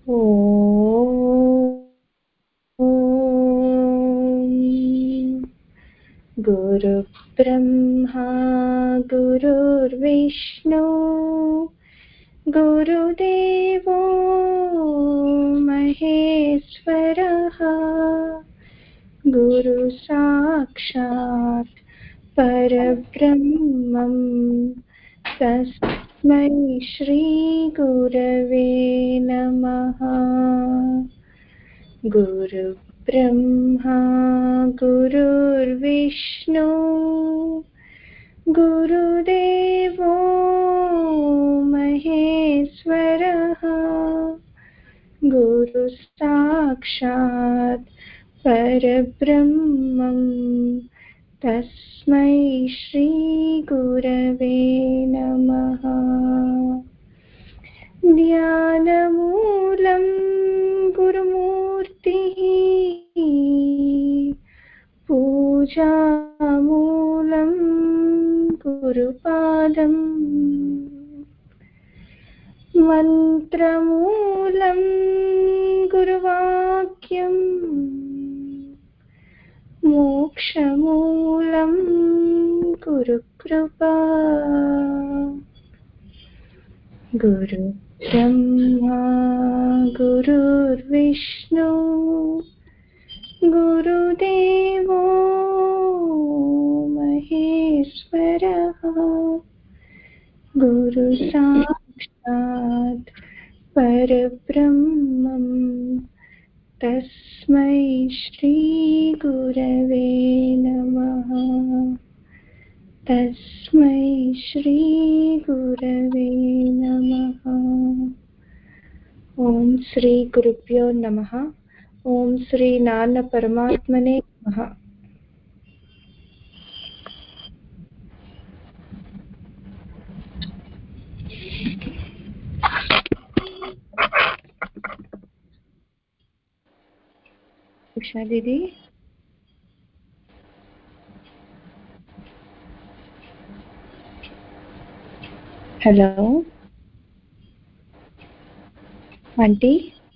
गुरुब्रह्मा गुरुर्विष्णु गुरुदेवो महेश्वरः गुरुसाक्षात् परब्रह्मं तस्मै श्रीगुरवे नमः। गुरुब्रह्मा गुरुर्विष्णु गुरुदेवो महेश्वरः गुरुसाक्षात् परब्रह्मं तस्मै श्रीगुरवे नमः। ध्यानमूलं गुरुमूर्तिः पूजामूलं गुरुपादम् मन्त्रमूलं गुरुवाक्यम् मोक्षमूलं गुरुकृपा। गुरुब्रह्मा गुरुर्विष्णु गुरुदेवो महेश्वरः गुरुसाक्षात् परब्रह्मं तस्मै श्रीगुरवे नमः। तस्मै श्रीगुरवे नमः। ओम श्री गुरुभ्यो नमः। ओम श्री नारायण परमात्मने नमः। उषा दीदी, हेलो आंटी।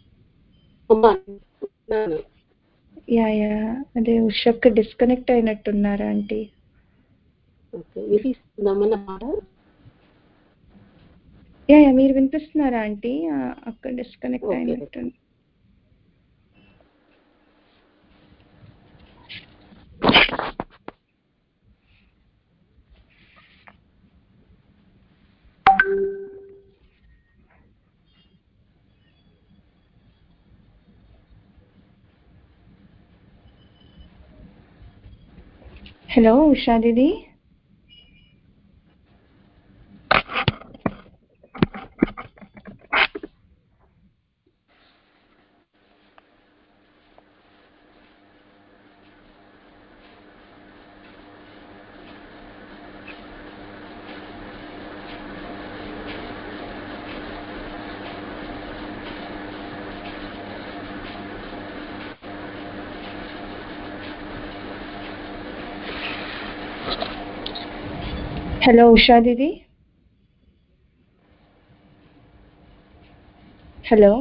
యా అదే ఉషక్ డిస్కనెక్ట్ అయినట్టున్నారు ఆంటీ. యా మీరు వినిపిస్తున్నారా ఆంటీ? అక్కడ డిస్కనెక్ట్ అయినట్టు. हेलो उषा दीदी। हेलो उषा दीदी। Hello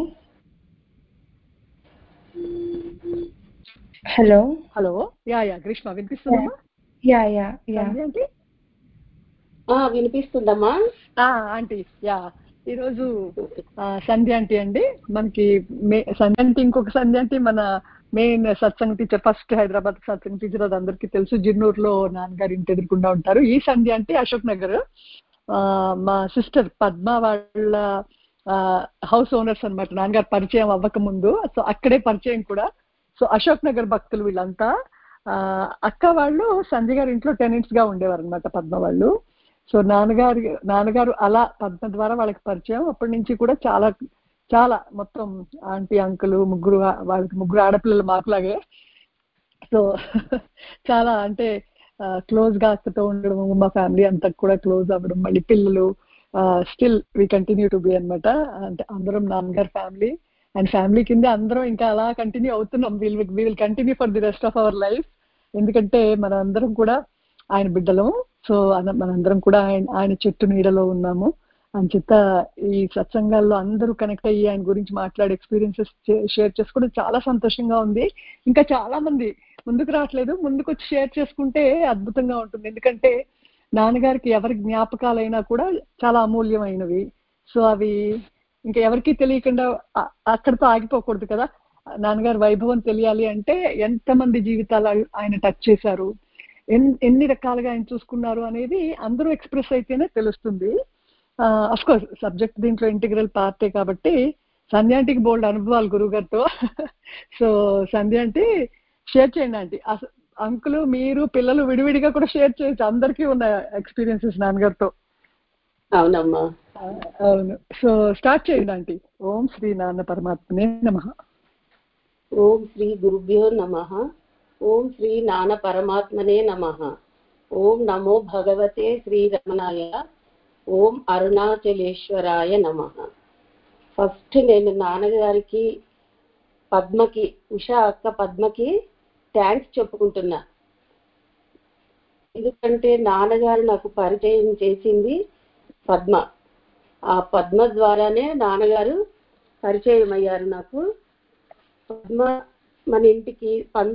hello hello yeah Grishma వినిపిస్తుందమ్మా? యా యా యా ఆంటీ వినిపిస్తుందమ్మా ఆంటీ. యా ఈరోజు సంధ్య ఆంటీ అండి. మనకి సంధ్య ఆంటీ ఇంకొక సంధ్య ఆంటీ మన మెయిన్ సత్సంగ్ టీచర్, ఫస్ట్ హైదరాబాద్ సత్సంగ్ టీచర్, అది అందరికీ తెలుసు. జిన్నూరులో నాన్నగారు ఇంటి ఎదురుకుండా ఉంటారు. ఈ సంధ్య ఆంటీ అశోక్ నగర్ మా సిస్టర్ పద్మ వాళ్ళ హౌస్ ఓనర్స్ అన్నమాట. నాన్నగారు పరిచయం అవ్వక ముందు, సో అక్కడే పరిచయం కూడా. సో అశోక్ నగర్ భక్తులు వీళ్ళంతా. అక్క వాళ్ళు సంధ్య గారి ఇంట్లో టెనెంట్స్ గా ఉండేవారు అనమాట, పద్మ వాళ్ళు. సో నాన్నగారు అలా పద్మ ద్వారా వాళ్ళకి పరిచయం. అప్పటి నుంచి కూడా చాలా చాలా మొత్తం ఆంటీ అంకులు వాళ్ళకి ముగ్గురు ఆడపిల్లలు మాకులాగే. సో చాలా అంటే క్లోజ్ గా అక్కతో ఉండడం, మా ఫ్యామిలీ అంతా కూడా క్లోజ్ అవ్వడం, మళ్ళీ పిల్లలు still we continue to be అనమాట. అంటే అందరం నాన్నగారు ఫ్యామిలీ అండ్ ఫ్యామిలీ కింద అందరం ఇంకా అలా కంటిన్యూ అవుతున్నాం. We will continue for the rest of our life. ఎందుకంటే మన అందరం కూడా ఆయన బిడ్డలం. సో మనందరం కూడా ఆయన చెట్టు నీడలో ఉన్నాము. అంచేత ఈ సత్సంగాల్లో అందరూ కనెక్ట్ అయ్యి ఆయన గురించి మాట్లాడే ఎక్స్పీరియన్సెస్ షేర్ చేసుకోవడం చాలా సంతోషంగా ఉంది. ఇంకా చాలా మంది ముందుకు రావట్లేదు, ముందుకు వచ్చి షేర్ చేసుకుంటే అద్భుతంగా ఉంటుంది. ఎందుకంటే నాన్నగారికి ఎవరి జ్ఞాపకాలైనా కూడా చాలా అమూల్యమైనవి. సో అవి ఇంకా ఎవరికీ తెలియకుండా అక్కడితో ఆగిపోకూడదు కదా. నాన్నగారి వైభవం తెలియాలి అంటే ఎంతమంది జీవితాలు ఆయన టచ్ చేశారు, ఎన్ని రకాలుగా ఆయన చూసుకున్నారు అనేది అందరూ ఎక్స్ప్రెస్ అయితేనే తెలుస్తుంది. అఫ్ కోర్స్ సబ్జెక్ట్ దీంట్లో ఇంటిగ్రల్ పార్టే కాబట్టి సంధ్యాంటికి బోల్డ్ అనుభవాలు గురువు గారితో. సో సంధ్యాంటి షేర్ చేయండి ఆంటీ. అంకులు మీరు పిల్లలు విడివిడిగా కూడా షేర్ చేయొచ్చు, అందరికీ ఉన్న ఎక్స్పీరియన్సెస్ నాన్నగారితో. అవునమ్మా, అవును. సో స్టార్ట్ చేయండి ఆంటీ. ఓం శ్రీ నాన్న పరమాత్మనే నమః. ఓం శ్రీ గురుభ్యో నమః. ఓం శ్రీ నాన్న పరమాత్మనే నమః. ఓం నమో భగవతే శ్రీరమణాయ. ఓం అరుణాచలేశ్వరాయ నమః. ఫస్ట్ నేను నాన్నగారికి, పద్మకి, ఉషా అక్క పద్మకి థ్యాంక్స్ చెప్పుకుంటున్నా. ఎందుకంటే నాన్నగారు నాకు పరిచయం చేసింది పద్మ. ఆ పద్మ ద్వారానే నాన్నగారు పరిచయం అయ్యారు నాకు. పద్మ మన ఇంటికి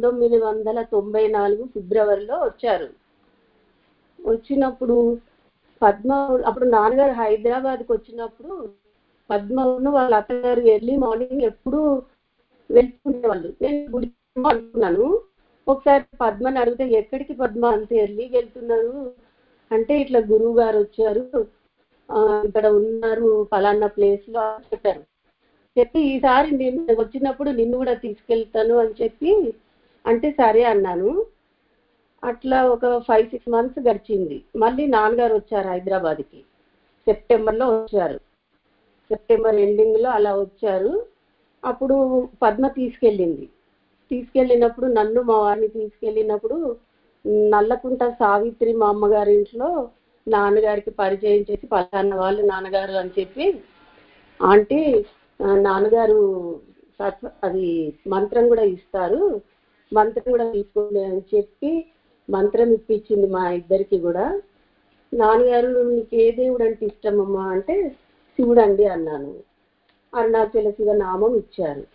1994 ఫిబ్రవరిలో వచ్చారు. వచ్చినప్పుడు పద్మ, అప్పుడు నాన్నగారు హైదరాబాద్కి వచ్చినప్పుడు పద్మను వాళ్ళ అత్తగారు ఎర్లీ మార్నింగ్ ఎప్పుడు వెళ్తుండేవాళ్ళు. నేను గుడికి అనుకున్నాను. ఒకసారి పద్మని అడిగితే ఎక్కడికి పద్మ అంత ఎర్లీ వెళ్తున్నారు అంటే, ఇట్లా గురువు గారు వచ్చారు, ఇక్కడ ఉన్నారు ఫలానా ప్లేస్ లో చెప్పారు. చెప్పి ఈసారి నేను వచ్చినప్పుడు నిన్ను కూడా తీసుకెళ్తాను అని చెప్పి అంటే సరే అన్నాను. అట్లా ఒక 5-6 months గడిచింది. మళ్ళీ నాన్నగారు వచ్చారు హైదరాబాద్కి. సెప్టెంబర్లో వచ్చారు, సెప్టెంబర్ ఎండింగ్లో అలా వచ్చారు. అప్పుడు పద్మ తీసుకెళ్ళినప్పుడు నన్ను మా వారిని తీసుకెళ్ళినప్పుడు నల్లకుంట సావిత్రి మా అమ్మగారి ఇంట్లో నాన్నగారికి పరిచయం చేసి, పలానా వాళ్ళు నాన్నగారు అని చెప్పి, ఆంటీ నాన్నగారు అది మంత్రం కూడా ఇస్తారు, మంత్రం కూడా తీసుకోండి అని చెప్పి మంత్రం ఇప్పించింది మా ఇద్దరికి కూడా. నాన్నగారు నీకు ఏ దేవుడు అంటే ఇష్టమమ్మా అంటే శివుడండి అన్నాను. అరుణాచల శివ నామం ఇచ్చారు.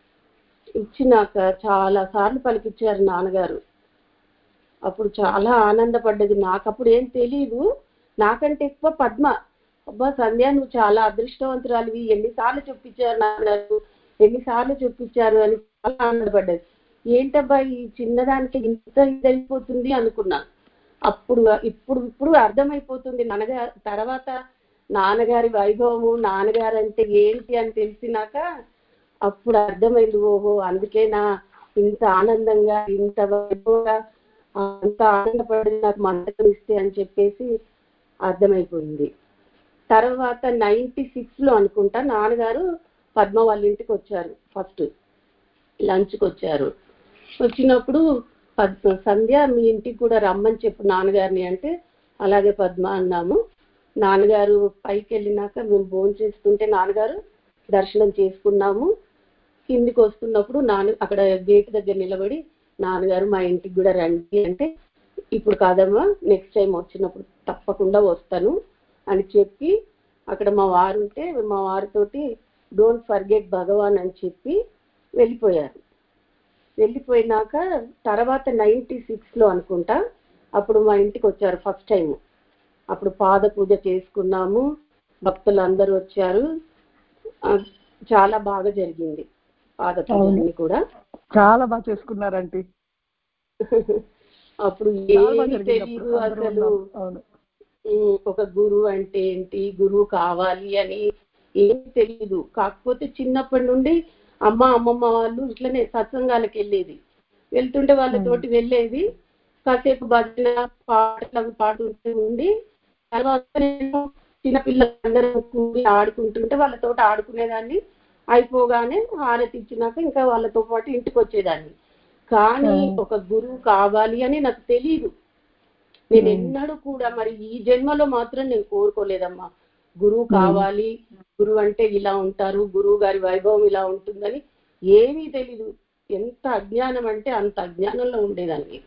ఇచ్చినాక చాలా సార్లు పలికిచ్చారు నాన్నగారు. అప్పుడు చాలా ఆనందపడ్డది. నాకు అప్పుడు ఏం తెలియదు, నాకంటే ఎక్కువ పద్మ, అబ్బా సంధ్య నువ్వు చాలా అదృష్టవంతురాలివి, ఎన్నిసార్లు చెప్పించారు నాన్నగారు, ఎన్నిసార్లు చెప్పించారు అని చాలా ఆనందపడ్డది. ఏంటబ్బా ఈ చిన్నదానికి ఇంత ఇదైపోతుంది అనుకున్నా. అప్పుడు ఇప్పుడు అర్థమైపోతుంది నాన్నగారు తర్వాత నాన్నగారి వైభవము, నాన్నగారు అంటే ఏంటి అని తెలిసినాక అప్పుడు అర్థమైంది. ఓహో అందుకేనా ఇంత ఆనందంగా, ఇంత వైభవంగా, అంత ఆనందపడి నాకు మంత్రం ఇస్తే అని చెప్పేసి అర్థమైపోయింది. తర్వాత 96లో అనుకుంటా నాన్నగారు పద్మ వాళ్ళ ఇంటికి వచ్చారు. ఫస్ట్ లంచ్కి వచ్చారు. వచ్చినప్పుడు సంధ్య మీ ఇంటికి కూడా రమ్మని చెప్పు నాన్నగారిని అంటే, అలాగే పద్మ అన్నాము. నాన్నగారు పైకి వెళ్ళినాక మేము భోజనం చేస్తుంటే నాన్నగారు దర్శనం చేసుకున్నాము. కిందికి వస్తున్నప్పుడు అక్కడ గేట్ దగ్గర నిలబడి నాన్నగారు మా ఇంటికి కూడా రండి అంటే, ఇప్పుడు కాదమ్మా నెక్స్ట్ టైం వచ్చినప్పుడు తప్పకుండా వస్తాను అని చెప్పి, అక్కడ మా వారు ఉంటే మా వారితోటి డోంట్ ఫర్గెట్ భగవాన్ అని చెప్పి వెళ్ళిపోయారు. వెళ్ళిపోయినాక తర్వాత 96లో అనుకుంటా అప్పుడు మా ఇంటికి వచ్చారు ఫస్ట్ టైం. అప్పుడు పాద పూజ చేసుకున్నాము, భక్తులు అందరూ వచ్చారు, చాలా బాగా జరిగింది పాద పూజ కూడా. చాలా బాగా చేసుకున్నారంటే అప్పుడు ఏమీ తెలియదు అసలు, ఒక గురువు అంటే ఏంటి, గురువు కావాలి అని ఏం తెలియదు. కాకపోతే చిన్నప్పటి నుండి అమ్మమ్మ వాళ్ళు ఇట్లనే సత్సంగాలకు వెళ్తుంటే వాళ్ళతోటి వెళ్ళేది, కాసేపు భజన పాటలు పాడుతూ ఉండి, తర్వాత నేను చిన్నపిల్లలందరూ కూడి ఆడుకుంటుంటే వాళ్ళతో ఆడుకునేదాన్ని. అయిపోగానే హారతి ఇచ్చినాక ఇంకా వాళ్ళతో పాటు ఇంటికి వచ్చేదాన్ని. కానీ ఒక గురువు కావాలి అని నాకు తెలియదు. నేను ఎన్నడూ కూడా మరి ఈ జన్మలో మాత్రం నేను కోరుకోలేదమ్మా గురువు కావాలి, గురువు అంటే ఇలా ఉంటారు, గురువు గారి వైభవం ఇలా ఉంటుందని ఏమీ తెలీదు. ఎంత అజ్ఞానం అంటే అంత అజ్ఞానంలో ఉండేదాన్ని.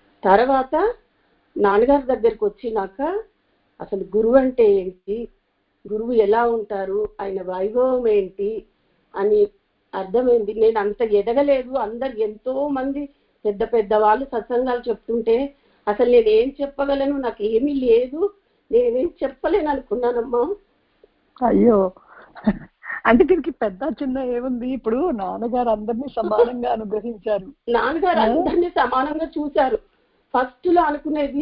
తర్వాత నాన్నగారి దగ్గరికి వచ్చినాక అసలు గురువు అంటే ఏంటి, గురువు ఎలా ఉంటారు, ఆయన వైభవం ఏంటి అని అర్థమైంది. నేను అంత ఎదగలేదు. అందరు ఎంతో మంది పెద్ద పెద్ద వాళ్ళు సత్సంగాలు చెప్తుంటే అసలు నేను ఏం చెప్పగలను, నాకు ఏమీ లేదు, నేనేం చెప్పలేను అనుకున్నానమ్మా. అయ్యో, అంటే దీనికి పెద్ద చిన్న ఏముంది? ఇప్పుడు నాన్నగారు అందరినీ సమానంగా అనుగ్రహించారు. నాన్నగారు అందరినీ సమానంగా చూశారు. ఫస్ట్ లో అనుకునేది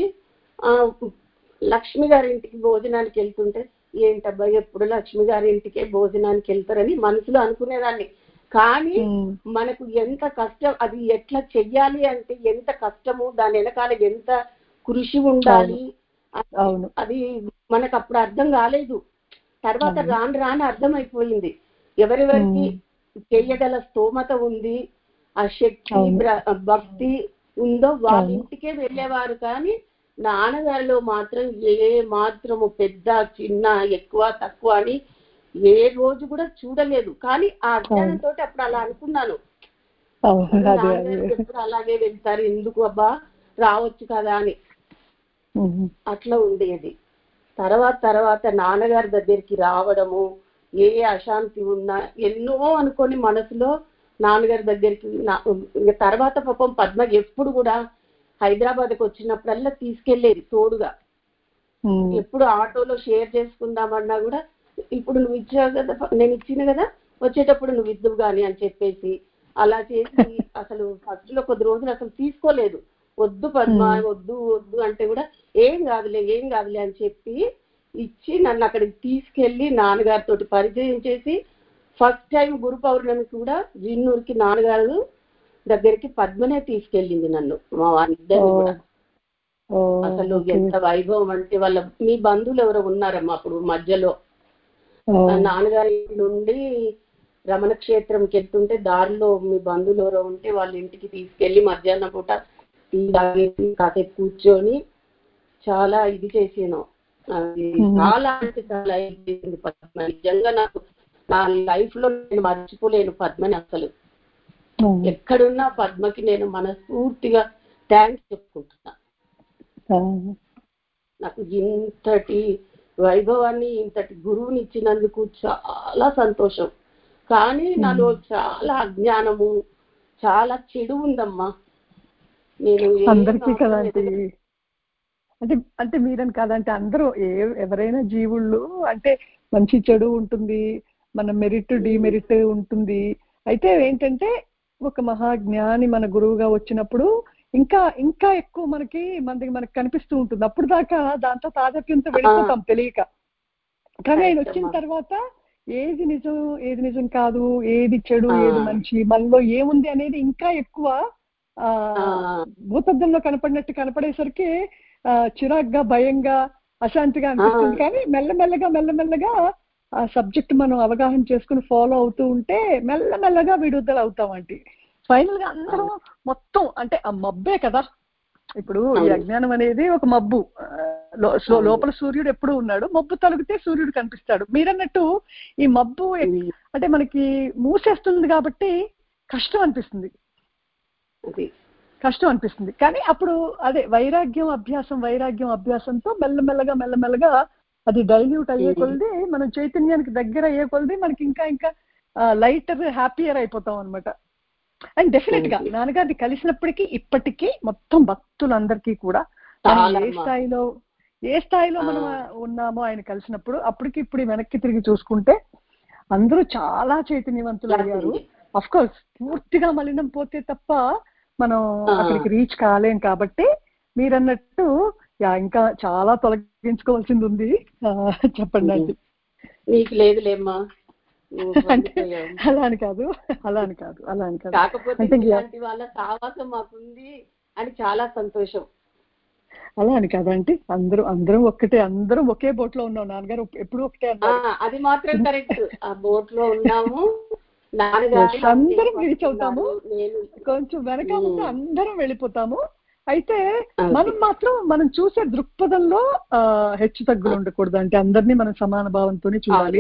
లక్ష్మి గారి ఇంటికి భోజనానికి వెళ్తుంటే ఏంటబ్బా ఎప్పుడు లక్ష్మి గారి ఇంటికే భోజనానికి వెళ్తారని మనసులో అనుకునేదాన్ని. కానీ మనకు ఎంత కష్టం, అది ఎట్లా చెయ్యాలి అంటే ఎంత కష్టము, దాని వెనకాల ఎంత కృషి ఉండాలి, అది మనకు అప్పుడు అర్థం కాలేదు. తర్వాత రాను రాను అర్థమైపోయింది. ఎవరెవరికి చెయ్యగల స్తోమత ఉంది, ఆ శక్తి భక్తి ఉందో వాళ్ళ ఇంటికే వెళ్ళేవారు. కానీ నాన్నగారిలో మాత్రం ఏ మాత్రము పెద్ద చిన్న ఎక్కువ తక్కువ అని ఏ రోజు కూడా చూడలేదు. కానీ ఆ అజ్ఞానంతో అప్పుడు అలా అనుకున్నాను, నాన్నగారు ఎప్పుడు అలాగే వెళ్తారు, ఎందుకు అబ్బా రావచ్చు కదా అని అట్లా ఉండేది. తర్వాత నాన్నగారి దగ్గరికి రావడము, ఏ అశాంతి ఉన్నా ఎన్నో అనుకొని మనసులో నాన్నగారి దగ్గరికి తర్వాత పాపం పద్మ ఎప్పుడు కూడా హైదరాబాద్కి వచ్చినప్పుడల్లా తీసుకెళ్లేది తోడుగా. ఎప్పుడు ఆటోలో షేర్ చేసుకుందామన్నా కూడా ఇప్పుడు నువ్వు ఇచ్చావు కదా, నేను ఇచ్చిన కదా, వచ్చేటప్పుడు నువ్వు ఇద్దువు గాని అని చెప్పేసి అలా చేసి అసలు ఫస్ట్ లో కొద్ది రోజులు అసలు తీసుకోలేదు. వద్దు పద్మ, వద్దు వద్దు అంటే కూడా ఏం కాదులే అని చెప్పి ఇచ్చి నన్ను అక్కడికి తీసుకెళ్లి నాన్నగారితో పరిచయం చేసి ఫస్ట్ టైం గురు పౌర్ణమి కూడా జిన్నూరుకి నాన్నగారు దగ్గరికి పద్మనే తీసుకెళ్ళింది నన్ను, మా వారిద్దరిని కూడా. అసలు ఎంత వైభవం అంటే వాళ్ళ మీ బంధువులు ఎవరో ఉన్నారమ్మా అప్పుడు మధ్యలో. నాన్నగారి నుండి రమణ క్షేత్రంకి వెళ్తుంటే దారిలో మీ బంధువులు ఎవరో ఉంటే వాళ్ళ ఇంటికి తీసుకెళ్లి మధ్యాహ్నం పూట టీ తాగేసి కాసేపు కూర్చొని చాలా ఇది చేసాను. చాలా అంటే చాలా ఇది చేసింది పద్మ. నిజంగా నాకు నా లైఫ్ లో నేను మర్చిపోలేను పద్మని. అసలు ఎక్కడున్నా పద్మకి నేను మనస్ఫూర్తిగా థ్యాంక్స్ చెప్పుకుంటున్నా. నాకు ఇంతటి వైభవాన్ని ఇంతటి గురువుని ఇచ్చినందుకు చాలా సంతోషం. కానీ నాలో చాలా అజ్ఞానము, చాలా చెడు ఉందమ్మా. నేను అందరికీ కదంటే అంటే మీరని కాదంటే అందరూ ఎవరైనా జీవుళ్ళు అంటే మంచి చెడు ఉంటుంది, మన మెరిట్ డిమెరిట్ ఉంటుంది. అయితే ఏంటంటే ఒక మహాజ్ఞాని మన గురువుగా వచ్చినప్పుడు ఇంకా ఇంకా ఎక్కువ మనకి కనిపిస్తూ ఉంటుంది. అప్పుడు దాకా దాంతో తాదాత్మ్యంతో వెళ్ళిపోతాం తెలియక. కానీ ఆయన వచ్చిన తర్వాత ఏది నిజం కాదు, ఏది చెడు, ఏది మంచి, మనలో ఏముంది అనేది ఇంకా ఎక్కువ భూతద్దంలో కనపడేసరికి చిరాగ్గా, భయంగా, అశాంతిగా అనిపిస్తుంది. కానీ మెల్లమెల్లగా ఆ సబ్జెక్ట్ మనం అవగాహన చేసుకుని ఫాలో అవుతూ ఉంటే మెల్లమెల్లగా విడుదల అవుతామంటే ఫైనల్ గా అందరం మొత్తం అంటే ఆ మబ్బే కదా. ఇప్పుడు ఈ అజ్ఞానం అనేది ఒక మబ్బు, లోపల సూర్యుడు ఎప్పుడు ఉన్నాడు, మబ్బు తొలగితే సూర్యుడు కనిపిస్తాడు. మీరన్నట్టు ఈ మబ్బు అంటే మనకి మూసేస్తుంది కాబట్టి కష్టం అనిపిస్తుంది. కానీ అప్పుడు అదే వైరాగ్యం అభ్యాసంతో మెల్లమెల్లగా అది డైల్యూట్ అయ్యే కొలది, మనం చైతన్యానికి దగ్గర అయ్యే కొలది మనకి ఇంకా లైటర్, హ్యాపీయర్ అయిపోతాం అనమాట. అండ్ డెఫినెట్ గా నాన్నగారిని కలిసినప్పటికీ ఇప్పటికీ మొత్తం భక్తులందరికీ కూడా ఏ స్థాయిలో మనం ఉన్నామో ఆయన కలిసినప్పుడు అప్పటికి ఇప్పుడు వెనక్కి తిరిగి చూసుకుంటే అందరూ చాలా చైతన్యవంతులు అయ్యారు. అఫ్ కోర్స్ పూర్తిగా మలినం పోతే తప్ప మనం అక్కడికి రీచ్ కాలేం. కాబట్టి మీరన్నట్టు ఇంకా చాలా తొలగించుకోవాల్సింది ఉంది. చెప్పండి అండి. నీకు లేదులేమ్మా, అలా అని కాదు. కాకపోతే ఇలాంటి వాళ్ళ సావాసం మాకుంది అని చాలా సంతోషం. అలా అని కాదంటే అందరం ఒక్కటే, అందరం ఒకే బోట్ లో ఉన్నాం. నాన్నగారు ఎప్పుడు ఒకటే అన్నారు. అది మాత్రం కరెక్ట్. ఆ బోట్ లో ఉన్నాము, అందరం రీచ్ అవుతాము. కొంచెం వెనక ముందు అందరం వెళ్ళిపోతాము. అయితే మనం చూసే దృక్పథంలో హెచ్చు తగ్గులు ఉండకూడదు. అంటే అందరినీ మనం సమాన భావంతోనే చూడాలి.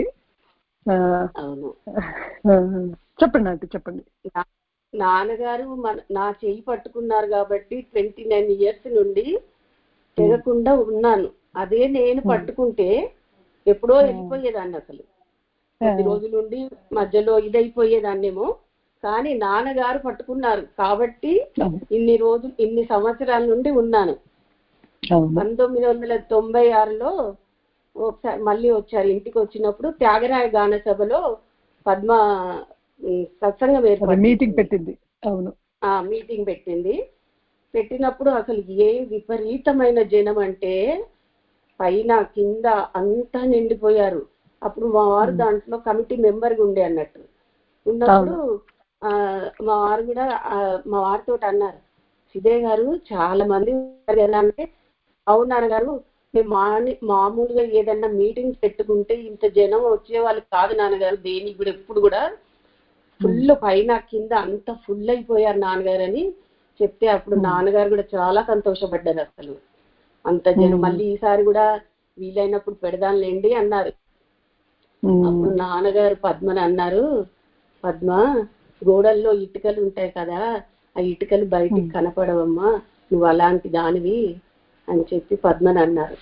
చెప్పండి. నాన్నగారు నా చెయ్యి పట్టుకున్నారు కాబట్టి 29 years నుండి తెగకుండా ఉన్నాను. అదే నేను పట్టుకుంటే ఎప్పుడో వెళ్ళిపోయేదాన్ని అసలు, కొద్ది రోజులుండి మధ్యలో ఇదైపోయేదాన్నేమో. కానీ నాన్నగారు పట్టుకున్నారు కాబట్టి ఇన్ని సంవత్సరాల నుండి ఉన్నాను. 1996లో ఒకసారి మళ్ళీ వచ్చారు. ఇంటికి వచ్చినప్పుడు త్యాగరాయ గాన సభలో పద్మ సత్సంగం మీటింగ్ పెట్టింది. అవును, మీటింగ్ పెట్టినప్పుడు అసలు ఏ విపరీతమైన జనం అంటే పైన కింద అంతా నిండిపోయారు. అప్పుడు మా వారు దాంట్లో కమిటీ మెంబర్గా ఉండే అన్నట్టు. ఉన్నప్పుడు మా వారు కూడా మా వారితో అన్నారు, సిద్ధయ్య గారు చాలా మంది అంటే, అవును నాన్నగారు, మేము మామూలుగా ఏదన్నా మీటింగ్స్ పెట్టుకుంటే ఇంత జనం వచ్చేవాళ్ళు కాదు నాన్నగారు, దేనికి కూడా ఎప్పుడు కూడా ఫుల్ పైన కింద అంత ఫుల్ అయిపోయారు నాన్నగారు అని చెప్తే, అప్పుడు నాన్నగారు కూడా చాలా సంతోషపడ్డారు. అసలు అంత జనం మళ్ళీ ఈసారి కూడా వీలైనప్పుడు పెడదాంలేండి అన్నారు. అప్పుడు నాన్నగారు పద్మని అన్నారు, పద్మ, గోడల్లో ఇటుకలు ఉంటాయి కదా, ఆ ఇటుకలు బయటికి కనపడవమ్మా, నువ్వు అలాంటి దానివి అని చెప్పి పద్మని అన్నారు.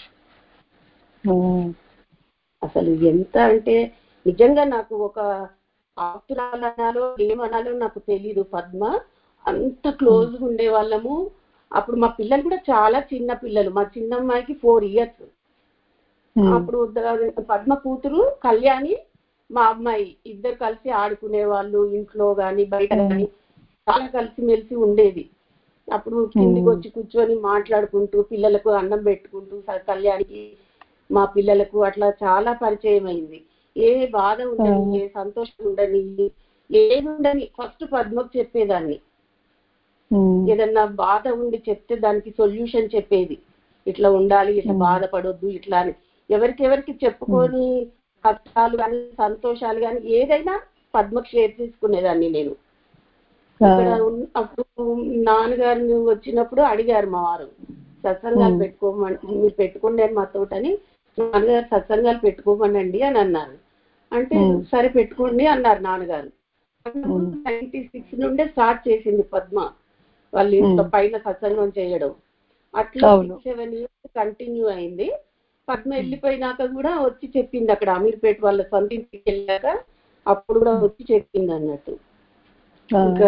అసలు ఎంత అంటే నిజంగా నాకు ఒక ఆప్తురాలనాలో ఏమనాలో నాకు తెలీదు. పద్మ అంత క్లోజ్గా ఉండే వాళ్ళము. అప్పుడు మా పిల్లలు కూడా చాలా చిన్న పిల్లలు. మా చిన్నమ్మాయికి 4 years. అప్పుడు పద్మ కూతురు కళ్యాణి, మా అమ్మాయి ఇద్దరు కలిసి ఆడుకునే వాళ్ళు, ఇంట్లో గాని బయట గాని చాలా కలిసిమెలిసి ఉండేది. అప్పుడు కిందికి వచ్చి కూర్చొని మాట్లాడుకుంటూ పిల్లలకు అన్నం పెట్టుకుంటూ కళ్యాణికి మా పిల్లలకు అట్లా చాలా పరిచయం అయింది. ఏ బాధ ఉండని, ఏ సంతోషం ఉండని, ఏది ఉండని ఫస్ట్ పద్మకు చెప్పేదాన్ని. ఏదన్నా బాధ ఉండి చెప్తే దానికి సొల్యూషన్ చెప్పేది, ఇట్లా ఉండాలి, ఇట్లా బాధపడొద్దు, ఇట్లా అని. ఎవరికెవరికి చెప్పుకొని కష్టాలు కానీ సంతోషాలు కానీ ఏదైనా పద్మకు షేర్ చేసుకునేదాన్ని నేను. ఇక్కడ అప్పుడు నాన్నగారు వచ్చినప్పుడు అడిగారు మా వారు, సత్సంగాలు మీరు పెట్టుకోండి మాతోటని, నాన్నగారు సత్సంగాలు పెట్టుకోమనండి అని అన్నారు. అంటే సరే పెట్టుకోండి అన్నారు నాన్నగారు. 96 నుండే స్టార్ట్ చేసింది పద్మ వాళ్ళ ఇంట్లో పైన సత్సంగం చేయడం. అట్లా 6-7 years కంటిన్యూ అయింది. పద్మ వెళ్ళిపోయినాక కూడా వచ్చి చెప్పింది అక్కడ అమీర్పేట వాళ్ళ సొంత ఇంటికి వెళ్ళాక, అప్పుడు కూడా వచ్చి చెప్పింది అన్నట్టు. ఇంకా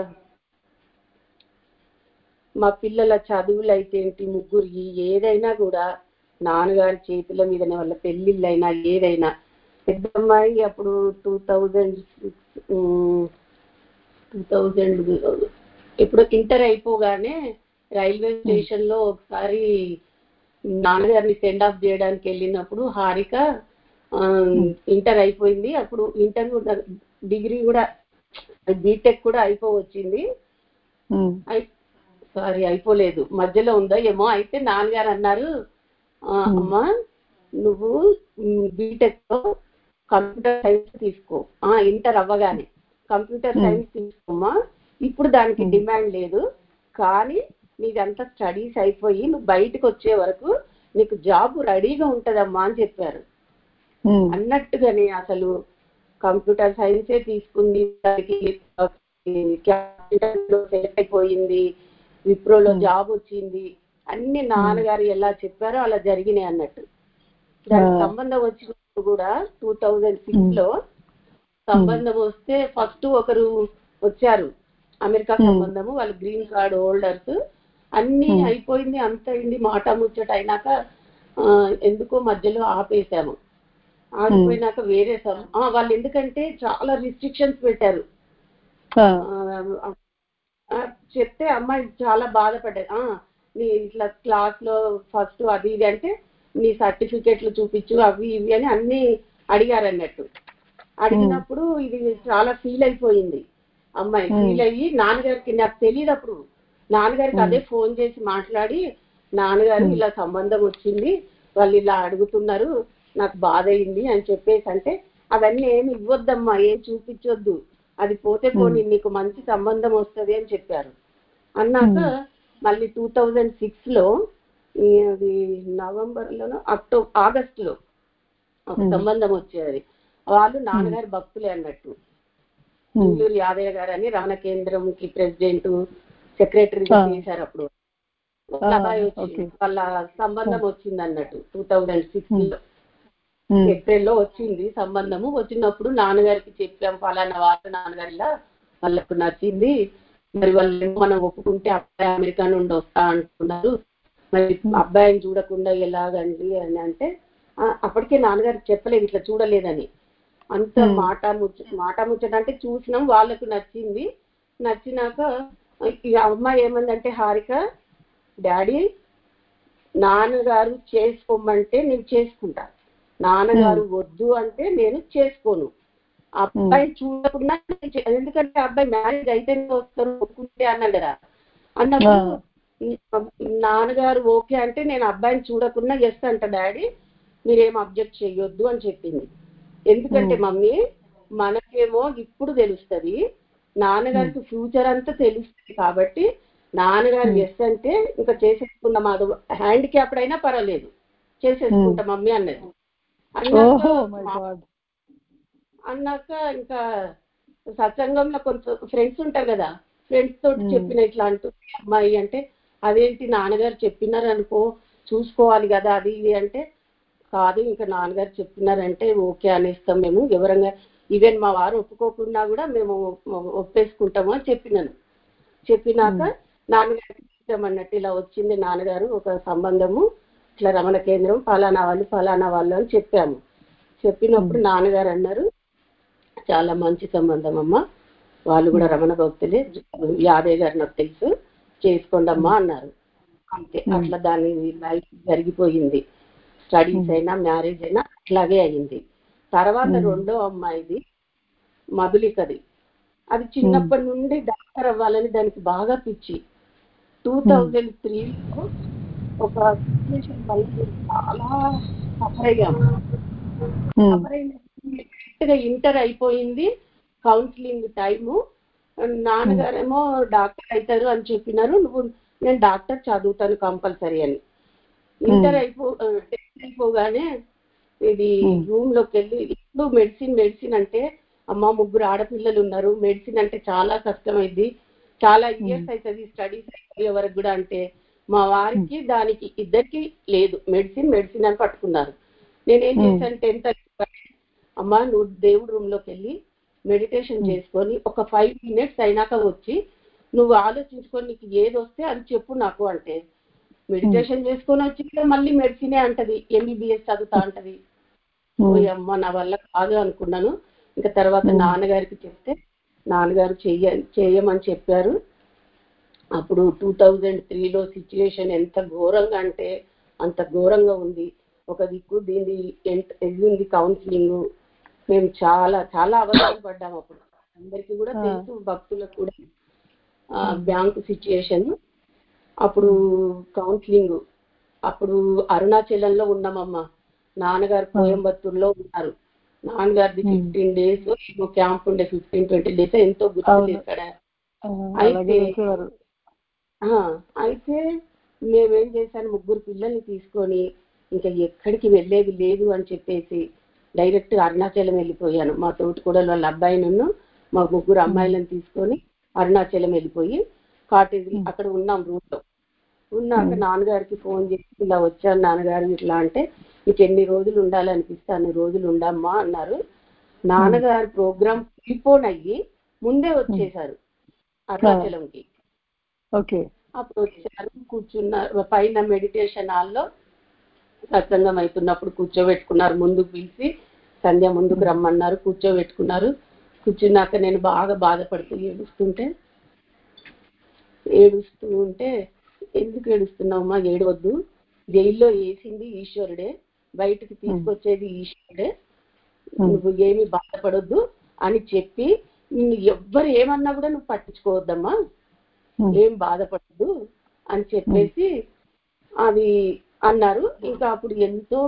మా పిల్లల చదువులు అయితే ఏంటి, ముగ్గురికి ఏదైనా కూడా నాన్నగారి చేతుల మీదనే, వాళ్ళ పెళ్ళిళ్ళైనా ఏదైనా. పెద్ద అమ్మాయి అప్పుడు 2000 ఇప్పుడు ఇంటర్ అయిపోగానే రైల్వే స్టేషన్ లో ఒకసారి నాన్నగారిని సెండ్ ఆఫ్ చేయడానికి వెళ్ళినప్పుడు హారిక ఇంటర్ అయిపోయింది. అప్పుడు ఇంటర్ డిగ్రీ కూడా బీటెక్ కూడా అయిపోవచ్చింది. సారీ అయిపోలేదు, మధ్యలో ఉందో ఏమో. అయితే నాన్నగారు అన్నారు, అమ్మా నువ్వు బీటెక్ లో కంప్యూటర్ సైన్స్ తీసుకో, ఇంటర్ అవ్వగానే కంప్యూటర్ సైన్స్ తీసుకోమ్మా, ఇప్పుడు దానికి డిమాండ్ లేదు, కానీ నీదంతా స్టడీస్ అయిపోయి నువ్వు బయటకు వచ్చే వరకు నీకు జాబ్ రెడీగా ఉంటదమ్మా అని చెప్పారు. అన్నట్టుగానే అసలు కంప్యూటర్ సైన్సే తీసుకుంది, సెలెక్ట్ అయిపోయింది, విప్రోలో జాబ్ వచ్చింది. అన్ని నాన్నగారు ఎలా చెప్పారో అలా జరిగినాయి అన్నట్టు. దానికి సంబంధం వచ్చినప్పుడు కూడా 2006లో సంబంధం వస్తే ఫస్ట్ ఒకరు వచ్చారు అమెరికా సంబంధము, వాళ్ళు గ్రీన్ కార్డ్ హోల్డర్స్. అన్ని అయిపోయింది, అంత అయింది, మాట ముచ్చట అయినాక ఎందుకో మధ్యలో ఆపేశాము. ఆగిపోయినాక వేరే వాళ్ళు ఎందుకంటే చాలా రిస్ట్రిక్షన్స్ పెట్టారు. చెప్తే అమ్మాయి చాలా బాధపడ్డాయి. నీ ఇట్లా క్లాస్ లో ఫస్ట్ అది ఇది అంటే నీ సర్టిఫికెట్లు చూపించు, అవి ఇవి అని అన్ని అడిగారు అన్నట్టు. అడిగినప్పుడు ఇది చాలా ఫీల్ అయిపోయింది అమ్మాయి. ఫీల్ అయ్యి నాన్నగారికి, నాకు తెలియదు అప్పుడు, నాన్నగారికి అదే ఫోన్ చేసి మాట్లాడి, నాన్నగారు ఇలా సంబంధం వచ్చింది, వాళ్ళు ఇలా అడుగుతున్నారు, నాకు బాధ అయింది అని చెప్పేసి అంటే, అవన్నీ ఏమి ఇవ్వద్దమ్మా, ఏం చూపించొద్దు, అది పోతే పోనీ నీకు మంచి సంబంధం వస్తుంది అని చెప్పారు. అన్నాక మళ్ళీ 2006లో అది నవంబర్లోనో ఆగస్టులో ఒక సంబంధం వచ్చేది. వాళ్ళు నాన్నగారి భక్తులే అన్నట్టు. ఇంగ్లూరు యాదయ్య గారు అని రమణ కేంద్రంకి ప్రెసిడెంట్, సెక్రటరీగా చేశారు. అప్పుడు అబ్బాయి వచ్చి వాళ్ళ సంబంధం వచ్చింది అన్నట్టు 2006లో. ఏప్రిల్లో వచ్చింది సంబంధము. వచ్చినప్పుడు నాన్నగారికి చెప్పాం, ఫలానా వాళ్ళు నాన్నగారిలా వాళ్ళకు నచ్చింది, మరి వాళ్ళు మనం ఒప్పుకుంటే అబ్బాయి అమెరికా నుండి వస్తా అంటున్నారు, మరి అబ్బాయిని చూడకుండా ఎలాగండి అని అంటే అప్పటికే నాన్నగారికి చెప్పలేదు ఇట్లా చూడలేదని. అంత మాట ముచ్చట అంటే చూసినాం, వాళ్ళకు నచ్చింది. నచ్చినాక ఈ అమ్మాయి ఏమందంటే, హారిక డాడీ నాన్నగారు చేసుకోమంటే నేను చేసుకుంటా, నాన్నగారు వద్దు అంటే నేను చేసుకోను, అబ్బాయి చూడకుండా ఎందుకంటే అబ్బాయి మ్యారేజ్ అయితేనే వస్తారు ఒప్పుకుంటే అన్నాడు కదా. అన్నప్పుడు నాన్నగారు ఓకే అంటే నేను అబ్బాయిని చూడకుండా ఎస్ అంట డాడీ, మీరేం అబ్జెక్ట్ చెయ్యొద్దు అని చెప్పింది. ఎందుకంటే మమ్మీ మనకేమో ఇప్పుడు తెలుస్తుంది, నాన్నగారికి ఫ్యూచర్ అంతా తెలుస్తుంది, కాబట్టి నాన్నగారు ఎస్ అంటే ఇంకా చేసేసుకుందాం, అది హ్యాండిక్యాప్డ్ అయినా పర్వాలేదు చేసేసుకుంటా మమ్మీ అన్నది. అన్నాక ఇంకా సత్సంగంలో కొంచెం ఫ్రెండ్స్ ఉంటారు కదా, ఫ్రెండ్స్ తోటి చెప్పిన ఇట్లా అంటుంది అమ్మాయి అంటే, అదేంటి నాన్నగారు చెప్పినారు అనుకో చూసుకోవాలి కదా అది ఇది అంటే, కాదు ఇంకా నాన్నగారు చెప్పినారంటే ఓకే అనేస్తాం మేము, వివరంగా ఈవెన్ మా వారు ఒప్పుకోకుండా కూడా మేము ఒప్పేసుకుంటాము అని చెప్పినాను. చెప్పినాక నాన్నగారికి ఇచ్చామన్నట్టు, ఇలా వచ్చింది నాన్నగారు ఒక సంబంధము, ఇట్లా రమణ కేంద్రం ఫలానా వాళ్ళు అని చెప్పాము. చెప్పినప్పుడు నాన్నగారు అన్నారు, చాలా మంచి సంబంధం అమ్మా, వాళ్ళు కూడా రమణ భక్తులే, యాదయ్య గారు నాకు తెలుసు, చేసుకోండి అమ్మా అన్నారు. అంతే, అట్లా దాని లైఫ్ జరిగిపోయింది. స్టడీస్ అయినా మ్యారేజ్ అయినా అట్లాగే అయింది. తర్వాత రెండో అమ్మాయిది మధులికది, అది చిన్నప్పటి నుండి డాక్టర్ అవ్వాలని దానికి బాగా పిచ్చి. 2003లో ఒక సిచ్యువేషన్ వల్ల చాలా సఫర్ అయ్యాము. ఇంటర్ అయిపోయింది, కౌన్సిలింగ్ టైము, నాన్నగారేమో డాక్టర్ అవుతారు అని చెప్పినారు, నేను డాక్టర్ చదువుతాను కంపల్సరీ అని. ఇంటర్ అయిపోగానే ఇది రూమ్ లోకి వెళ్ళి, ఇప్పుడు మెడిసిన్ అంటే అమ్మ ముగ్గురు ఆడపిల్లలు ఉన్నారు, మెడిసిన్ అంటే చాలా కష్టమైంది, చాలా ఇయర్స్ అవుతుంది స్టడీస్ అయిపోయే వరకు కూడా అంటే, మా వారికి దానికి ఇద్దరికి లేదు, మెడిసిన్ అని పట్టుకున్నారు. నేనేం చేశాను, 10th అమ్మ నువ్వు దేవుడు రూమ్ లోకి వెళ్ళి మెడిటేషన్ చేసుకొని ఒక 5 minutes అయినాక వచ్చి నువ్వు ఆలోచించుకొని నీకు ఏది వస్తే అది చెప్పు నాకు అంటే, మెడిటేషన్ చేసుకొని వచ్చి మళ్ళీ మెడిసినే అంటది, MBBS చదువుతా అంటది. అమ్మ నా వల్ల కాదు అనుకున్నాను. ఇంకా తర్వాత నాన్నగారికి చెప్తే నాన్నగారు చేయమని చెప్పారు. అప్పుడు 2003లో సిచ్యువేషన్ ఎంత ఘోరంగా అంటే అంత ఘోరంగా ఉంది. ఒక దిక్కు దీన్ని ఎదిగింది కౌన్సిలింగ్, మేము చాలా చాలా అవసరం పడ్డాము. అప్పుడు అందరికీ కూడా తెలుసు, భక్తులకు కూడా బ్యాంకు సిచ్యువేషన్. అప్పుడు కౌన్సిలింగ్, అప్పుడు అరుణాచలంలో ఉన్నామమ్మా, నాన్నగారు కోయంబత్తూరులో ఉన్నారు. నాన్నగారిది 15 days ఏమో క్యాంప్ ఉండే, 15-20 days ఎంతో గుర్తులేదు ఇక్కడ. అయితే మేమేం చేశాను, ముగ్గురు పిల్లల్ని తీసుకొని ఇంకా ఎక్కడికి వెళ్ళేది లేదు అని చెప్పేసి డైరెక్ట్ అరుణాచలం వెళ్ళిపోయాను. మా తోటికోడలు వాళ్ళ అబ్బాయిను మా ముగ్గురు అమ్మాయిలను తీసుకొని అరుణాచలం వెళ్ళిపోయి కాటేజ్ అక్కడ ఉన్నాం రూట్ లో. ఉన్నాక నాన్నగారికి ఫోన్ చేసి ఇలా వచ్చాను నాన్నగారు ఇట్లా అంటే, మీకు ఎన్ని రోజులు ఉండాలనిపిస్తే అన్ని రోజులు ఉండమ్మా అన్నారు. నాన్నగారు ప్రోగ్రామ్ ప్రీపోన్ అయ్యి ముందే వచ్చేసారు అరుణాచలంకి. అప్పుడు వచ్చారు, కూర్చున్నారు పైన మెడిటేషన్ హాల్లో, సత్సంగం అవుతున్నప్పుడు కూర్చోబెట్టుకున్నారు, ముందుకు పిలిచి సంధ్య ముందుకు రమ్మన్నారు, కూర్చోబెట్టుకున్నారు. కూర్చున్నాక నేను బాగా బాధపడుతూ ఏడుస్తూ ఉంటే, ఎందుకు ఏడుస్తున్నావమ్మా, ఏడవద్దు, జైల్లో వేసింది ఈశ్వరుడే, బయటకు తీసుకొచ్చేది ఈశ్వరుడే, నువ్వు ఏమీ బాధపడొద్దు అని చెప్పి, నిన్ను ఎవ్వరు ఏమన్నా కూడా నువ్వు పట్టించుకోవద్దమ్మా, ఏం బాధపడద్దు అని చెప్పేసి అది అన్నారు. ఇంకా అప్పుడు ఎంతో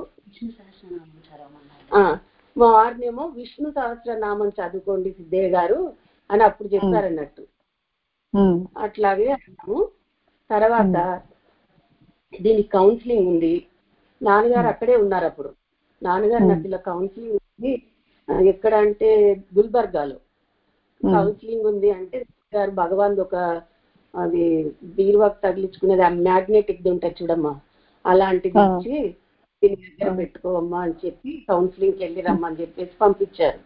మా వారినేమో విష్ణు సహస్రనామం చదువుకోండి సిద్ధయ్య గారు అని అప్పుడు చెప్పారన్నట్టు. అట్లాగే అన్నాము. తర్వాత దీనికి కౌన్సిలింగ్ ఉంది, నాన్నగారు అక్కడే ఉన్నారు. అప్పుడు నాన్నగారు నాకు ఇలా కౌన్సిలింగ్ ఉంది, ఎక్కడ అంటే గుల్బర్గాలో కౌన్సిలింగ్ ఉంది అంటే, గారు భగవాన్ ఒక అది బీరువాకు తగిలించుకునేది మ్యాగ్నెటిక్ ఉంటుంది చూడమ్మా, అలాంటిది ఇచ్చి దీని దగ్గర పెట్టుకోవమ్మా అని చెప్పి కౌన్సిలింగ్కి వెళ్ళి రమ్మని చెప్పేసి పంపించారు.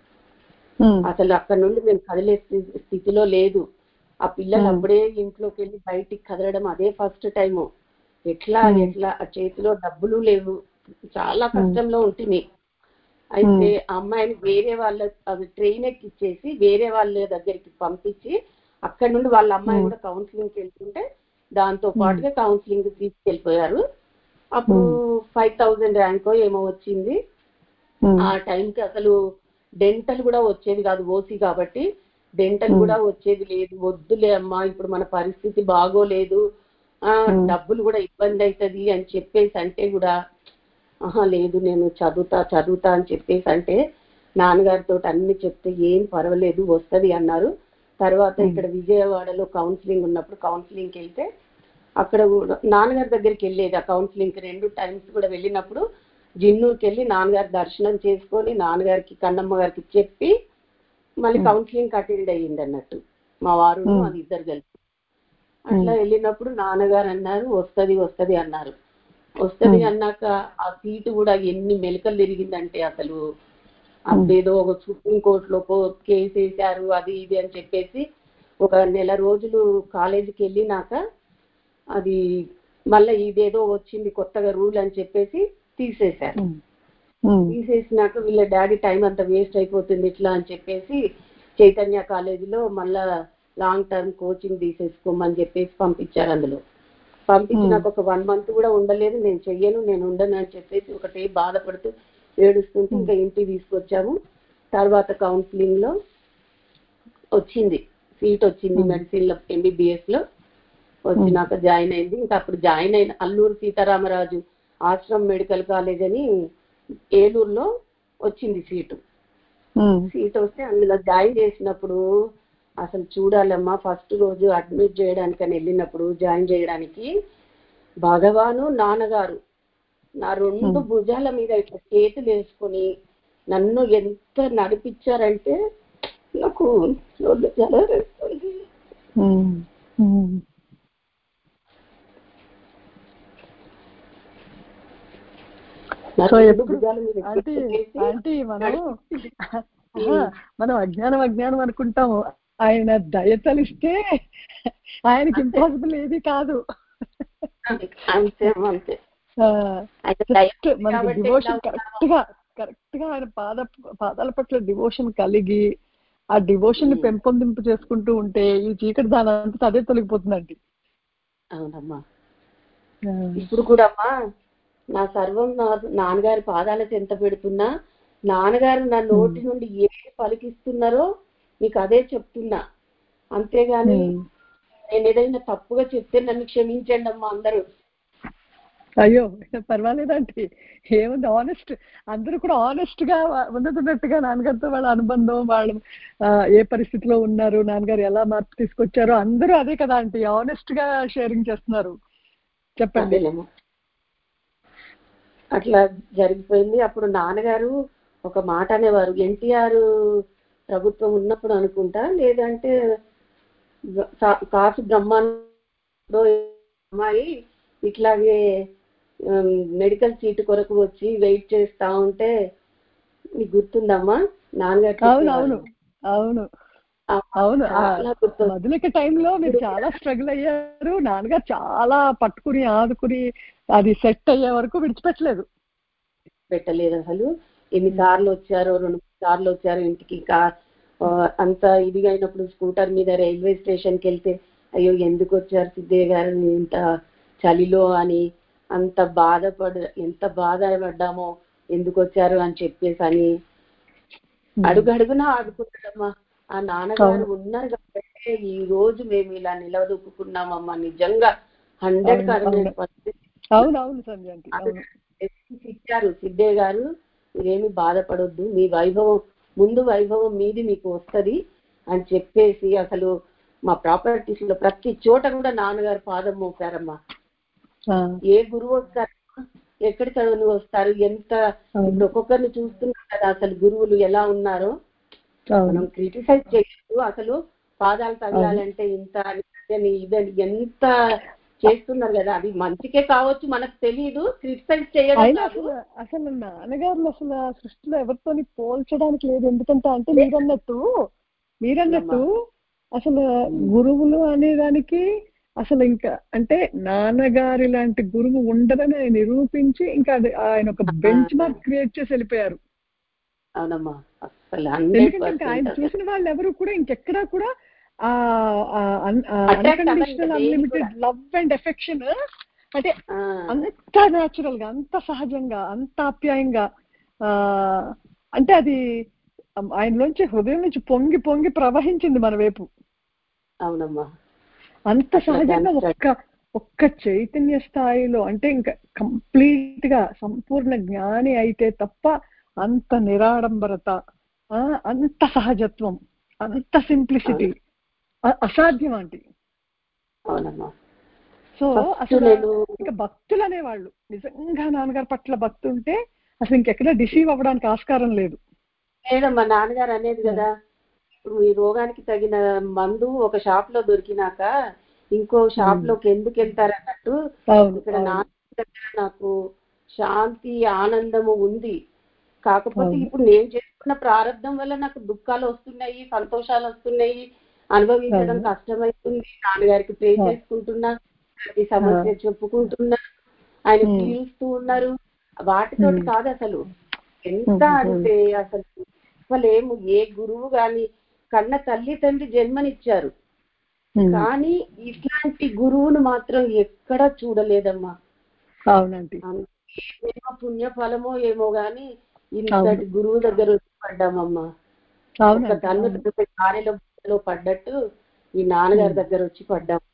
అసలు అక్కడ నుండి మేము కదిలే స్థితిలో లేదు. ఆ పిల్లలు అప్పుడే ఇంట్లోకి వెళ్ళి బయటికి కదలడం అదే ఫస్ట్ టైము. ఎట్లా ఆ చేతిలో డబ్బులు లేవు, చాలా కష్టంలో ఉంటుంది. అయితే ఆ అమ్మాయిని వేరే వాళ్ళ ట్రైన్ ఎక్కిచ్చేసి వేరే వాళ్ళ దగ్గరికి పంపించి అక్కడ నుండి వాళ్ళ అమ్మాయి కూడా కౌన్సిలింగ్కి వెళ్తుంటే దాంతో పాటుగా కౌన్సిలింగ్ తీసుకెళ్ళిపోయారు. అప్పుడు 5,000 ర్యాంకో ఏమో వచ్చింది. ఆ టైంకి అసలు డెంటల్ కూడా వచ్చేది కాదు, ఓసీ కాబట్టి డెంటల్ కూడా వచ్చేది లేదు. వద్దులే అమ్మా, ఇప్పుడు మన పరిస్థితి బాగోలేదు, డబ్బులు కూడా ఇబ్బంది అవుతుంది అని చెప్పేసి అంటే కూడా లేదు నేను చదువుతా అని చెప్పేసి అంటే నాన్నగారితో అన్ని చెప్తే ఏం పర్వాలేదు వస్తుంది అన్నారు. తర్వాత ఇక్కడ విజయవాడలో కౌన్సిలింగ్ ఉన్నప్పుడు కౌన్సిలింగ్కి వెళ్తే అక్కడ నాన్నగారి దగ్గరికి వెళ్ళేది. ఆ కౌన్సిలింగ్కి 2 టైమ్స్ కూడా వెళ్ళినప్పుడు జిన్నూరుకి వెళ్ళి నాన్నగారి దర్శనం చేసుకొని నాన్నగారికి కన్నమ్మ గారికి చెప్పి మళ్ళీ కౌన్సిలింగ్ అటెండ్ అయ్యింది అన్నట్టు మా వారు అది ఇద్దరు కలిసి. అట్లా వెళ్ళినప్పుడు నాన్నగారు అన్నారు వస్తుంది అన్నారు. వస్తుంది అన్నాక ఆ సీటు కూడా ఎన్ని మెలకలు తిరిగిందంటే అసలు అదేదో ఒక సుప్రీంకోర్టులో కేసు వేశారు అది ఇది అని చెప్పేసి ఒక నెల రోజులు కాలేజీకి వెళ్ళినాక అది మళ్ళీ ఇదేదో వచ్చింది కొత్తగా రూల్ అని చెప్పేసి తీసేశారు. తీసేసినాక వీళ్ళ డాడీ టైం అంతా వేస్ట్ అయిపోతుంది ఇట్లా అని చెప్పేసి చైతన్య కాలేజీలో మళ్ళా లాంగ్ టర్మ్ కోచింగ్ తీసేసుకోమని చెప్పేసి పంపించారు. అందులో పంపించినాక ఒక 1 month కూడా ఉండలేదు. నేను ఉండను అని చెప్పేసి ఒకటే బాధపడుతూ ఏడుస్తుంటే ఇంకా ఇంటికి తీసుకొచ్చాము. తర్వాత కౌన్సిలింగ్ లో వచ్చింది, సీట్ వచ్చింది మెడిసిన్లో MBBS లో వచ్చినాక జాయిన్ అయింది. ఇంకా అప్పుడు జాయిన్ అయిన అల్లూరు సీతారామరాజు ఆశ్రమ్ మెడికల్ కాలేజ్ అని ఏలూరులో వచ్చింది సీటు. సీట్ వస్తే అందులో జాయిన్ చేసినప్పుడు అసలు చూడాలమ్మా, ఫస్ట్ రోజు అడ్మిట్ చేయడానికని వెళ్ళినప్పుడు జాయిన్ చేయడానికి భగవాను నాన్నగారు నా 2 భుజాల మీద ఇట్లా చేతులు వేసుకొని నన్ను ఎంత నడిపించారంటే నాకు జలరేస్తుంది. మనం అజ్ఞానం అనుకుంటాము, ఆయన దయతలిస్తే ఆయనకి ఇంపాసిబుల్ ఏది కాదు. అంతే మనకి డివోషన్ కరెక్ట్ గా ఆయన పాదాల పట్ల డివోషన్ కలిగి ఆ డివోషన్ ని పెంపొందింపు చేసుకుంటూ ఉంటే ఈ చీకటి దాని అంతా అదే తొలగిపోతుందండి. అవునమ్మా. ఇప్పుడు కూడా అమ్మా నా సర్వం నాన్నగారి పాదాల చెంత పెడుతున్నా, నాన్నగారు నా నోటి నుండి ఏది పలికిస్తున్నారో మీకు అదే చెప్తున్నా. అంతేగాని నేను ఏదైనా తప్పుగా చెప్తే నన్ను క్షమించండి అమ్మా అందరూ. అయ్యో పర్వాలేదండి, ఏముంది, ఆనెస్ట్ అందరూ కూడా ఆనెస్ట్ గా ఉన్నట్టుగా నాన్నగారితో వాళ్ళ అనుబంధం, వాళ్ళు ఏ పరిస్థితిలో ఉన్నారు, నాన్నగారు ఎలా మార్పు తీసుకొచ్చారో అందరూ అదే కదా ఆంటీ, ఆనెస్ట్ గా షేరింగ్ చేస్తున్నారు. చెప్పండి. అట్లా జరిగిపోయింది. అప్పుడు నాన్నగారు ఒక మాట అనేవారు, NTR ప్రభుత్వం ఉన్నప్పుడు అనుకుంటా, లేదంటే కాసు బ్రహ్మాండ అమ్మాయి ఇట్లాగే మెడికల్ సీటు కొరకు వచ్చి వెయిట్ చేస్తా ఉంటే మీకు గుర్తుందమ్మా నాన్నగారు? అవును మధులిక టైంలో మీరు చాలా స్ట్రగుల్ అయ్యారు. నాన్నగారు చాలా పట్టుకుని ఆదుకుని అది సెట్ అయ్యే వరకు విడిచిపెట్టలేదు అసలు. ఎన్నిసార్లు వచ్చారో, 2 సార్లు వచ్చారు ఇంటికి. అంత ఇదిగా అయినప్పుడు స్కూటర్ మీద రైల్వే స్టేషన్కి వెళ్తే అయ్యో ఎందుకు వచ్చారు సిద్ధయ్య గారు ఇంత చలిలో అని అంత ఎంత బాధపడ్డామో, ఎందుకు వచ్చారు అని చెప్పేసి అని అడుగడుగునా ఆడుకుంటాడమ్మా. ఆ నాన్నగారు ఉన్నారు కాబట్టి ఈ రోజు మేము ఇలా నిలదొక్కున్నామమ్మా. నిజంగా 100% ఇచ్చారు సిద్ధయ్య గారు, మీరేమి బాధపడొద్దు, మీ వైభవం ముందు వైభవం మీది మీకు వస్తుంది అని చెప్పేసి అసలు మా ప్రాపర్టీస్ లో ప్రతి చోట కూడా నాన్నగారు పాదం మోపారమ్మా. ఏ గురువు వస్తారు, ఎక్కడి చదువులు వస్తారు, ఎంత ఇప్పుడు ఒక్కొక్కరిని చూస్తున్నాం కదా అసలు గురువులు ఎలా ఉన్నారో. మనం క్రిటిసైజ్ చేయొచ్చు, అసలు పాదాలు తగలాలంటే ఇంత ఇదని ఎంత చేస్తున్నారు కదా, అది మంచికే కావచ్చు, మనకు తెలియదు, క్రిటిసైజ్ చేయడం కాదు. అసలు నాన్నగారు అసలు ఆ సృష్టిలో ఎవరితోని పోల్చడానికి లేదు. ఎందుకంటే అంటే మీరన్నట్టు అసలు గురువులు అనేదానికి అసలు ఇంకా అంటే నాన్నగారి లాంటి గురువు ఉండదని ఆయన నిరూపించి ఇంకా ఆయన ఒక బెంచ్ మార్క్ క్రియేట్ చేసి వెళ్ళిపోయారు. అవునమ్మా, అసలు ఎందుకంటే ఇంకా ఆయన చూసిన వాళ్ళు ఎవరు కూడా ఇంకెక్కడా కూడా unconditional unlimited love and affection అంటే అంత న్యాచురల్ గా, అంత సహజంగా, అంత ఆప్యాయంగా, అంటే అది ఆయనలోంచి హృదయం నుంచి పొంగి పొంగి ప్రవహించింది మన వైపు. అవునమ్మా, అంత సహజంగా ఒక్క చైతన్య స్థాయిలో, అంటే ఇంకా కంప్లీట్ గా సంపూర్ణ జ్ఞాని అయితే తప్ప అంత నిరాడంబరత, అంత సహజత్వం, అంత సింప్లిసిటీ అసాధ్యం ఆంటీ. అవునమ్మా. సో అసలు ఇంకా భక్తులు అనేవాళ్ళు నిజంగా నాన్నగారి పట్ల భక్తి ఉంటే అసలు ఇంకెక్కడ డిసీవ్ అవ్వడానికి ఆస్కారం లేదు. లేదమ్మా, నాన్నగారు అనేది కదా, ఇప్పుడు ఈ రోగానికి తగిన మందు ఒక షాప్ లో దొరికినాక ఇంకో షాప్ లోకి ఎందుకు వెళ్తారన్నట్టు ఇక్కడ నాకు శాంతి ఆనందము ఉంది. కాకపోతే ఇప్పుడు నేను చేసుకున్న ప్రారంభం వల్ల నాకు దుఃఖాలు వస్తున్నాయి, సంతోషాలు వస్తున్నాయి, అనుభవించడం కష్టమవుతుంది. నాన్నగారికి ప్రే చేసుకుంటున్నా, ప్రతి సమస్య చెప్పుకుంటున్నా, ఆయన పీలుస్తూ ఉన్నారు. వాటితోటి కాదు అసలు, ఎంత అంటే అసలు ఏ గురువు గాని కన్న తల్లి తండ్రి జన్మనిచ్చారు, కానీ ఇట్లాంటి గురువును మాత్రం ఎక్కడా చూడలేదమ్మా. అవునండి, ఏమో పుణ్య ఫలమో ఏమో గాని ఇంతటి గురువు దగ్గర వచ్చి పడ్డామమ్మా. ఒక తల్లి కార్యలో పడ్డట్టు ఈ నాన్నగారి దగ్గర వచ్చి పడ్డాము.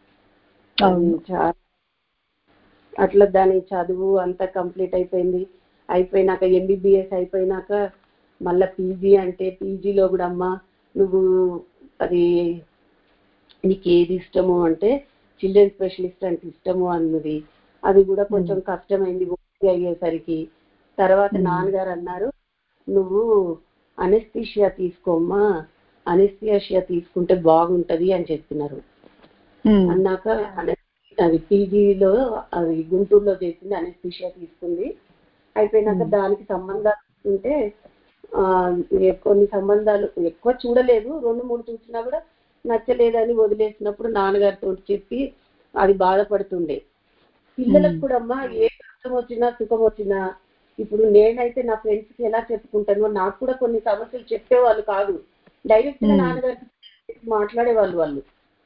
అట్లా దాని చదువు అంతా కంప్లీట్ అయిపోయినాక MBBS అయిపోయినాక మళ్ళా పీజీ అంటే పీజీలో కూడా అమ్మా నువ్వు అది నీకు ఏది ఇష్టము అంటే చిల్డ్రన్ స్పెషలిస్ట్ అంటే ఇష్టము అన్నది. అది కూడా కొంచెం కష్టమైంది అయ్యేసరికి. తర్వాత నాన్నగారు అన్నారు, నువ్వు అనెస్థీషియా తీసుకోమ్మా, అనెస్థీషియా తీసుకుంటే బాగుంటది అని చెప్తున్నారు. అన్నాక అది పీజీలో అది గుంటూరులో చేసింది, అనెస్థీషియా తీసుకుంది. అయిపోయినాక దానికి సంబంధాలు ఉంటే కొన్ని సంబంధాలు ఎక్కువ చూడలేదు, 2-3 చూసినా కూడా నచ్చలేదని వదిలేసినప్పుడు నాన్నగారితో చెప్పి అది బాధపడుతుండే. పిల్లలకు కూడా అమ్మా ఏ కష్టం వచ్చినా సుఖం వచ్చినా, ఇప్పుడు నేనైతే నా ఫ్రెండ్స్ కి ఎలా చెప్పుకుంటానో నాకు కూడా కొన్ని సమస్యలు చెప్పేవాళ్ళు కాదు, డైరెక్ట్ గా నాన్నగారికి మాట్లాడేవాళ్ళు. వాళ్ళు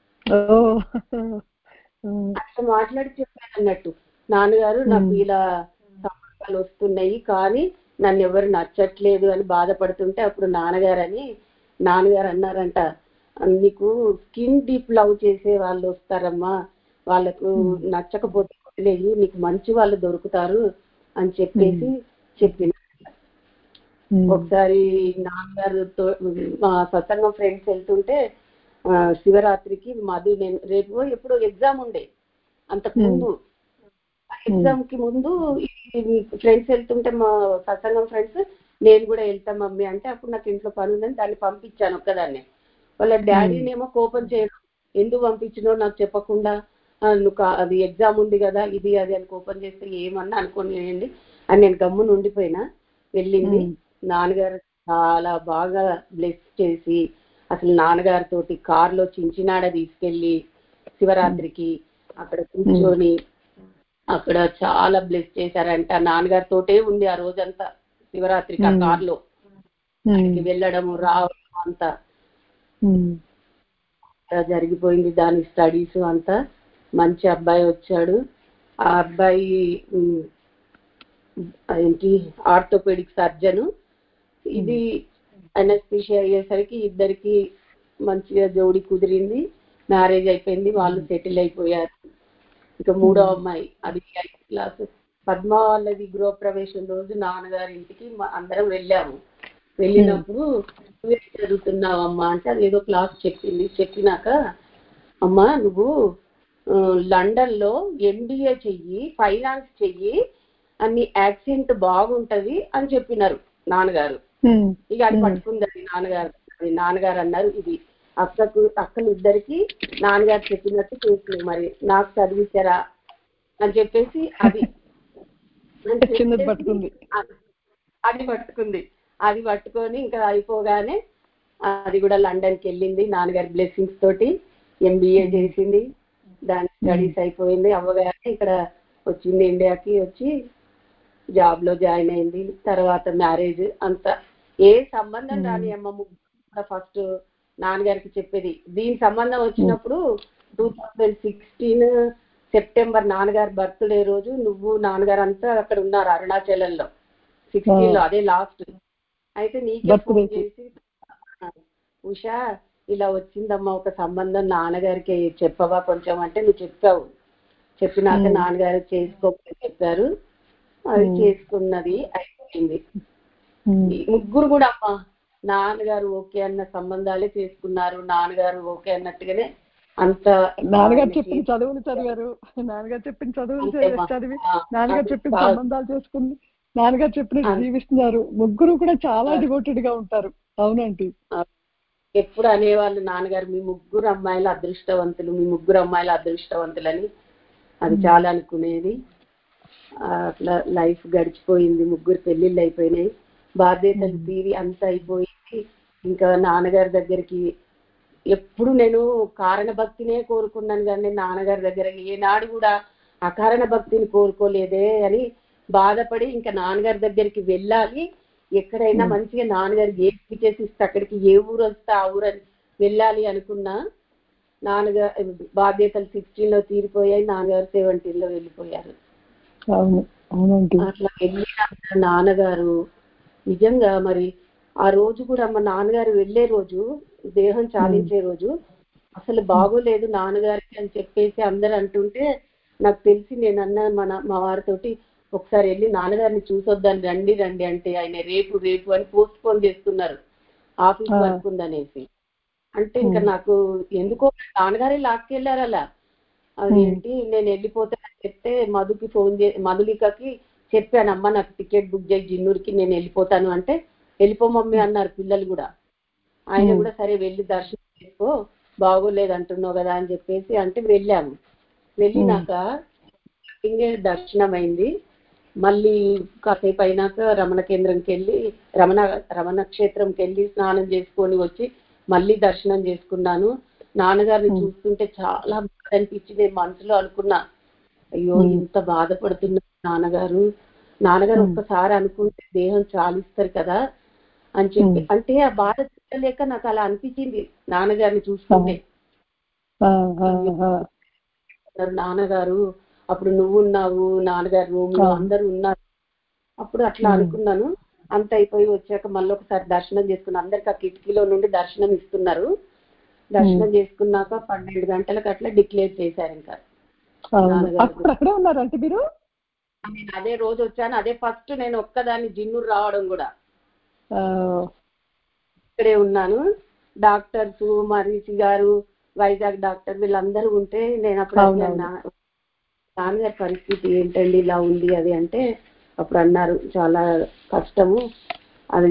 అట్లా మాట్లాడి చెప్పాను అన్నట్టు, నాన్నగారు నాకు ఇలా సమస్యలు వస్తున్నాయి కానీ నన్ను ఎవరు నచ్చట్లేదు అని బాధపడుతుంటే అప్పుడు నాన్నగారు అన్నారంట, నీకు స్కిన్ డీప్ లవ్ చేసే వాళ్ళు వస్తారమ్మా, వాళ్ళకు నచ్చకపోతే వదిలేయి, నీకు మంచి వాళ్ళు దొరుకుతారు అని చెప్పేసి చెప్పిన. ఒకసారి నాన్నగారితో మా సత్సంగం ఫ్రెండ్స్ వెళ్తుంటే శివరాత్రికి నేను రేపు ఎప్పుడు ఎగ్జామ్ ఉండే, అంతకు ముందు ఎగ్జామ్ కి ముందు ఫ్రెండ్స్ వెళ్తుంటే మా సత్సంగం ఫ్రెండ్స్ నేను కూడా వెళ్తా మమ్మీ అంటే, అప్పుడు నాకు ఇంట్లో పని ఉందని దాన్ని పంపించాను ఒక్కదాన్ని. వాళ్ళ డాడీనేమో కోపం చేయడం, ఎందుకు పంపించినో నాకు చెప్పకుండా, నువ్వు అది ఎగ్జామ్ ఉంది కదా ఇది అది అని కోపం చేస్తే ఏమన్నా అనుకోనియండి అని నేను గమ్మున ఉండిపోయినా. వెళ్ళింది నాన్నగారు చాలా బాగా బ్లెస్ చేసి అసలు నాన్నగారితోటి కారులో చించినాడ తీసుకెళ్ళి శివరాత్రికి అక్కడ కూర్చొని అక్కడ చాలా బ్లెస్ చేశారంట. నాన్నగారితోటే ఉంది ఆ రోజంతా శివరాత్రికి ఆ కార్లో వెళ్ళడము రావడం అంతా జరిగిపోయింది. దాని స్టడీస్ అంతా మంచి అబ్బాయి వచ్చాడు. ఆ అబ్బాయి ఏంటి ఆర్థోపెడిక్ సర్జను. ఇది అనెస్థీషియా అయ్యేసరికి ఇద్దరికి మంచిగా జోడి కుదిరింది, మ్యారేజ్ అయిపోయింది, వాళ్ళు సెటిల్ అయిపోయారు. ఇక 3వ అమ్మాయి అది 8th క్లాస్. పద్మ వాళ్ళది గృహప్రవేశం రోజు నాన్నగారి ఇంటికి అందరం వెళ్ళాము. వెళ్ళినప్పుడు నువ్వేం చదువుతున్నావమ్మా అంటే అది ఏదో క్లాస్ చెప్పినాక, అమ్మా నువ్వు లండన్ లో MBA చెయ్యి, ఫైనాన్స్ చెయ్యి, అన్ని యాక్సెంట్ బాగుంటది అని చెప్పినారు నాన్నగారు. ఇక అది పట్టుకుందని నాన్నగారు అన్నారు, ఇది అక్కలు ఇద్దరికి నాన్నగారు చెప్పినట్టు చేసింది. మరి నాకు చదివించారా అని చెప్పేసి అది పట్టుకుంది. అది పట్టుకొని ఇంకా అయిపోగానే అది కూడా లండన్కి వెళ్ళింది. నాన్నగారి బ్లెస్సింగ్స్ తోటి MBA చేసింది. దాని స్టడీస్ అయిపోయింది. అవ్వగానే ఇక్కడ వచ్చింది, ఇండియాకి వచ్చి జాబ్ లో జాయిన్ అయింది. తర్వాత మ్యారేజ్. అంతా ఏ సంబంధం రాని అమ్మ ఫస్ట్ నాన్నగారికి చెప్పేది. దీని సంబంధం వచ్చినప్పుడు 2016 సెప్టెంబర్ నాన్నగారి బర్త్డే రోజు నువ్వు నాన్నగారు అంతా అక్కడ ఉన్నారు అరుణాచలంలో 16లో, అదే లాస్ట్. అయితే నీకే ఫోన్ చేసి ఉషా ఇలా వచ్చిందమ్మా ఒక సంబంధం, నాన్నగారికి చెప్పవా కొంచెం అంటే నువ్వు చెప్పావు. చెప్పినాక నాన్నగారు చేసుకోమని చెప్పారు. అది చేసుకున్నది, అయిపోయింది. ముగ్గురు కూడా అమ్మా నాన్నగారు ఓకే అన్న సంబంధాలే చేసుకున్నారు. నాన్నగారు ఓకే అన్నట్టుగానే అంత నాన్నగారు చెప్పిన చదువులు చదివారు. నాన్నగారు చెప్పిన చదువులు చదివి నాన్నగారు చెప్పిన సంబంధాలు చేసుకుని నాన్నగారు చెప్పినట్టు జీవిస్తున్నారు. ముగ్గురు కూడా చాలా డివోటెడ్ గా ఉంటారు. అవునండి. ఎప్పుడు అనేవాళ్ళు నాన్నగారు మీ ముగ్గురు అమ్మాయిల అదృష్టవంతులు, మీ ముగ్గురు అమ్మాయిల అదృష్టవంతులని. అది చాలా అనుకునేది. అట్లా లైఫ్ గడిచిపోయింది. ముగ్గురు పెళ్లిళ్ళు అయిపోయినాయి. బాధ్యతలు తీరి అంత అయిపోయింది. ఇంకా నాన్నగారి దగ్గరికి ఎప్పుడు నేను కారణ భక్తినే కోరుకున్నాను కానీ నాన్నగారి దగ్గర ఏనాడు కూడా అకారణ భక్తిని కోరుకోలేదే అని బాధపడి ఇంకా నాన్నగారి దగ్గరికి వెళ్ళాలి, ఎక్కడైనా మంచిగా నాన్నగారు ఏ చేసి ఇస్తే అక్కడికి ఏ ఊరు వస్తే ఆ ఊరు వెళ్ళాలి అనుకున్నా. నాన్నగారు బాధ్యతలు 16లో తీరిపోయాయి. నాన్నగారు 17లో వెళ్ళిపోయారు. అట్లా వెళ్ళిన నాన్నగారు నిజంగా మరి ఆ రోజు కూడా మా నాన్నగారు వెళ్ళే రోజు, దేహం చాలించే రోజు అసలు బాగోలేదు నాన్నగారికి అని చెప్పేసి అందరు అంటుంటే నాకు తెలిసి నేను అన్నా మా వారితోటి ఒకసారి వెళ్ళి నాన్నగారిని చూసొద్దాను రండి రండి అంటే ఆయన రేపు రేపు అని పోస్ట్ పోన్ చేస్తున్నారు, ఆఫీస్ వర్క్ ఉందనేసి. అంటే ఇంకా నాకు ఎందుకో నాన్నగారే లాక్కెళ్ళారు అలా. అదేంటి నేను వెళ్ళిపోతానని చెప్తే మధుకి ఫోన్ మధులికకి చెప్పానమ్మా నాకు టికెట్ బుక్ చేసి జిన్నూరుకి నేను వెళ్ళిపోతాను అంటే వెళ్ళిపో మమ్మీ అన్నారు పిల్లలు కూడా. ఆయన కూడా సరే వెళ్ళి దర్శనం చేసుకో బాగోలేదు అంటున్నావు కదా అని చెప్పేసి అంటే వెళ్ళాము. వెళ్ళినాక దర్శనం అయింది. మళ్ళీ కాసేపు అయినాక రమణ కేంద్రంకి వెళ్ళి రమణ క్షేత్రంకి వెళ్ళి స్నానం చేసుకొని వచ్చి మళ్ళీ దర్శనం చేసుకున్నాను. నాన్నగారిని చూస్తుంటే చాలా బాధ అనిపించింది. నేను మనసులో అనుకున్నా అయ్యో ఇంత బాధపడుతున్నారు నాన్నగారు ఒక్కసారి అనుకుంటే దేహం చాలిస్తారు కదా అని చెప్పి. అంటే ఆ బాధ చూడలేక నాకు అలా అనిపించింది నాన్నగారిని చూస్తుంటే. నాన్నగారు అప్పుడు నువ్వు ఉన్నావు, నాన్నగారు రూమ్ లో అందరూ ఉన్నారు. అప్పుడు అట్లా అనుకున్నాను. అంత అయిపోయి వచ్చాక మళ్ళీ ఒకసారి దర్శనం చేసుకున్నాను. అందరికి ఆ కిటికీలో నుండి దర్శనం ఇస్తున్నారు. దర్శనం చేసుకున్నాక 12 గంటలకు అట్లా డిక్లేర్ చేశారు. ఇంకా ఉన్నారంటే మీరు నేను అదే రోజు వచ్చాను. అదే ఫస్ట్ నేను ఒక్కదాన్ని జిన్నూరు రావడం కూడా. ఇక్కడే ఉన్నాను. డాక్టర్స్ మరీషి గారు, వైజాగ్ డాక్టర్ వీళ్ళందరూ ఉంటే నేను అప్పుడు నాన్నగారి పరిస్థితి ఏంటండి ఇలా ఉంది అది అంటే అప్పుడు అన్నారు చాలా కష్టము అది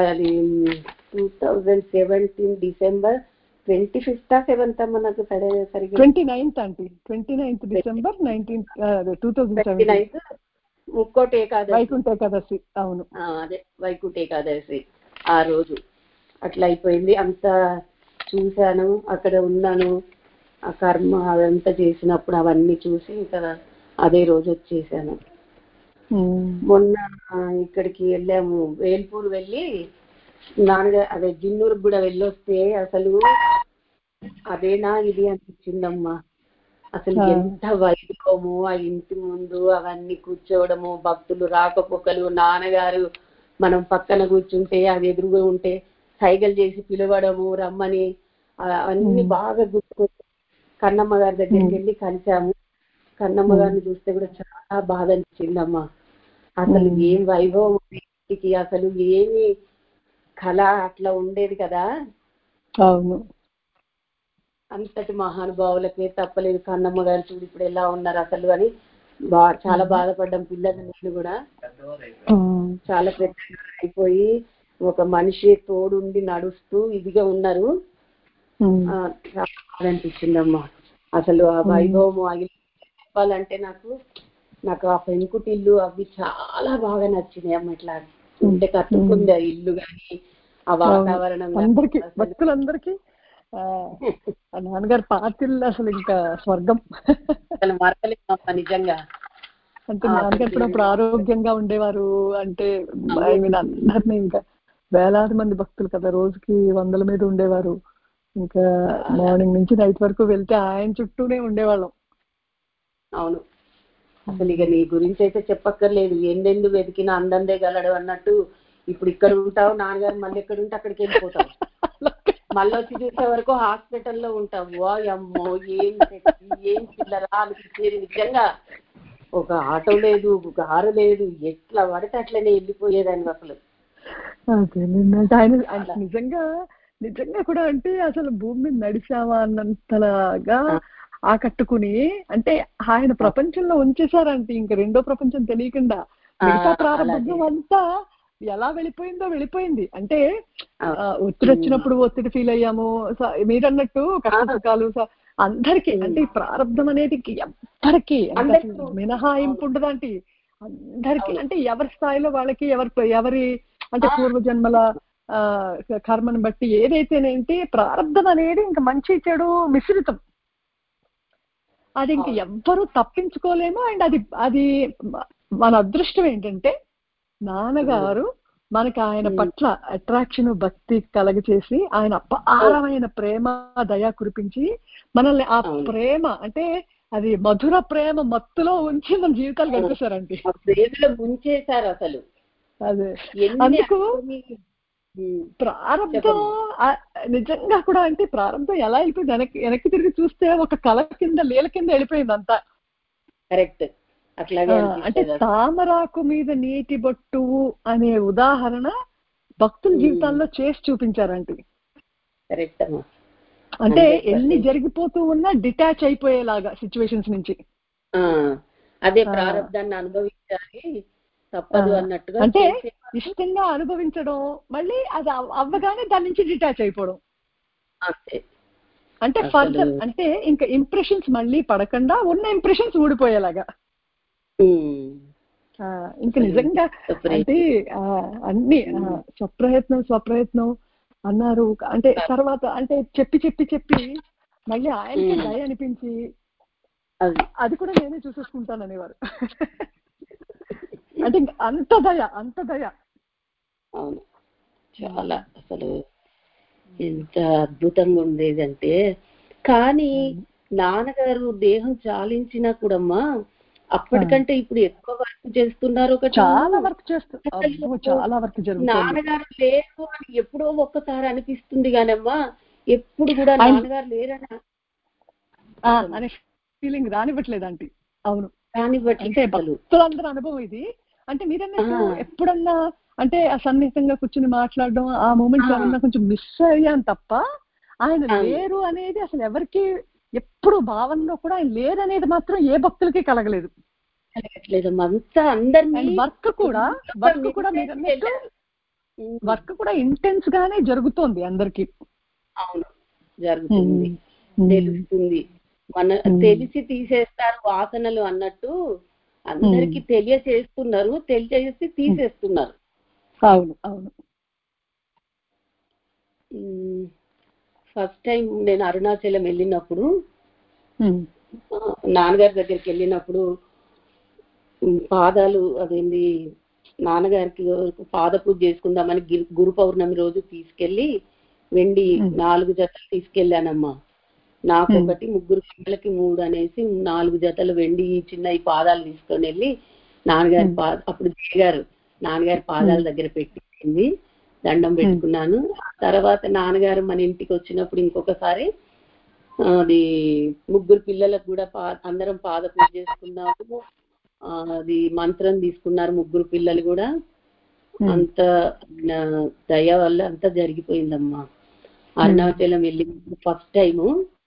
2017 డిసెంబర్ 25th 7th మనకు సరిగ్గా 29th డిసెంబర్ 2017 ముక్కోటి ఏకాదశి, వైకుంఠ ఏకాదశి. అవును, అదే వైకుంఠ ఏకాదశి ఆ రోజు అట్లా అయిపోయింది. అంతా చూశాను, అక్కడ ఉన్నాను. ఆ కర్మ అదంతా చేసినప్పుడు అవన్నీ చూసి ఇంకా అదే రోజు వచ్చేసాను. మొన్న ఇక్కడికి వెళ్ళాము, వేల్పూర్ వెళ్ళి నాన్నగారు అదే జిన్నూరు కూడా వెళ్ళొస్తే అసలు అదేనా ఇది అనిపించిందమ్మా. అసలు ఎంత వైభవము, ఆ ఇంటి ముందు అవన్నీ కూర్చోవడము, భక్తులు రాకపోకలు, నాన్నగారు మనం పక్కన కూర్చుంటే అది ఎదురుగా ఉంటే సైగలు చేసి పిలవడము రమ్మని అన్ని బాగా గుర్తు. కన్నమ్మ గారి దగ్గరికి వెళ్ళి కలిసాము. కన్నమ్మ గారిని చూస్తే కూడా చాలా బాధ అనిపించిందమ్మా. అసలు ఏం వైభవం ఇంటికి, అసలు ఏమి కళ అట్లా ఉండేది కదా. అవును, అంతటి మహానుభావులకే తప్పలేదు. కన్నమ్మ గారు చూడు ఇప్పుడు ఎలా ఉన్నారు అసలు అని చాలా బాధపడ్డాం పిల్లలు. నేను కూడా చాలా పెద్దగా అయిపోయి ఒక మనిషి తోడుండి నడుస్తూ ఇదిగా ఉన్నారు. చాలా అనిపించిందమ్మా. అసలు ఆ వైభవము చెప్పాలంటే నాకు ఆ పెంకుటిల్లు అవి చాలా బాగా నచ్చినాయి అమ్మ. ఇట్లా ఉంటే కట్టుకుంది ఆ ఇల్లు గాని ఆ వాతావరణం అందరికి భక్తులందరికీ నాన్నగారు పాతిల్లు అసలు ఇంకా స్వర్గం. అసలు మరకలేమమ్మా నిజంగా. అంటే నాన్నగారు అప్పుడు ఆరోగ్యంగా ఉండేవారు. అంటే అందరినీ ఇంకా వేలాది మంది భక్తులు కదా, రోజుకి 100 మీద ఉండేవారు. ఇంకా మార్నింగ్ నుంచి నైట్ వరకు వెళ్తే ఆయన చుట్టూనే ఉండేవాళ్ళం. అవును, అసలు ఇక నీ గురించి అయితే చెప్పక్కర్లేదు. ఎందెందు వెతికినా అందందే గలడు అన్నట్టు. ఇప్పుడు ఇక్కడ ఉంటావు, నాన్నగారు మళ్ళీ ఎక్కడ ఉంటే అక్కడికి వెళ్ళిపోతావు. మళ్ళీ వచ్చి చూసే వరకు హాస్పిటల్లో ఉంటావు. అమ్మో ఏం పిల్లరా అనిపించేది నిజంగా. ఒక ఆటో లేదు, కారు లేదు, ఎట్లా పడితే అట్లనే వెళ్ళిపోయేదాన్ని అసలు. ఆయన నిజంగా కూడా అంటే అసలు భూమి మీద నడిచావా అన్నంతలాగా ఆకట్టుకుని, అంటే ఆయన ప్రపంచంలో ఉంచేశారంటే ఇంకా రెండో ప్రపంచం తెలియకుండా. మిగతా ప్రారంభం అంతా ఎలా వెళ్ళిపోయింది. అంటే ఒత్తిడి వచ్చినప్పుడు ఒత్తిడి ఫీల్ అయ్యాము, మీరన్నట్టు కష్ట సుఖాలు అందరికీ. అంటే ఈ ప్రారంభం అనేది ఎవ్వరికి మినహాయింపు ఉండదంటే అందరికీ. అంటే ఎవరి స్థాయిలో వాళ్ళకి, ఎవరి అంటే పూర్వజన్మల కర్మను బట్టి ఏదైతేనేంటి ప్రారంధం అనేది ఇంకా మంచి చెడు మిశ్రితం. అది ఇంక ఎవ్వరూ తప్పించుకోలేము. అండ్ అది మన అదృష్టం ఏంటంటే నాన్నగారు మనకి ఆయన పట్ల అట్రాక్షన్, భక్తి కలగచేసి ఆయన అపారమైన ప్రేమ, దయ కురిపించి మనల్ని ఆ ప్రేమ అంటే అది మధుర ప్రేమ మత్తులో ఉంచి మన జీవితాలు గడిపేశారండి. ప్రేమలో ముంచేశారు అసలు. అదే అందుకు ప్రారంభం నిజంగా కూడా అంటే ప్రారంభం ఎలా వెళ్ళిపోయింది, వెనక్కి తిరిగి చూస్తే ఒక కళ కింద, లీల కింద వెళ్ళిపోయింది అంతా. కరెక్ట్. అంటే తామరాకు మీద నీటి బొట్టు అనే ఉదాహరణ భక్తుల జీవితాల్లో చేసి చూపించారంటే. కరెక్ట్. అంటే ఎన్ని జరిగిపోతూ ఉన్నా డిటాచ్ అయిపోయేలాగా సిచ్యువేషన్స్ నుంచి. అదే ప్రారంభాన్ని అనుభవించాలి తప్పదు అన్నట్టుగా. అంటే ఇష్టంగా అనుభవించడం, మళ్ళీ అది అవ్వగానే దాని నుంచి డిటాచ్ అయిపోవడం. అంటే ఫర్దర్ అంటే ఇంకా ఇంప్రెషన్స్ మళ్ళీ పడకుండా ఉన్న ఇంప్రెషన్స్ ఊడిపోయేలాగా. ఇంకా నిజంగా అంటే అన్ని స్వప్రయత్నం అన్నారు. అంటే తర్వాత అంటే చెప్పి మళ్ళీ ఆయనకి దయ అనిపించి అది కూడా నేనే చూసేసుకుంటాను అనేవారు. అంటే అంత దయ. అవును, చాలా అసలు ఎంత అద్భుతంగా ఉండేదంటే. కానీ నాన్నగారు దేహం చాలించినా కూడమ్మా అప్పటికంటే ఇప్పుడు ఎక్కువ వర్క్ చేస్తున్నారు. చాలా వర్క్ చేస్తున్నారు. నాన్నగారు లేరు అని ఎప్పుడో ఒక్కసారి అనిపిస్తుంది కానమ్మా, ఎప్పుడు కూడా నాన్నగారు లేరని అనే ఫీలింగ్ రానివ్వట్లేదు ఆంటీ. అవును, రానివ్వట్లేదు. భక్తులందరూ అనుభవం ఇది. అంటే మీరన్నట్టు ఎప్పుడన్నా అంటే సన్నిహితంగా కూర్చుని మాట్లాడడం, ఆ మూమెంట్స్ ఏమన్నా కొంచెం మిస్ అయ్యాను తప్ప ఆయన లేరు అనేది అసలు ఎవరికి ఎప్పుడు భావనలో కూడా ఆయన లేరు అనేది మాత్రం ఏ భక్తులకి కలగలేదు. వర్క్ కూడా ఇంటెన్స్ గానే జరుగుతోంది అందరికి. అవును, జరుగుతుంది, తెలుస్తుంది. మన తెలిసి తీసేస్తారు వాసనలు అన్నట్టు అందరికి తెలియచేస్తున్నారు, తెలియచేసి తీసేస్తున్నారు. అవును. ఫస్ట్ టైం నేను అరుణాచలం వెళ్ళినప్పుడు, నాన్నగారి దగ్గరికి వెళ్ళినప్పుడు పాదాలు అదేంది నాన్నగారికి పాద పూజ చేసుకుందామని గురు పౌర్ణమి రోజు తీసుకెళ్లి వెండి 4 జతలు తీసుకెళ్ళానమ్మా. నాకు ఒకటి, 3 పిల్లలకి 3 అనేసి 4 జతలు వెండి చిన్న ఈ పాదాలు తీసుకొని వెళ్ళి నాన్నగారి అప్పుడు దిగారు నాన్నగారి పాదాల దగ్గర పెట్టింది, దండం పెట్టుకున్నాను. తర్వాత నాన్నగారు మన ఇంటికి వచ్చినప్పుడు ఇంకొకసారి అది 3 పిల్లలకు కూడా అందరం పాద పూజ చేసుకున్నాము. అది మంత్రం తీసుకున్నారు 3 పిల్లలు కూడా. అంత దయ వల్ల అంతా జరిగిపోయిందమ్మా. అరుణాచలం వెళ్ళి ఫస్ట్ టైము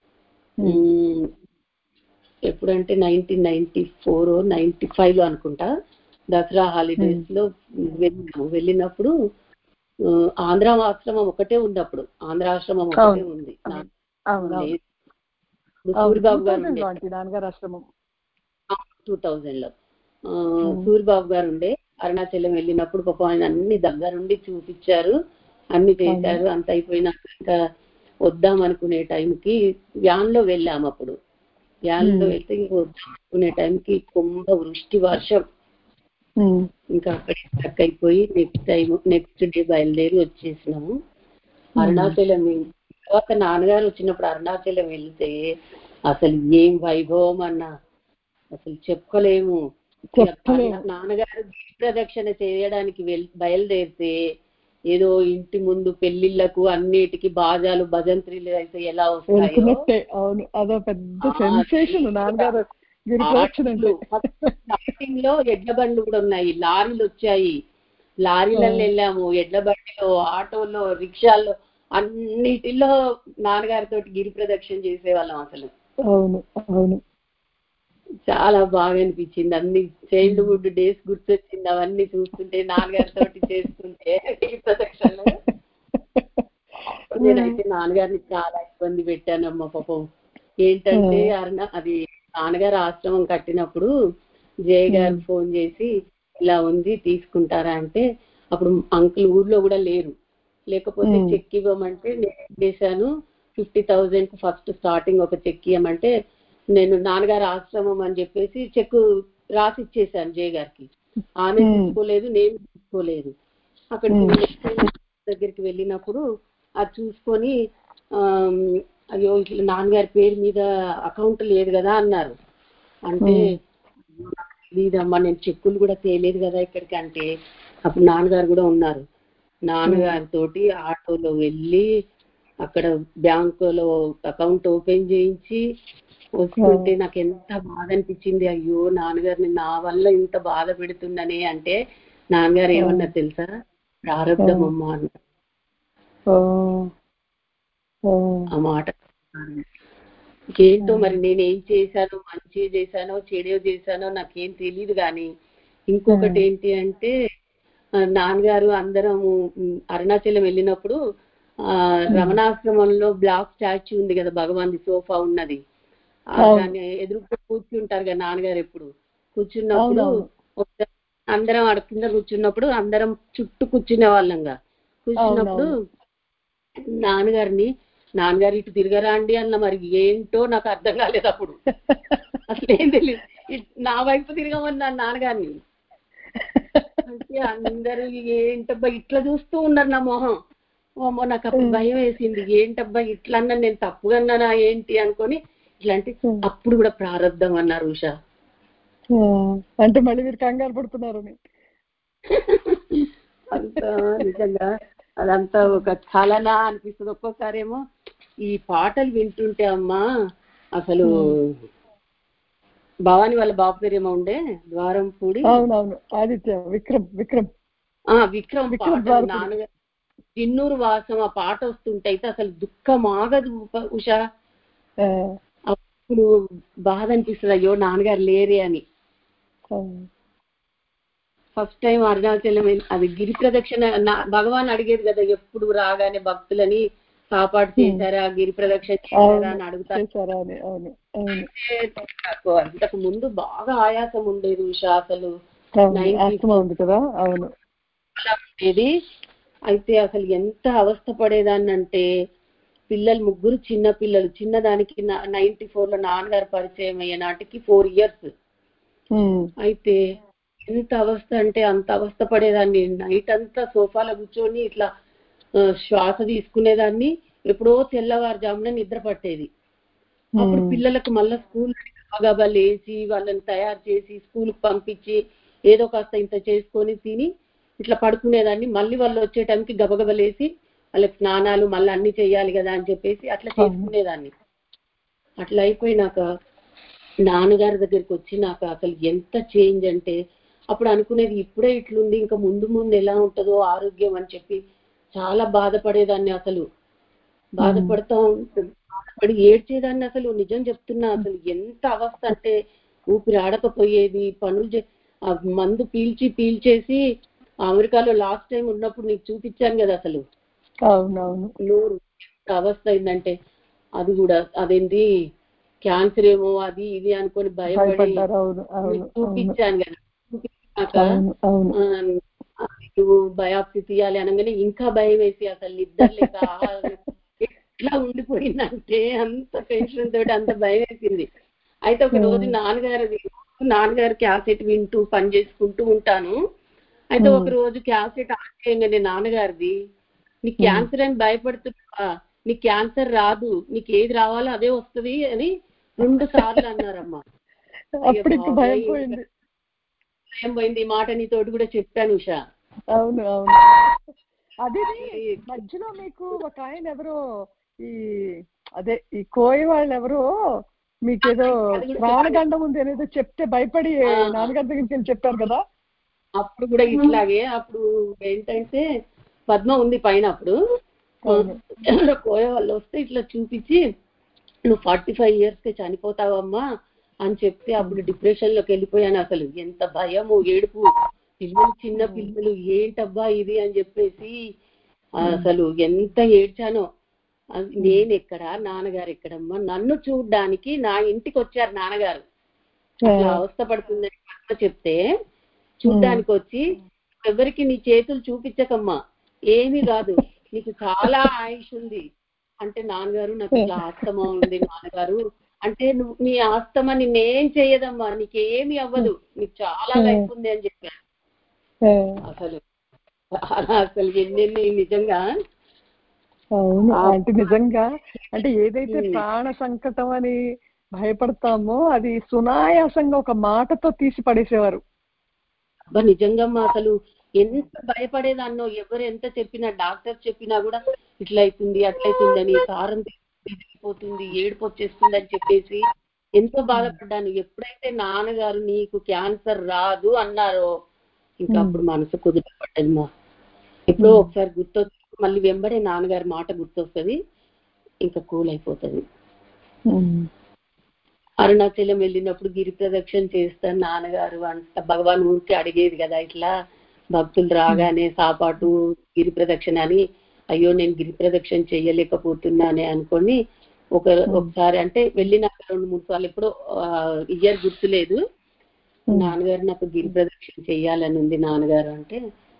ఎప్పుడంటే 1994 95 అనుకుంటా, దసరా హాలిడేస్ లో వెళ్ళినప్పుడు ఆంధ్ర ఆశ్రమం ఒకటే ఉంది. అప్పుడు ఆంధ్ర ఆశ్రమం ఒకటే ఉంది. అవును. సూరిబాబు గారు ఉండే నాన్నగారు ఆశ్రమం 2000లో సూరిబాబు గారు ఉండే. అరుణాచలం వెళ్ళినప్పుడు పాపం ఆయన అన్ని దగ్గరుండి చూపించారు, అన్ని చేశారు. అంత అయిపోయినాక ఇంకా వద్దాం అనుకునే టైంకి వ్యాన్ లో వెళ్ళాము. అప్పుడు వ్యాన్ లో వెళ్తే వద్దాం అనుకునే టైంకి కుంభ వృష్టి వర్షం, ఇంకా అక్కడ స్టక్ అయిపోయి నెక్స్ట్ డే బయలుదేరి వచ్చేసినాము అరుణాచలం. తర్వాత నాన్నగారు వచ్చినప్పుడు అరుణాచలం వెళ్తే అసలు ఏం వైభవం అన్నా అసలు చెప్పలేము. నాన్నగారు ప్రదక్షిణ చేయడానికి బయలుదేరితే ఏదో ఇంటి ముందు పెళ్లిళ్లకు అన్నిటికీ బాజాలు భజంత్రీలు అయితే ఎలా వస్తాయో అదో పెద్ద సెన్సేషన్ నాన్నగారు. స్టార్టింగ్ లో ఎడ్ల బండ్లు కూడా ఉన్నాయి, లారీలు వచ్చాయి, లారీలలో వెళ్ళాము, ఎడ్ల బండిలో, ఆటోలో, రిక్షాల్లో, అన్నిటిలో నాన్నగారితో గిరి ప్రదక్షిణ చేసేవాళ్ళం. అసలు అవును అవును చాలా బాగా అనిపించింది. అన్ని చైల్డ్హుడ్ డేస్ గుర్తొచ్చింది అవన్నీ చూస్తుంటే, నాన్నగారితో చేస్తుంటే గిరి ప్రదక్షిణలు. నేనైతే నాన్నగారిని చాలా ఇబ్బంది పెట్టానమ్మా పాపం. ఏంటంటే అది నాన్నగారు ఆశ్రమం కట్టినప్పుడు జయ గారు ఫోన్ చేసి ఇలా ఉంది తీసుకుంటారా అంటే, అప్పుడు అంకుల్ ఊర్లో కూడా లేరు. లేకపోతే చెక్ ఇవ్వమంటే నేను చేశాను 50,000 ఫస్ట్ స్టార్టింగ్ ఒక చెక్ ఇవ్వమంటే నేను నాన్నగారు ఆశ్రమం అని చెప్పేసి చెక్ రాసి ఇచ్చేసాను జయ గారికి. ఆమె తీసుకోలేదు, నేను తీసుకోలేదు. అక్కడికి దగ్గరికి వెళ్ళినప్పుడు అది చూసుకొని అయ్యో ఇట్లా నాన్నగారి పేరు మీద అకౌంట్ లేదు కదా అన్నారు. అంటే లేదమ్మా నేను చెక్కులు కూడా తేలేదు కదా ఇక్కడికి అంటే, అప్పుడు నాన్నగారు కూడా ఉన్నారు. నాన్నగారితోటి ఆటోలో వెళ్ళి అక్కడ బ్యాంకులో అకౌంట్ ఓపెన్ చేయించి వస్తుంటే నాకు ఎంత బాధ అనిపించింది. అయ్యో నాన్నగారిని నా వల్ల ఇంత బాధ పెడుతుందనే అంటే నాన్నగారు ఏమన్నా తెలుసా, ప్రారంధం అమ్మా అన్నారు. ఆ మాట ఏంటో మరి నేనేం చేశానో, మంచి చేశానో చెడు చేశానో నాకేం తెలియదు. కానీ ఇంకొకటి ఏంటి అంటే నాన్నగారు అందరము అరుణాచలం వెళ్ళినప్పుడు రమణాశ్రమంలో బ్లాక్ స్టాచ్యూ ఉంది కదా, భగవాన్ సోఫా ఉన్నది, దాన్ని ఎదురుగా కూర్చుంటారు కదా నాన్నగారు. ఎప్పుడు కూర్చున్నప్పుడు అందరం ఆడ కింద కూర్చున్నప్పుడు అందరం చుట్టూ కూర్చునే వాళ్ళంగా కూర్చున్నప్పుడు నాన్నగారు ఇటు తిరగరాండి అన్న. మరి ఏంటో నాకు అర్థం కాలేదు అప్పుడు, అసలు ఏం తెలియదు. నా వైపు తిరగమన్నాను నాన్నగారిని. అంటే అందరూ ఏంటబ్బా ఇట్లా చూస్తూ ఉన్నారు నా మొహం. నాకు అప్పుడు భయం వేసింది, ఏంటబ్బా ఇట్లా అన్నా నేను తప్పుగా అన్నానా ఏంటి అనుకొని. ఇట్లాంటి అప్పుడు కూడా ప్రారంధం అన్నారు ఉషా. అంటే మళ్ళీ మీరు కంగారు పడుతున్నారు. అంతా నిజంగా అదంతా ఒక ఛలనా అనిపిస్తుంది. ఒక్కోసారి ఏమో ఈ పాటలు వింటుంటే అమ్మా అసలు భవాని వాళ్ళ బాబు పేరేమో ఉండే ద్వారంపూడి, అవునవును ఆదిత్య విక్రమ్ పాటలు నాన్నగారు జిన్నూరు వాసం ఆ పాట వస్తుంటే అయితే అసలు దుఃఖం ఆగదు ఉషా. అప్పుడు బాధ అనిపిస్తుంది, అయ్యో నాన్నగారు లేరే అని. ఫస్ట్ టైం అరుణాచలం అది గిరి ప్రదక్షిణ భగవాన్ అడిగేది కదా ఎప్పుడు రాగానే భక్తులని కాపాడు చేశారా, గిరి ప్రదక్షిణ చేశారా అని అడుగుతారు. అంతకు ముందు బాగా ఆయాసం ఉండేది ఉషా, అసలు ఉండేది. అయితే అసలు ఎంత అవస్థ పడేదాన్ని అంటే, పిల్లలు ముగ్గురు చిన్న పిల్లలు, చిన్నదానికి 94లో నాన్నగారు పరిచయం అయ్యే నాటికి 4 years. అయితే ఎంత అవస్థ అంటే అంత అవస్థ పడేదాన్ని. నైట్ అంతా సోఫాలో కూర్చొని ఇట్లా శ్వాస తీసుకునేదాన్ని. ఎప్పుడో తెల్లవారుజామున నిద్ర పట్టేది. అప్పుడు పిల్లలకు మళ్ళీ స్కూల్ గబగబా లేచి వాళ్ళని తయారు చేసి స్కూల్కి పంపించి ఏదో కాస్త ఇంత చేసుకొని తిని ఇట్లా పడుకునేదాన్ని. మళ్ళీ వాళ్ళు వచ్చే టైంకి గబగబా లేచి వాళ్ళకి స్నానాలు మళ్ళీ అన్ని చెయ్యాలి కదా అని చెప్పేసి అట్లా చేసుకునేదాన్ని. అట్లా అయిపోయినాక నాన్నగారి దగ్గరికి వచ్చినాక అసలు ఎంత చేంజ్ అంటే, అప్పుడు అనుకునేది ఇప్పుడే ఇట్లుంది ఇంకా ముందు ముందు ఎలా ఉంటుందో ఆరోగ్యం అని చెప్పి చాలా బాధపడేదాన్ని. అసలు బాధపడి ఏడ్చేదాన్ని. అసలు నిజం చెప్తున్నా, అసలు ఎంత అవస్థ అంటే ఊపిరి ఆడకపోయేది. పనులు మందు పీల్చేసి అమెరికాలో లాస్ట్ టైం ఉన్నప్పుడు నీకు చూపించాను కదా, అసలు నోరు అవస్థ అయిందంటే అది కూడా అదేంటి క్యాన్సర్ ఏమో అది ఇది అనుకొని భయపడి చూపించాను కదా. చూపించాక నువ్వు బయాప్సీ తీయాలి అనగానే ఇంకా భయం వేసి అసలు నిద్ర లేక ఎట్లా ఉండిపోయిందంటే అంత టెన్షన్ తోటి అంత భయం వేసింది. అయితే ఒక రోజు నాన్నగారు క్యాసెట్ వింటూ పని చేసుకుంటూ ఉంటాను. అయితే ఒక రోజు క్యాసెట్ ఆన్ చేయగానే నాన్నగారిది, నీకు క్యాన్సర్ అని భయపడుతున్నా, నీకు క్యాన్సర్ రాదు, నీకు ఏది రావాలో అదే వస్తుంది అని 2 సార్లు అన్నారమ్మా. భయం పోయింది. ఈ మాట నీతోటి కూడా చెప్పాను ఉషా. అవును అవును. అదే మధ్యలో మీకు ఒక ఆయన ఎవరో ఈ కోయి వాళ్ళు ఎవరో మీకేదో ప్రాణగండం ఉంది అనేది చెప్తే భయపడి నాన్నగారి దగ్గరికి వెళ్ళి చెప్పారు కదా. అప్పుడు కూడా ఇట్లాగే అప్పుడు ఏంటంటే పద్మ ఉంది పైన, అప్పుడు కోయ వాళ్ళు వస్తే ఇట్లా చూపించి నువ్వు 45 years చనిపోతావమ్మా అని చెప్తే అప్పుడు డిప్రెషన్ లోకి వెళ్ళిపోయాను. అసలు ఎంత భయము, ఏడుపు, పిల్లలు చిన్న పిల్లలు ఏంటబ్బా ఇది అని చెప్పేసి అసలు ఎంత ఏడ్చానో. నేను ఎక్కడ, నాన్నగారు ఎక్కడమ్మా, నన్ను చూడ్డానికి నా ఇంటికి వచ్చారు నాన్నగారు. అట్లా అవస్థ పడుతుందని చెప్తే చూడ్డానికి వచ్చి, ఎవరికి నీ చేతులు చూపించకమ్మా, ఏమీ కాదు, నీకు చాలా ఆయుష్ ఉంది అంటే, నాన్నగారు నాకు ఇట్లా ఆస్తమా ఉంది నాన్నగారు అంటే, నువ్వు నీ ఆస్తమా నిన్నేం చెయ్యదమ్మా, నీకేమీ అవ్వదు, నీకు చాలా లైఫ్ ఉంది అని చెప్పారు. అసలు ఎన్నెన్ని నిజంగా. అవును అంటే నిజంగా అంటే ఏదైతే ప్రాణ సంకటం అని భయపడతామో అది సునాయాసంగా ఒక మాటతో తీసి పడేసేవారు. నిజంగమ్మా అసలు ఎంత భయపడేదాన్నో. ఎవరు ఎంత చెప్పినా, డాక్టర్ చెప్పినా కూడా ఇట్లా అవుతుంది అట్లయితుంది అని, సారం పోతుంది, ఏడుపు వచ్చేస్తుంది అని చెప్పేసి ఎంతో బాధపడ్డాను. ఎప్పుడైతే నాన్నగారు నీకు క్యాన్సర్ రాదు అన్నారో ఇంకా అప్పుడు మనసు కుదుటపడ్డమ్మా. ఎప్పుడో ఒకసారి గుర్తొచ్చి మళ్ళీ వెంబడే నాన్నగారి మాట గుర్తొస్తుంది, ఇంకా కూల్ అయిపోతుంది. అరుణాచలం వెళ్ళినప్పుడు గిరి ప్రదక్షిణ చేస్తాను నాన్నగారు అంట. భగవాన్ ఊరికి అడిగేది కదా ఇట్లా భక్తులు రాగానే సాపాటు గిరి ప్రదక్షిణ అని. అయ్యో నేను గిరి ప్రదక్షిణ చెయ్యలేకపోతున్నానే అనుకొని ఒకసారి అంటే వెళ్ళినాక 2-3 సార్లు ఎప్పుడో ఇయర్ గుర్తులేదు. నాన్నగారు నాకు గిరి ప్రదక్షిణ చెయ్యాలని ఉంది నాన్నగారు అంటే,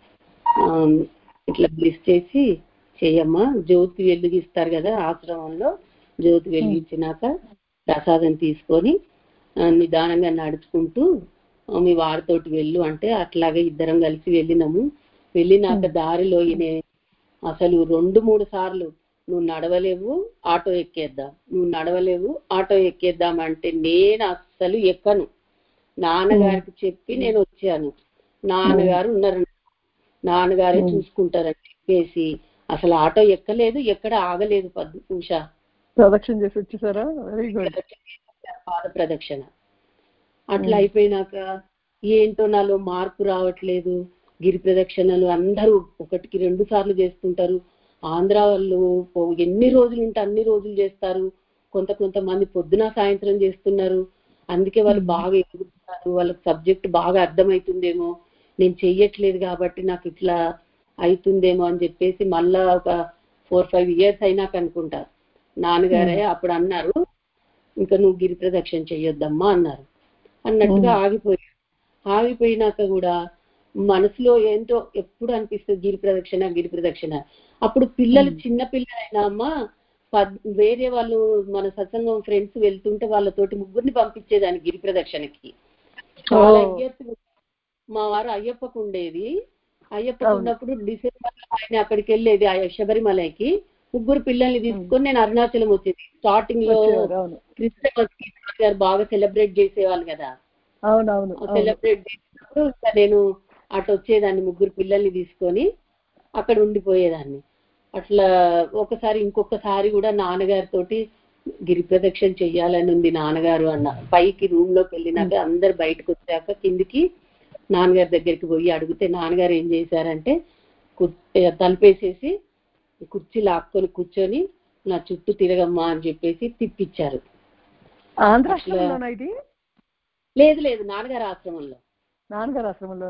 ఇట్లా బ్లెస్ చేసి చెయ్యమ్మా, జ్యోతి వెలిగిస్తారు కదా ఆశ్రమంలో, జ్యోతి వెలిగించినాక ప్రసాదం తీసుకొని నిదానంగా నడుచుకుంటూ మీ వారితోటి వెళ్ళు అంటే, అట్లాగే ఇద్దరం కలిసి వెళ్ళినాము. వెళ్ళినాక దారిలో అసలు 2-3 సార్లు నువ్వు నడవలేవు ఆటో ఎక్కేద్దాం, నువ్వు నడవలేవు ఆటో ఎక్కేద్దాం అంటే నేను అస్సలు ఎక్కను, నాన్నగారికి చెప్పి నేను వచ్చాను, నాన్నగారు ఉన్నారు, నాన్నగారే చూసుకుంటారని చెప్పేసి అసలు ఆటో ఎక్కలేదు, ఎక్కడ ఆగలేదు. ఉషా ప్రదక్షిణ చేసి వచ్చేసారా? Very good. పాద ప్రదక్షిణ అట్లా అయిపోయినాక ఏంటో నాలో మార్పు రావట్లేదు. గిరి ప్రదక్షిణలు అందరూ 1-2 సార్లు చేస్తుంటారు. ఆంధ్ర వాళ్ళు ఎన్ని రోజులు ఉంటే అన్ని రోజులు చేస్తారు. కొంతమంది పొద్దున సాయంత్రం చేస్తున్నారు. అందుకే వాళ్ళు బాగా ఎదుగుతున్నారు, వాళ్ళకి సబ్జెక్ట్ బాగా అర్థమవుతుందేమో, నేను చెయ్యట్లేదు కాబట్టి నాకు ఇట్లా అవుతుందేమో అని చెప్పేసి మళ్ళా ఒక 4-5 years అయినాక అనుకుంటా నాన్నగారే అప్పుడు అన్నారు, ఇంకా నువ్వు గిరి ప్రదక్షిణ చెయ్యొద్దమ్మా అన్నారు. అన్నట్టుగా ఆగిపోయినాక కూడా మనసులో ఏంటో ఎప్పుడు అనిపిస్తుంది గిరి ప్రదక్షిణ. అప్పుడు పిల్లలు చిన్న పిల్లలైనా అమ్మా, వేరే వాళ్ళు మన సత్సంగం ఫ్రెండ్స్ వెళ్తుంటే వాళ్ళతోటి 3 పంపించేదాన్ని గిరి ప్రదక్షిణకి. చాలా ఇయర్స్ మా వారు అయ్యప్పకు ఉండేది. అయ్యప్పకు ఉన్నప్పుడు డిసెంబర్ ఆయన అక్కడికి వెళ్ళేది శబరిమలకి. 3 పిల్లల్ని తీసుకొని నేను అరుణాచలం వచ్చేది. స్టార్టింగ్ లో క్రిస్టమస్ గారు బాగా సెలబ్రేట్ చేసేవాళ్ళు కదా, సెలబ్రేట్ చేసినప్పుడు ఇంకా నేను అటు వచ్చేదాన్ని 3 పిల్లల్ని తీసుకొని అక్కడ ఉండిపోయేదాన్ని. అట్లా ఇంకొకసారి కూడా నాన్నగారితో గిరి ప్రదక్షిణ చెయ్యాలని ఉంది నాన్నగారు అన్న. పైకి రూమ్ లోకి వెళ్ళినాక అందరు బయటకు వచ్చాక కిందికి నాన్నగారి దగ్గరికి పోయి అడిగితే నాన్నగారు ఏం చేశారంటే తలుపేసేసి కుర్చీ లాక్కొని కూర్చొని నా చుట్టూ తిరగమ్మా అని చెప్పేసి తిప్పించారు. లేదు నాన్నగారి ఆశ్రమంలో.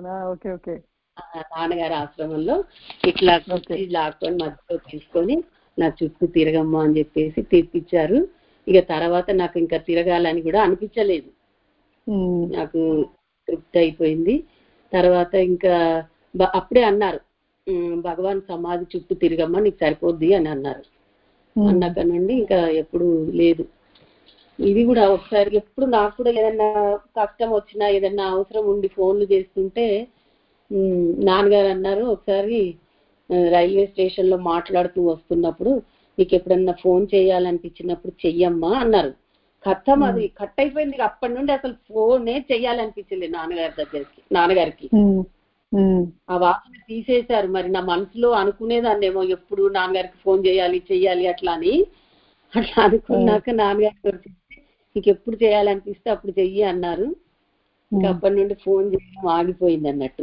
నాన్నగారి ఆశ్రమంలో ఇట్లా కుర్చీ లాక్కొని మధ్యలో తీసుకొని నా చుట్టూ తిరగమ్మా అని చెప్పేసి తిప్పించారు. ఇక తర్వాత నాకు ఇంకా తిరగాలని కూడా అనిపించలేదు, నాకు తృప్తి అయిపోయింది. తర్వాత ఇంకా అప్పుడే అన్నారు, భగవాన్ సమాధి చుట్టూ తిరగమ్మా నీకు సరిపోద్ది అని అన్నారు. అన్నాక నుండి ఇంకా ఎప్పుడు లేదు. ఇది కూడా ఒకసారి ఎప్పుడు నాకు కూడా ఏదన్నా కష్టం వచ్చినా ఏదన్నా అవసరం ఉండి ఫోన్లు చేస్తుంటే నాన్నగారు అన్నారు, ఒకసారి రైల్వే స్టేషన్ లో మాట్లాడుతూ వస్తున్నప్పుడు నీకు ఎప్పుడన్నా ఫోన్ చేయాలనిపించినప్పుడు చెయ్యమ్మా అన్నారు. కథం అది కట్ అయిపోయింది. అప్పటి నుండి అసలు ఫోనే చెయ్యాలనిపించింది నాన్నగారికి. ఆ వాసన తీసేశారు. మరి నా మనసులో అనుకునేదాన్నేమో ఎప్పుడు నాన్నగారికి ఫోన్ చేయాలి అట్లా అని. అట్లా అనుకున్నాక నాన్నగారికి నీకు ఎప్పుడు చేయాలనిపిస్తే అప్పుడు చెయ్యి అన్నారు. ఇంకా అప్పటి నుండి ఫోన్ చేయడం ఆగిపోయింది అన్నట్టు.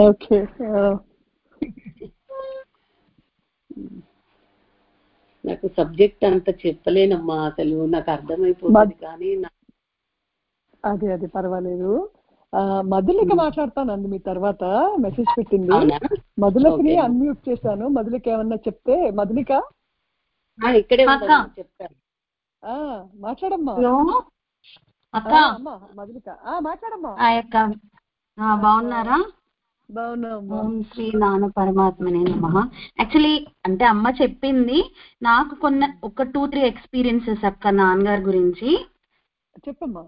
నాకు సబ్జెక్ట్ అంత చెప్పలేనమ్మా, అసలు నాకు అర్థమైపోతుంది. కానీ అదే పర్వాలేదు. మధులిక మాట్లాడతానండి మీ తర్వాత మెసేజ్ పెట్టింది. మధులకి అన్మ్యూట్ చేశాను. మధులిక ఏమన్నా చెప్తే. మధులిక ఇక్కడే చెప్తాను, మాట్లాడమ్మా. మధులిక మాట్లాడమ్మా. బాగున్నారా? బాగున్నామ్మా. ఓం శ్రీ నాన్న పరమాత్మనే నమః. యాక్చువల్లీ అంటే అమ్మ చెప్పింది, నాకు ఒక 2-3 ఎక్స్పీరియన్సెస్ అక్క నాన్నగారి గురించి. చెప్పమ్మా.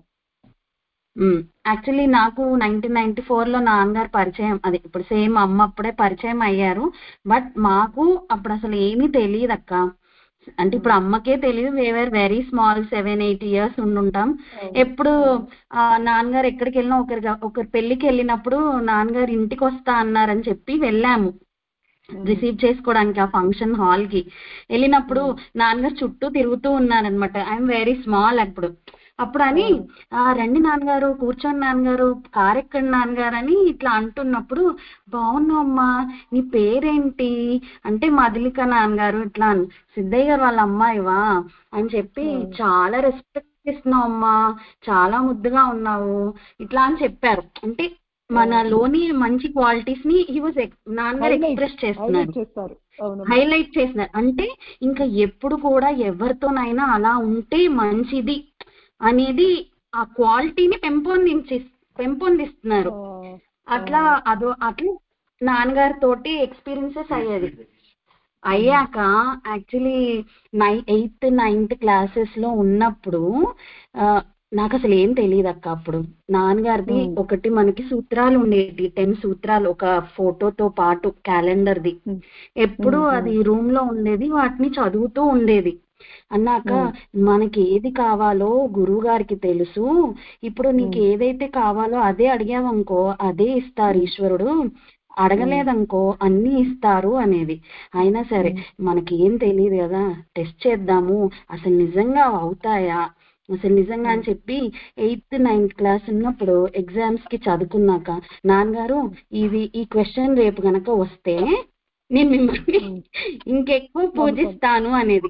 యాక్చువల్లీ నాకు 1994లో నాన్నగారు పరిచయం, అది ఇప్పుడు సేమ్ అమ్మ అప్పుడే పరిచయం అయ్యారు. బట్ మాకు అప్పుడు అసలు ఏమీ తెలియదు అక్క. అంటే ఇప్పుడు అమ్మకే తెలియదు, వేవర్ వెరీ స్మాల్, 7-8 ఇయర్స్ ఉండుంటాం. ఎప్పుడు నాన్నగారు ఎక్కడికి వెళ్ళినా ఒకరి పెళ్లికి వెళ్ళినప్పుడు నాన్నగారు ఇంటికి వస్తా అన్నారని చెప్పి వెళ్ళాము రిసీవ్ చేసుకోవడానికి. ఆ ఫంక్షన్ హాల్ కి వెళ్ళినప్పుడు నాన్నగారు చుట్టూ తిరుగుతూ ఉన్నారనమాట. ఐఎమ్ వెరీ స్మాల్ అప్పుడు అని రండి నాన్నగారు, కూర్చొని నాన్నగారు, కారు ఎక్కండి నాన్నగారు అని ఇట్లా అంటున్నప్పుడు, బాగున్నామ్మా నీ పేరేంటి అంటే మధులిక నాన్నగారు, ఇట్లా సిద్ధయ్య గారు వాళ్ళ అమ్మాయివా అని చెప్పి, చాలా రెస్పెక్ట్ ఇస్తున్నావు అమ్మా, చాలా ముద్దుగా ఉన్నావు ఇట్లా అని చెప్పారు. అంటే మనలోని మంచి క్వాలిటీస్ ని నాన్నగారు ఎక్స్ప్రెస్ చేస్తున్నారు, హైలైట్ చేస్తున్నారు. అంటే ఇంకా ఎప్పుడు కూడా ఎవరితోనైనా అలా ఉంటే మంచిది అనేది ఆ క్వాలిటీని పెంపొందిస్తున్నారు. అట్లా నాన్నగారితోటి ఎక్స్పీరియన్సెస్ అయ్యాక యాక్చువల్లీ 8th 9th క్లాసెస్ లో ఉన్నప్పుడు నాకు అసలు ఏం తెలియదు అక్క. అప్పుడు నాన్నగారిది ఒకటి మనకి సూత్రాలు ఉండేవి, 10 సూత్రాలు, ఒక ఫోటోతో పాటు క్యాలెండర్ది. ఎప్పుడు అది రూమ్ లో ఉండేది, వాటిని చదువుతూ ఉండేది. అన్నాక మనకి ఏది కావాలో గురువు గారికి తెలుసు, ఇప్పుడు నీకు ఏదైతే కావాలో అదే అడిగావనుకో అదే ఇస్తారు ఈశ్వరుడు, అడగలేదనుకో అన్ని ఇస్తారు అనేది. అయినా సరే మనకి ఏం తెలియదు కదా, టెస్ట్ చేద్దాము అసలు నిజంగా అవుతాయా అసలు నిజంగా అని చెప్పి 8th 9th క్లాస్ ఉన్నప్పుడు ఎగ్జామ్స్ కి చదువుకున్నాక నాన్నగారు ఈ క్వశ్చన్ రేపు గనక వస్తే నేను మిమ్మల్ని ఇంకెక్కువ పూజిస్తాను అనేది.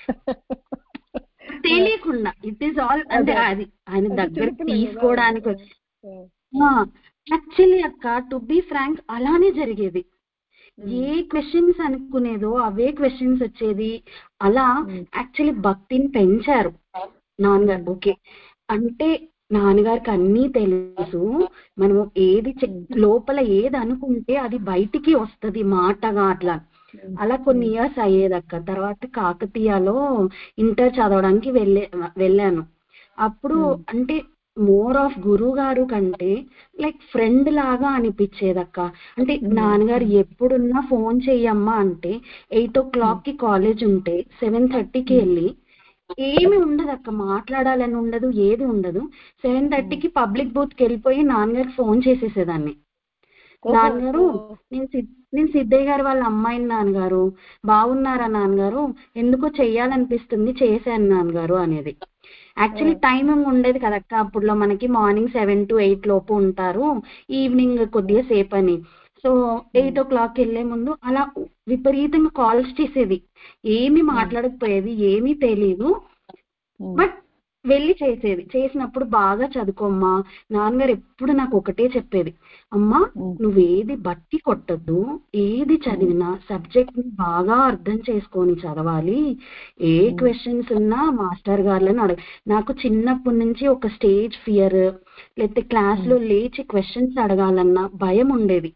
తెలియకుండా ఇట్ ఈస్ ఆల్ అంటే అది ఆయన దగ్గర తీసుకోవడానికి. యాక్చువల్లీ అక్క టు బి ఫ్రాంక్ అలానే జరిగేది. ఏ క్వశ్చన్స్ అనుకునేదో అవే క్వశ్చన్స్ వచ్చేది. అలా యాక్చువల్లీ భక్తిని పెంచారు నాన్నగారు. ఓకే అంటే నాన్నగారికి అన్నీ తెలుసు, మనము ఏది లోపల ఏది అనుకుంటే అది బయటికి వస్తుంది మాటగా. అలా కొన్ని ఇయర్స్ అయ్యేదక్క. తర్వాత కాకతీయలో ఇంటర్ చదవడానికి వెళ్ళాను. అప్పుడు అంటే మోర్ ఆఫ్ గురువు గారు కంటే లైక్ ఫ్రెండ్ లాగా అనిపించేదక్క. అంటే నాన్నగారు ఎప్పుడున్నా ఫోన్ చెయ్యమ్మా అంటే 8 o'clock కి కాలేజ్ ఉంటే 7:30కి వెళ్ళి, ఏమి ఉండదు అక్క, మాట్లాడాలని ఉండదు, ఏది ఉండదు. 7:30కి పబ్లిక్ బూత్ కి వెళ్ళిపోయి నాన్నగారికి ఫోన్ చేసేసేదాన్ని. నాన్నగారు నేను సిద్ధయ్య గారు వాళ్ళ అమ్మాయిని నాన్నగారు, బాగున్నారా నాన్నగారు, ఎందుకో చెయ్యాలనిపిస్తుంది చేశాను నాన్నగారు అనేది. యాక్చువల్లీ టైమింగ్ ఉండేది కదక్క అప్పుడులో మనకి, మార్నింగ్ 7 to 8 లోపు ఉంటారు, ఈవినింగ్ కొద్దిగా సేపు అని. సో 8 o'clock వెళ్లే ముందు అలా విపరీతంగా కాల్స్ చేసేది, ఏమి మాట్లాడకపోయేది, ఏమీ తెలీదు. బట్ వెళ్ళి చేసినప్పుడు బాగా చదువుకోమ్మా. నాన్నగారు ఎప్పుడు నాకు ఒకటే చెప్పేది, అమ్మా నువ్వేది బట్టి కొట్టద్దు, ఏది చదివినా సబ్జెక్ట్ ని బాగా అర్థం చేసుకొని చదవాలి. ఏ క్వశ్చన్స్ ఉన్నా మాస్టర్ గారులను అడగ. నాకు చిన్నప్పటి నుంచి ఒక స్టేజ్ ఫియర్, లేకపోతే క్లాస్ లో లేచి క్వశ్చన్స్ అడగాలన్న భయం ఉండేది.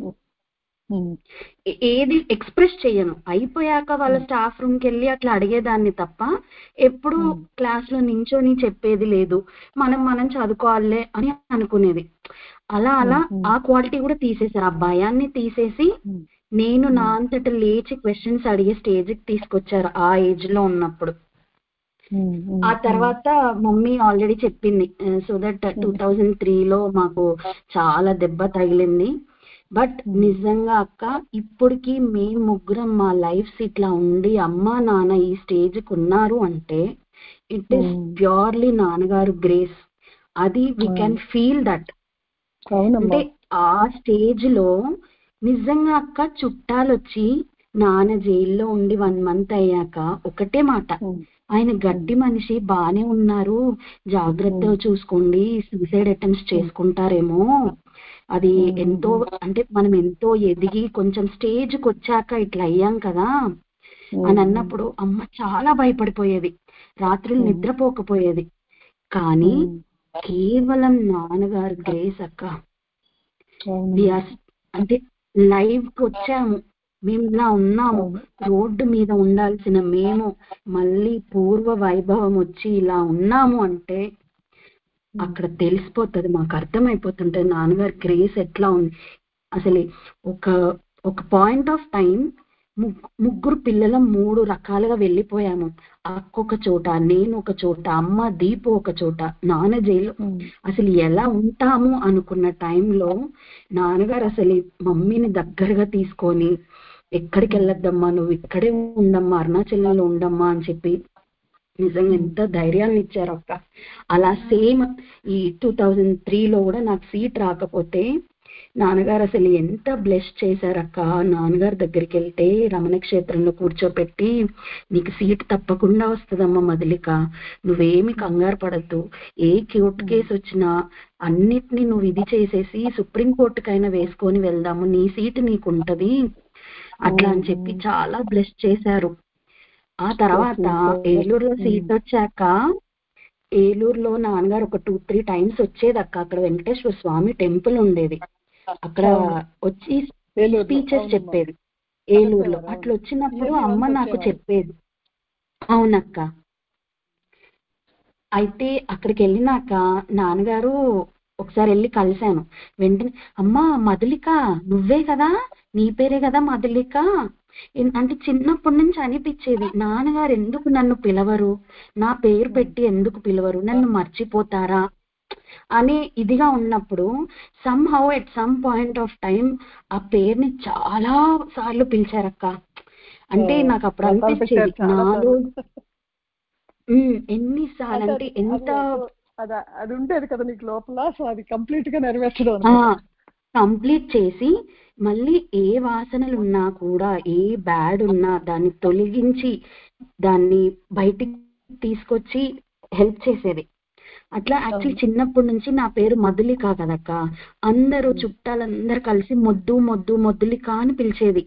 ఏది ఎక్స్ప్రెస్ చెయ్యను. అయిపోయాక వాళ్ళ స్టాఫ్ రూమ్ కి వెళ్ళి అట్లా అడిగేదాన్ని తప్ప ఎప్పుడు క్లాస్ లో నించొని చెప్పేది లేదు. మనం చదువుకోవాలే అని అనుకునేది. అలా ఆ క్వాలిటీ కూడా తీసేసారు. ఆ భయాన్ని తీసేసి నేను నా అంతట లేచి క్వశ్చన్స్ అడిగే స్టేజ్కి తీసుకొచ్చారు ఆ ఏజ్ లో ఉన్నప్పుడు. ఆ తర్వాత మమ్మీ ఆల్రెడీ చెప్పింది. సో దట్ 2003లో మాకు చాలా దెబ్బ తగిలింది. బట్ నిజంగా అక్క, ఇప్పటికి మేము ముగ్గురం మా లైఫ్స్ ఇట్లా ఉండి అమ్మా నాన్న ఈ స్టేజ్కి ఉన్నారు అంటే ఇట్ ఈస్ ప్యూర్లీ నాన్నగారు గ్రేస్. అది వీ కెన్ ఫీల్ దట్. అంటే ఆ స్టేజ్ లో నిజంగా అక్క, చుట్టాలు వచ్చి నాన్న జైల్లో ఉండి 1 month అయ్యాక ఒకటే మాట, ఆయన గట్టి మనిషి, బానే ఉన్నారు, జాగ్రత్తగా చూసుకోండి, సూసైడ్ అటెంప్ట్స్ చేసుకుంటారేమో, అది ఎంతో అంటే మనం ఎంతో ఎదిగి కొంచెం స్టేజ్కి వచ్చాక ఇట్లా అయ్యాం కదా అని అన్నప్పుడు అమ్మ చాలా భయపడిపోయేది, రాత్రులు నిద్రపోకపోయేది. కానీ కేవలం నాన్నగారు గ్రేస్ అక్క. అంటే లైవ్ కి వచ్చాము, మేము ఇలా ఉన్నాము, రోడ్డు మీద ఉండాల్సిన మేము మళ్ళీ పూర్వ వైభవం వచ్చి ఇలా ఉన్నాము అంటే అక్కడ తెలిసిపోతుంది, మాకు అర్థమైపోతుంటది నాన్నగారి గ్రేస్ ఎట్లా ఉంది. అసలు ఒక పాయింట్ ఆఫ్ టైం ముగ్గురు పిల్లల 3 రకాలుగా వెళ్ళిపోయాము. అక్క ఒక చోట, నేను ఒక చోట, అమ్మ దీపు ఒక చోట, నాన్న జైలు. అసలు ఎలా ఉంటాము అనుకున్న టైంలో నాన్నగారు అసలు మమ్మీని దగ్గరగా తీసుకొని, ఎక్కడికి వెళ్ళొద్దమ్మా, నువ్వు ఇక్కడే ఉండమ్మా, అరుణాచలంలో ఉండమ్మా అని చెప్పి నిజంగా ఎంత ధైర్యాన్ని ఇచ్చారు అక్క. అలా సేమ్ ఈ 2003లో కూడా నాకు సీట్ రాకపోతే నాన్నగారు అసలు ఎంత బ్లెస్ చేశారక్క. నాన్నగారి దగ్గరికి వెళ్తే రమణ క్షేత్రంలో కూర్చోపెట్టి, నీకు సీట్ తప్పకుండా వస్తుందమ్మా మధులిక, నువ్వేమి కంగారు పడద్దు, ఏ కోర్టు కేసు వచ్చినా అన్నిటినీ నువ్వు ఇది చేసేసి సుప్రీంకోర్టుకైనా వేసుకొని వెళ్దాము, నీ సీటు నీకు ఉంటది అట్లా అని చెప్పి చాలా బ్లెస్ చేశారు. ఆ తర్వాత ఏలూరులో సీట్ వచ్చాక, ఏలూరులో నాన్నగారు ఒక 2-3 times వచ్చేదక్క. అక్కడ వెంకటేశ్వర స్వామి టెంపుల్ ఉండేది, అక్కడ వచ్చి స్పీచెస్ చెప్పేది ఏలూరులో. అట్లా వచ్చినప్పుడు అమ్మ నాకు చెప్పేది. అవునక్క. అయితే అక్కడికి వెళ్ళినాక నాన్నగారు ఒకసారి వెళ్ళి కలిశాను. వెంటనే అమ్మా మధులిక నువ్వే కదా, నీ పేరే కదా మధులిక అంటే చిన్నప్పటి నుంచి అనిపించేది, నాన్నగారు ఎందుకు నన్ను పిలవరు, నా పేరు పెట్టి ఎందుకు పిలవరు, నన్ను మర్చిపోతారా అని ఇదిగా ఉన్నప్పుడు somehow at some point of time ఆ పేరుని చాలా సార్లు పిలిచారక్క. అంటే నాకు అప్పుడు అనిపించేది నాలో ఎన్నిసార్లు అంటే ఎంత అది ఉండేది కదా నీకు లోపల. సో అది కంప్లీట్ గా నెరవేర్చడం, కంప్లీట్ చేసి మళ్ళీ ఏ వాసనలు ఉన్నా కూడా, ఏ బ్యాడ్ ఉన్నా దాన్ని తొలగించి దాన్ని బయటికి తీసుకొచ్చి హెల్ప్ చేసేది. అట్లా యాక్చువల్లీ చిన్నప్పటి నుంచి నా పేరు మధులిక కదక్క, అందరూ చుట్టాలందరూ కలిసి మొద్దు మొద్దు మధులిక అని పిలిచేది.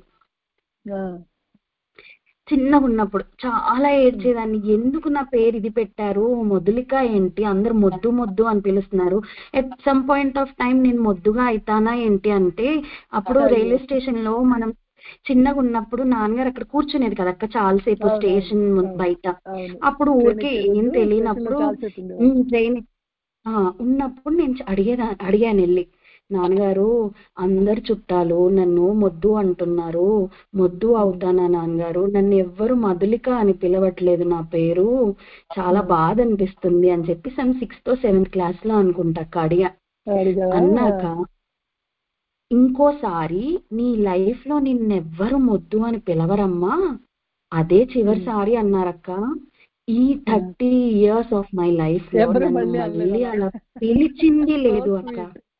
చిన్నగా ఉన్నప్పుడు చాలా ఏడ్చేదాన్ని, ఎందుకు నా పేరు ఇది పెట్టారు, మధులిక ఏంటి, అందరు మొద్దు మొద్దు అని పిలుస్తున్నారు, at some point of time నేను మొద్దుగా అవుతానా ఏంటి అంటే, అప్పుడు రైల్వే స్టేషన్ లో మనం చిన్నగా ఉన్నప్పుడు నాన్నగారు అక్కడ కూర్చునేది కదక్క చాలాసేపు స్టేషన్ బయట. అప్పుడు ఊరికే ఏం తెలియనప్పుడు ట్రైన్ ఉన్నప్పుడు నేను అడిగాను వెళ్ళి, నాన్నగారు అందరు చుట్టాలు నన్ను మొద్దు అంటున్నారు, మొద్దు అవుతానా నాన్నగారు, నన్ను ఎవ్వరు మధులిక అని పిలవట్లేదు, నా పేరు చాలా బాధ అనిపిస్తుంది అని చెప్పి 6th or 7th class లో అనుకుంటా అడిగా. అన్నాక ఇంకోసారి నీ లైఫ్ లో నిన్నెవ్వరు మొద్దు అని పిలవరమ్మా, అదే చివరిసారి అన్నారక్క. ఈ 30 years ఆఫ్ మై లైఫ్ లో నన్ను మళ్ళీ అలా పిలిచింది లేదు అక్క.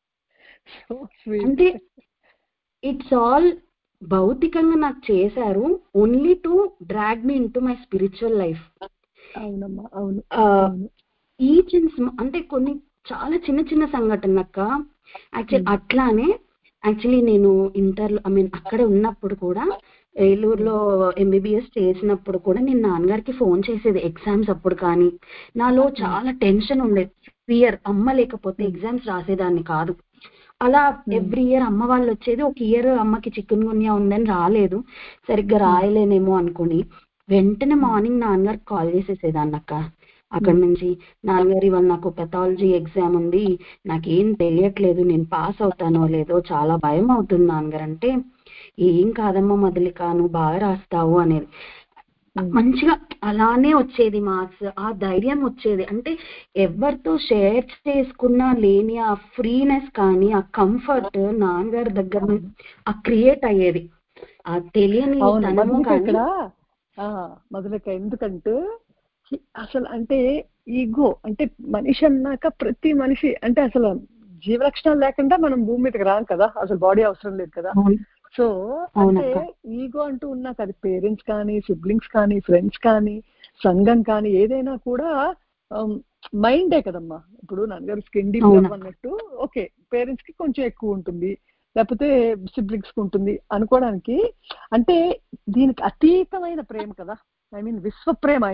అంటే ఇట్స్ ఆల్ భౌతికంగా నాకు చేశారు, only to drag me into my spiritual life. అంటే కొన్ని చాలా చిన్న చిన్న సంఘటనలు అక్క. అట్లానే యాక్చువల్లీ నేను ఇంటర్లో అక్కడే ఉన్నప్పుడు కూడా ఏలూరులో ఎంబీబీఎస్ చేసినప్పుడు కూడా నేను నాన్నగారికి ఫోన్ చేసేది ఎగ్జామ్స్ అప్పుడు. కానీ నాలో చాలా టెన్షన్ ఉండేది, ఫియర్. అమ్మ లేకపోతే ఎగ్జామ్స్ రాసేదాన్ని కాదు. అలా ఎవ్రీ ఇయర్ అమ్మ వాళ్ళు వచ్చేది. ఒక ఇయర్ అమ్మకి చికెన్ గున్యా ఉందని రాలేదు, సరిగ్గా రాయలేనేమో అనుకుని వెంటనే మార్నింగ్ నాన్నగారికి కాల్ చేసేసేదాన్ని అక్క. అక్కడ నుంచి, నాన్నగారు ఇవాళ నాకు పెథాలజీ ఎగ్జామ్ ఉంది, నాకేం తెలియట్లేదు, నేను పాస్ అవుతానో లేదో చాలా భయం అవుతుంది నాన్నగారు అంటే, ఏం కాదమ్మా మధులిక, నువ్వు బాగా రాస్తావు అనేది. మంచిగా అలానే వచ్చేది మార్క్స్. ఆ ధైర్యం వచ్చేది. అంటే ఎవరితో షేర్ చేసుకున్నా లేని ఆ ఫ్రీనెస్ కానీ ఆ కంఫర్ట్ నాన్నగారి దగ్గర ఆ క్రియేట్ అయ్యేది. ఆ తెలియని తనము కానీ మొదలక. ఎందుకంటే అసలు అంటే ఈగో అంటే మనిషి అన్నాక ప్రతి మనిషి అంటే అసలు జీవలక్షణాలు లేకుండా మనం భూమి మీదకి రాం కదా, అసలు బాడీ అవసరం లేదు కదా. సో అంటే ఈగో అంటూ ఉన్నాక అది పేరెంట్స్ కానీ, సిబ్లింగ్స్ కానీ, ఫ్రెండ్స్ కానీ, సంఘం కానీ, ఏదైనా కూడా మైండే కదమ్మా. ఇప్పుడు నాన్నగారు స్కిన్ డీప్ లవ్ అన్నట్టు ఓకే, పేరెంట్స్ కి కొంచెం ఎక్కువ ఉంటుంది, లేకపోతే సిబ్లింగ్స్ కి ఉంటుంది అనుకోవడానికి. అంటే దీనికి అతీతమైన ప్రేమ కదా, ఐ మీన్ విశ్వ ప్రేమ.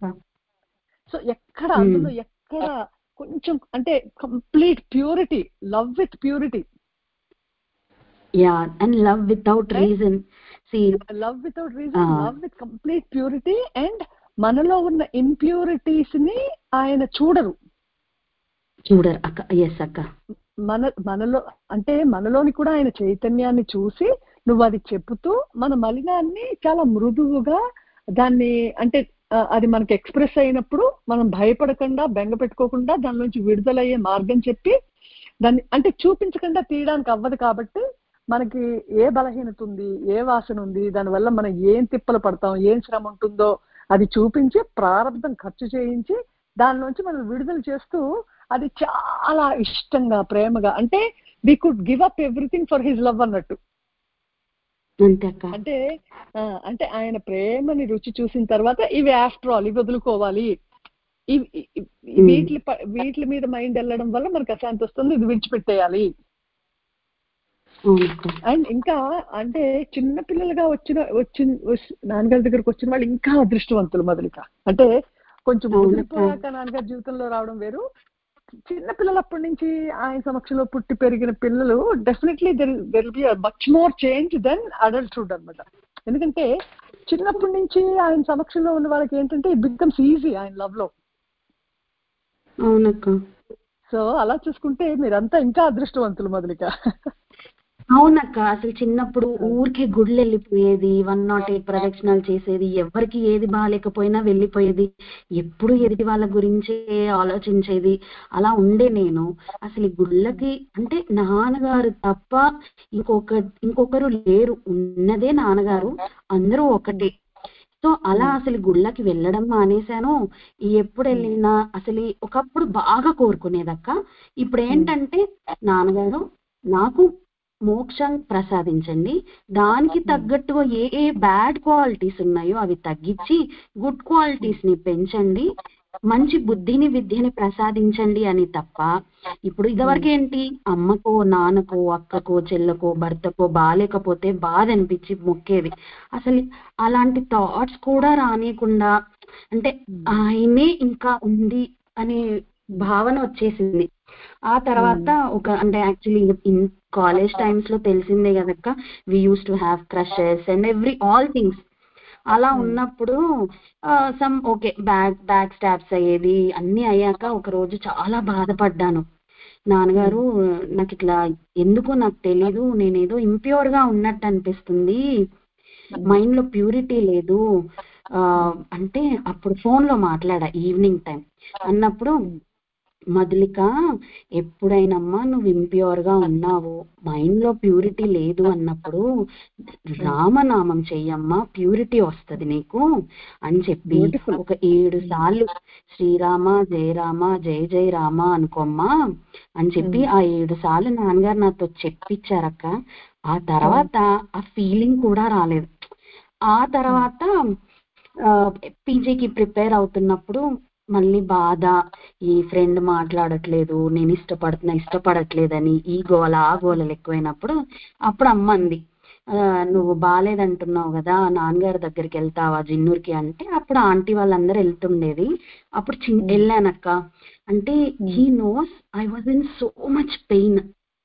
సో ఎక్కడ అందులో ఎక్కడ కొంచెం అంటే complete purity, love with purity. Yeah, and love without reason. See, love without reason, love with complete purity. And మనలో ఉన్న ఇంప్యూరిటీస్ ని ఆయన చూడరు అక్క. ఎస్ అక్క. మనలో అంటే మనలోని కూడా ఆయన చైతన్యాన్ని చూసి నువ్వు అది చెబుతూ మన మలినాన్ని చాలా మృదువుగా దాన్ని అంటే అది మనకి ఎక్స్ప్రెస్ అయినప్పుడు మనం భయపడకుండా, బెంగ పెట్టుకోకుండా దానిలోంచి విడుదలయ్యే మార్గం చెప్పి దాన్ని అంటే చూపించకుండా తీయడానికి అవ్వదు. కాబట్టి మనకి ఏ బలహీనత ఉంది, ఏ వాసన ఉంది, దానివల్ల మనం ఏం తిప్పలు పడతాం, ఏం శ్రమ ఉంటుందో అది చూపించి ప్రారంభం ఖర్చు చేయించి దానిలోంచి మనం విడుదల చేస్తూ అది చాలా ఇష్టంగా, ప్రేమగా, అంటే we could give up everything for his love అన్నట్టు. అంటే అంటే ఆయన ప్రేమని రుచి చూసిన తర్వాత ఇవి ఆఫ్టర్ ఆల్ ఇవి వదులుకోవాలి, వీటి మీద మైండ్ వెళ్ళడం వల్ల మనకు అశాంతి వస్తుంది, ఇది విడిచిపెట్టేయాలి. అండ్ ఇంకా అంటే చిన్న పిల్లలుగా నాన్నగారి దగ్గరకు వచ్చిన వాళ్ళు ఇంకా అదృష్టవంతులు మొదలుగా. అంటే కొంచెం ముదిరిపోయాక నాన్నగారి జీవితంలో రావడం వేరు. చిన్న పిల్లలప్పటి నుంచి ఆయన సమక్షంలో పుట్టి పెరిగిన పిల్లలు definitely there be much more change than adulthood అన్నమాట. ఎందుకంటే చిన్నప్పటి నుంచి ఆయన సమక్షంలో ఉన్న వాళ్ళకి ఏంటంటే ఇట్ బికమ్స్ ఈజీ ఆయన లవ్ లో. అవునక్క. సో అలా చూసుకుంటే మీరంతా ఇంకా అదృష్టవంతులు మొదలుక. అవునక్క. అసలు చిన్నప్పుడు ఊరికే గుళ్ళు వెళ్ళిపోయేది, 108 ప్రదక్షిణాలు చేసేది, ఎవరికి ఏది బాగాలేకపోయినా వెళ్ళిపోయేది, ఎప్పుడు ఎదుటి వాళ్ళ గురించే ఆలోచించేది. అలా ఉండే నేను అసలు గుళ్ళకి అంటే నాన్నగారు తప్ప ఇంకొకరు లేరు, ఉన్నదే నాన్నగారు, అందరూ ఒకటే. సో అలా అసలు గుళ్ళకి వెళ్ళడం మానేశాను. ఎప్పుడు వెళ్ళినా అసలు ఒకప్పుడు బాగా కోరుకునేదక్క. ఇప్పుడు ఏంటంటే నాన్నగారు నాకు మోక్షం ప్రసాదించండి, దానికి తగ్గట్టుగా ఏ బ్యాడ్ క్వాలిటీస్ ఉన్నాయో అవి తగ్గించి గుడ్ క్వాలిటీస్ ని పెంచండి, మంచి బుద్ధిని, విద్యని ప్రసాదించండి అని తప్ప. ఇప్పుడు ఇదివరకు ఏంటి, అమ్మకో, నాన్నకో, అక్కకో, చెల్లకో, భర్తకో బాగాలేకపోతే బాధ అనిపించి మొక్కేది. అసలు అలాంటి థాట్స్ కూడా రానియకుండా అంటే ఆయనే ఇంకా ఉంది అనే భావన వచ్చేసింది. ఆ తర్వాత అంటే యాక్చువల్లీ ఇన్ కాలేజ్ టైమ్స్ లో తెలిసిందే కదక్క, we use to have crushes and all things. అలా ఉన్నప్పుడు సమ్ ఓకే బ్యాక్ స్టాప్స్ అయ్యేది. అన్ని అయ్యాక ఒక రోజు చాలా బాధపడ్డాను. నాన్నగారు నాకు ఇట్లా ఎందుకో నాకు తెలీదు, నేనేదో ఇంప్యూర్ గా ఉన్నట్టు అనిపిస్తుంది, మైండ్ లో ప్యూరిటీ లేదు అంటే అప్పుడు ఫోన్ లో మాట్లాడా ఈవినింగ్ టైం. అన్నప్పుడు మధులిక, ఎప్పుడైనమ్మా నువ్వు ఇంప్యూర్ గా ఉన్నావు, మైండ్ లో ప్యూరిటీ లేదు అన్నప్పుడు రామనామం చెయ్యమ్మా, ప్యూరిటీ వస్తుంది నీకు అని చెప్పి ఒక 7 సార్లు శ్రీరామ జయ రామ జయ జయ రామ అనుకోమ్మా అని చెప్పి ఆ 7 సార్లు నాన్నగారు నాతో చెప్పించారక్క. ఆ తర్వాత ఆ ఫీలింగ్ కూడా రాలేదు. ఆ తర్వాత పీజీకి ప్రిపేర్ అవుతున్నప్పుడు మళ్ళీ బాధ, ఈ ఫ్రెండ్ మాట్లాడట్లేదు, నేను ఇష్టపడట్లేదని ఈ గోల ఆ గోలలు ఎక్కువైనప్పుడు అప్పుడు అమ్మ అంది, నువ్వు బాగాలేదంటున్నావు కదా, నాన్నగారి దగ్గరికి వెళ్తావా జిన్నూర్కి అంటే, అప్పుడు ఆంటీ వాళ్ళందరూ వెళ్తుండేది. అప్పుడు వెళ్ళానక్క. అంటే he knows I was in so much pain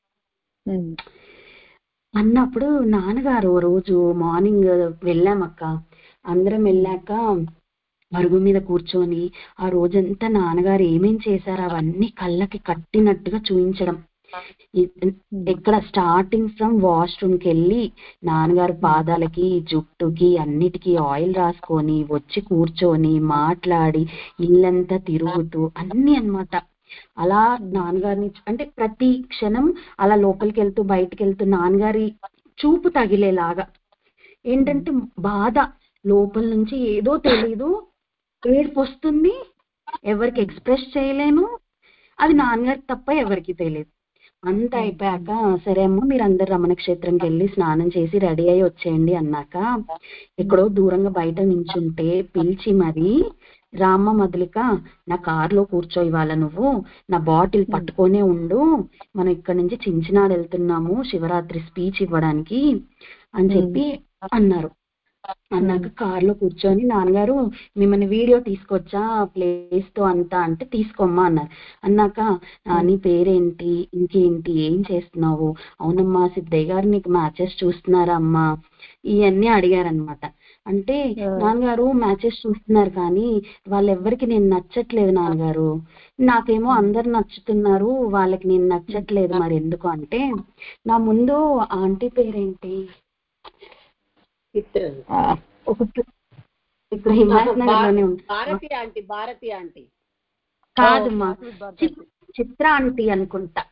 అన్నప్పుడు నాన్నగారు రోజు మార్నింగ్ వెళ్ళామక్క. అందరం వెళ్ళాక అరుగు మీద కూర్చొని ఆ రోజంతా నాన్నగారు ఏమేం చేశారు అవన్నీ కళ్ళకి కట్టినట్టుగా చూపించడం. ఇక్కడ స్టార్టింగ్ ఫ్రమ్ వాష్రూమ్ కి వెళ్ళి నాన్నగారు పాదాలకి జుట్టుకి అన్నిటికీ ఆయిల్ రాసుకొని వచ్చి కూర్చొని మాట్లాడి ఇల్లంతా తిరుగుతూ అన్ని అన్నమాట. అలా నాన్నగారిని అంటే ప్రతి క్షణం అలా లోపలికి వెళ్తూ బయటికి వెళ్తూ నాన్నగారి చూపు తగిలేలాగా, ఏంటంటే బాధ లోపల నుంచి ఏదో తెలీదు, ఏడుపు వస్తుంది, ఎవరికి ఎక్స్ప్రెస్ చేయలేను, అది నాన్నగారికి తప్ప ఎవరికి తెలియదు. అంత అయిపోయాక సరే అమ్మ మీరు అందరు రమణ క్షేత్రంకి వెళ్ళి స్నానం చేసి రెడీ అయ్యి వచ్చేయండి అన్నాక, ఎక్కడో దూరంగా బయట నించుంటే పిలిచి మరి, రామ్మ మధులిక నా కారులో కూర్చో, ఇవాళ నువ్వు నా బాటిల్ పట్టుకొనే ఉండు, మనం ఇక్కడ నుంచి చించినాడు వెళ్తున్నాము శివరాత్రి స్పీచ్ ఇవ్వడానికి అని చెప్పి అన్నారు. అన్నాక కారులో కూర్చొని నాన్నగారు మిమ్మల్ని వీడియో తీసుకొచ్చా ప్లేస్ తో అంతా అంటే తీసుకోమ్మా అన్నారు. అన్నాక నీ పేరేంటి, ఇంకేంటి, ఏం చేస్తున్నావు, అవునమ్మా సిద్ధయ్య గారు నీకు మ్యాచెస్ చూస్తున్నారా అమ్మా, ఇవన్నీ అడిగారనమాట. అంటే నాన్నగారు మ్యాచెస్ చూస్తున్నారు కానీ వాళ్ళెవ్వరికి నేను నచ్చట్లేదు నాన్నగారు, నాకేమో అందరు నచ్చుతున్నారు, వాళ్ళకి నేను నచ్చట్లేదు, మరి ఎందుకు అంటే, నా ముందు ఆంటీ పేరేంటి ఇప్పుడు హిమాయత్ నగర్ లోనే భారతి కాదమ్మా, చిత్ర ఆంటీ అనుకుంటా.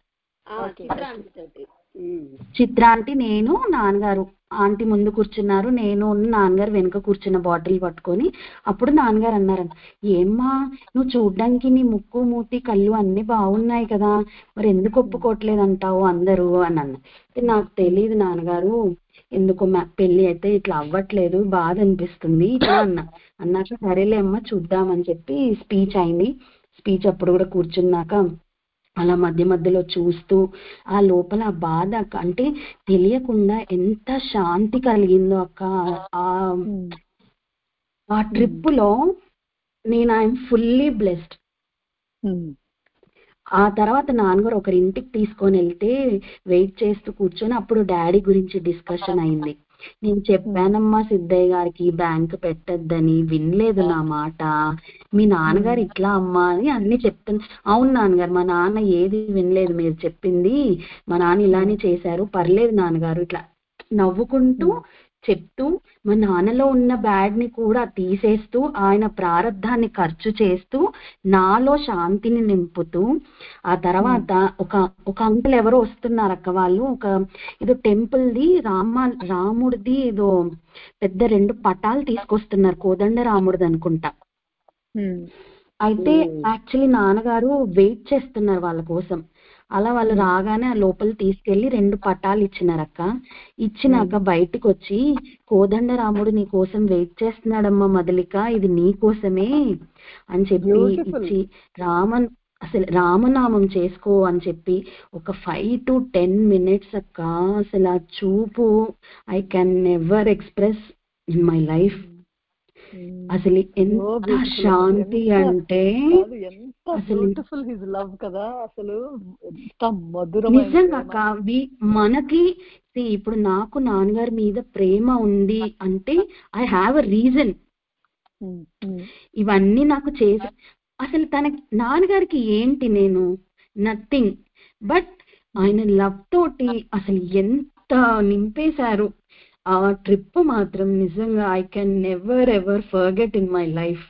చిత్ర ఆంటీ నేను నాన్నగారు, ఆంటీ ముందు కూర్చున్నారు, నేను నాన్నగారు వెనుక కూర్చున్న బాటిల్ పట్టుకొని. అప్పుడు నాన్నగారు అన్నారు, ఏమ్మా నువ్వు చూడ్డానికి నీ ముక్కు మూతి కళ్ళు అన్ని బాగున్నాయి కదా, మరి ఎందుకు ఒప్పుకోవట్లేదు అంటావు అందరూ అని అన్న. నాకు తెలియదు నాన్నగారు, ఎందుకు పెళ్లి అయితే ఇట్లా అవ్వట్లేదు, బాధ అనిపిస్తుంది ఇట్లా అన్నాక సరేలే అమ్మ చూద్దామని చెప్పి స్పీచ్ అయింది. స్పీచ్ అప్పుడు కూడా కూర్చున్నాక అలా మధ్య మధ్యలో చూస్తూ ఆ లోపల ఆ బాధ అంటే తెలియకుండా ఎంత శాంతి కలిగిందో అక్క. ఆ ట్రిప్ లో నేను ఐఎమ్ ఫుల్లీ బ్లెస్డ్. ఆ తర్వాత నాన్నగారు ఒకరి ఇంటికి తీసుకొని వెళ్తే వెయిట్ చేస్తూ కూర్చొని అప్పుడు డాడీ గురించి డిస్కషన్ అయింది. నేను చెప్పానమ్మా సిద్ధయ్య గారికి బ్యాంక్ పెట్టద్దని, వినలేదు నా మాట, మీ నాన్నగారు ఇట్లా అమ్మా అని అన్ని చెప్తాను. అవును నాన్నగారు, మా నాన్న ఏది వినలేదు మీరు చెప్పింది, మా నాన్న ఇలానే చేశారు, పర్లేదు నాన్నగారు ఇట్లా నవ్వుకుంటూ చెప్తూ మా నాన్నలో ఉన్న బ్యాడ్ ని కూడా తీసేస్తూ ఆయన ప్రారంధాన్ని ఖర్చు చేస్తూ నాలో శాంతిని నింపుతూ, ఆ తర్వాత ఒక అంకుల్ ఎవరో వస్తున్నారు అక్క, వాళ్ళు ఒక ఏదో టెంపుల్ ది రాముడిది ఏదో పెద్ద 2 పటాలు తీసుకొస్తున్నారు, కోదండ రాముడిది అనుకుంటా. అయితే యాక్చువల్లీ నాన్నగారు వెయిట్ చేస్తున్నారు వాళ్ళ కోసం. అలా వాళ్ళు రాగానే ఆ లోపల తీసుకెళ్లి 2 పటాలు ఇచ్చినారక్క. ఇచ్చినాక బయటకు వచ్చి, కోదండ రాముడు నీ కోసం వెయిట్ చేస్తున్నాడమ్మా మధులిక, ఇది నీ కోసమే అని చెప్పి ఇచ్చి, అసలు రామనామం చేసుకో అని చెప్పి ఒక 5 to 10 minutes అక్క. అసలు ఆ చూపు I can never express in my life. అసలు ఎంత శాంతి అంటే అసలు నిజంగా మనకి ఇప్పుడు నాకు నాన్నగారి మీద ప్రేమ ఉంది అంటే ఐ హ్యావ్ అ రీజన్. ఇవన్నీ నాకు చేసి అసలు తనకి నాన్నగారికి ఏంటి, నేను నథింగ్, బట్ ఆయన లవ్ తోటి అసలు ఎంత నింపేశారు. ఆ ట్రిప్ మాత్రం నిజంగా I can never ever forget in my life.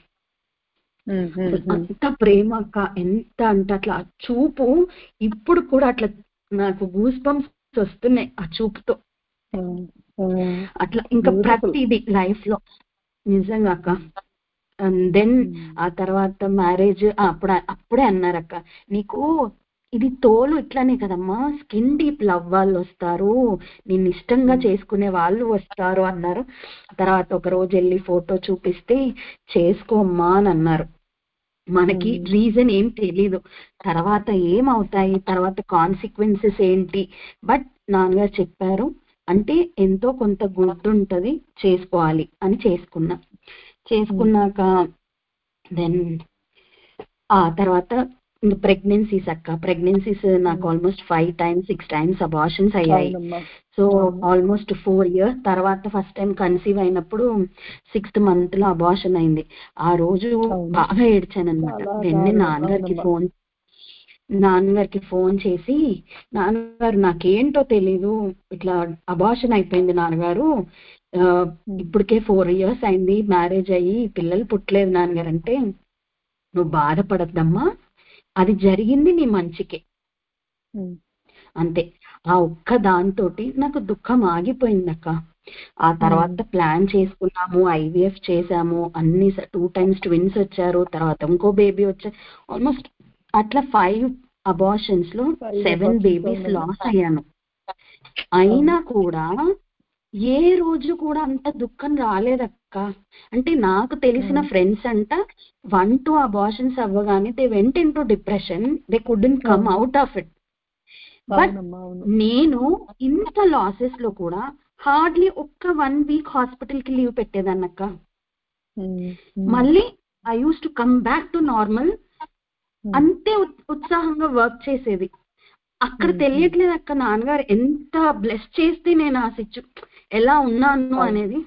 అంత ప్రేమ అక్క, ఎంత అంటే అట్లా చూపు ఇప్పుడు కూడా అట్లా నాకు గూస్ బంప్స్ వస్తున్నాయి ఆ చూపుతో. అట్లా ఇంకా ప్రతిది లైఫ్ లో నిజంగా అక్క. అండ్ దెన్ ఆ తర్వాత మ్యారేజ్ అప్పుడే అన్నారక్క, నీకు ఇది తోలు ఇట్లానే కదమ్మా, స్కిన్ డీప్ లవ్ వాళ్ళు వస్తారు, నిన్ను ఇష్టంగా చేసుకునే వాళ్ళు వస్తారు అన్నారు. తర్వాత ఒక రోజు వెళ్ళి ఫోటో చూపిస్తే చేసుకోమ్మా అని అన్నారు. మనకి రీజన్ ఏం తెలీదు, తర్వాత ఏమవుతాయి, తర్వాత కాన్సిక్వెన్సెస్ ఏంటి. బట్ నాన్నగారు చెప్పారు అంటే ఎంతో కొంత గుర్తుంటది, చేసుకోవాలి అని చేసుకున్నాక దెన్ ఆ తర్వాత ప్రెగ్నెన్సీస్ నాకు ఆల్మోస్ట్ 5 times 6 times అబార్షన్స్ అయ్యాయి. సో ఆల్మోస్ట్ 4 years తర్వాత ఫస్ట్ టైం కన్సీవ్ అయినప్పుడు 6th month లో అబార్షన్ అయింది. ఆ రోజు బాగా ఏడ్చాను అనమాట. వెంటనే నాన్నగారికి ఫోన్ చేసి, నాన్నగారు నాకేంటో తెలీదు, ఇట్లా అబార్షన్ అయిపోయింది నాన్నగారు, ఇప్పటికే 4 years అయింది మ్యారేజ్ అయ్యి, పిల్లలు పుట్టలేదు నాన్నగారు అంటే, నువ్వు బాధపడద్దమ్మా, అది జరిగింది నీ మంచికే అంతే. ఆ ఒక్క దాంతో నాకు దుఃఖం ఆగిపోయింది అక్క. ఆ తర్వాత ప్లాన్ చేసుకున్నాము, ఐవీఎఫ్ చేసాము, అన్ని 2 times ట్విన్స్ వచ్చారు, తర్వాత ఇంకో బేబీ వచ్చారు. ఆల్మోస్ట్ అట్లా 5 abortions లో 7 babies లాస్ అయ్యాను. అయినా కూడా ఏ రోజు కూడా అంత దుఃఖం రాలేదక్క. అంటే నాకు తెలిసిన ఫ్రెండ్స్ అంట 1-2 abortions అవ్వగానే they went into depression, they couldn't come out of it. But నేను ఇంత లాసెస్ లో కూడా హార్డ్లీ ఒక్క 1 week హాస్పిటల్ కి లీవ్ పెట్టేదాన్నక్క. మళ్ళీ I use to come back to normal. అంతే ఉత్సాహంగా వర్క్ చేసేది. అక్కడ తెలియట్లేదు అక్క నాన్నగారు ఎంత బ్లెస్ చేస్తే నేను ఆ ఎలా ఉన్నాను అనేది.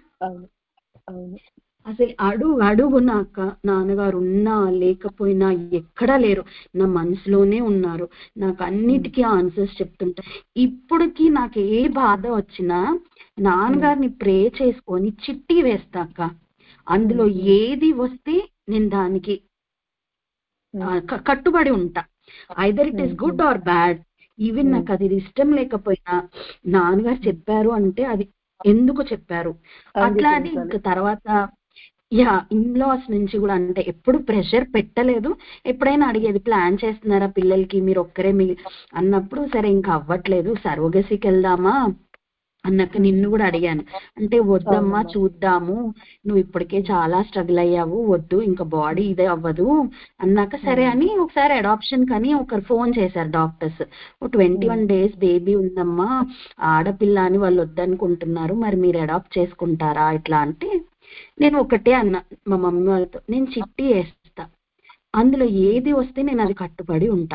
అసలు అడుగున అక్క నాన్నగారు ఉన్నా లేకపోయినా ఎక్కడా లేరు, నా మనసులోనే ఉన్నారు. నాకు అన్నిటికీ ఆన్సర్స్ చెప్తుంటా. ఇప్పటికీ నాకు ఏ బాధ వచ్చినా నాన్నగారిని ప్రే చేసుకొని చిట్టి వేస్తాక, అందులో ఏది వస్తే నేను దానికి కట్టుబడి ఉంటా. Either it is good or bad. Even నాకు అది ఇష్టం లేకపోయినా నాన్నగారు చెప్పారు అంటే అది ఎందుకు చెప్పారు అట్లా అని. ఇంకా తర్వాత ఇన్లాస్ నుంచి కూడా అంటే ఎప్పుడు ప్రెషర్ పెట్టలేదు, ఎప్పుడైనా అడిగేది ప్లాన్ చేస్తున్నారా పిల్లలకి, మీరు ఒక్కరే అన్నప్పుడు సరే ఇంకా అవ్వట్లేదు సర్వగసికి వెళ్దామా అన్నాక నిన్ను కూడా అడిగాను. అంటే వద్దమ్మా చూద్దాము, నువ్వు ఇప్పటికే చాలా స్ట్రగుల్ అయ్యావు, వద్దు ఇంకా బాడీ ఇదే అవ్వదు అన్నాక సరే అని ఒకసారి అడాప్షన్ కని ఒకరు ఫోన్ చేశారు డాక్టర్స్. 21 days బేబీ ఉందమ్మా, ఆడపిల్ల అని వాళ్ళు వద్దనుకుంటున్నారు, మరి మీరు అడాప్ట్ చేసుకుంటారా ఇట్లా అంటే, నేను ఒకటే అన్నా మా మమ్మీ వాళ్ళతో, నేను చిట్టి వేస్తా, అందులో ఏది వస్తే నేను అది కట్టుబడి ఉంటా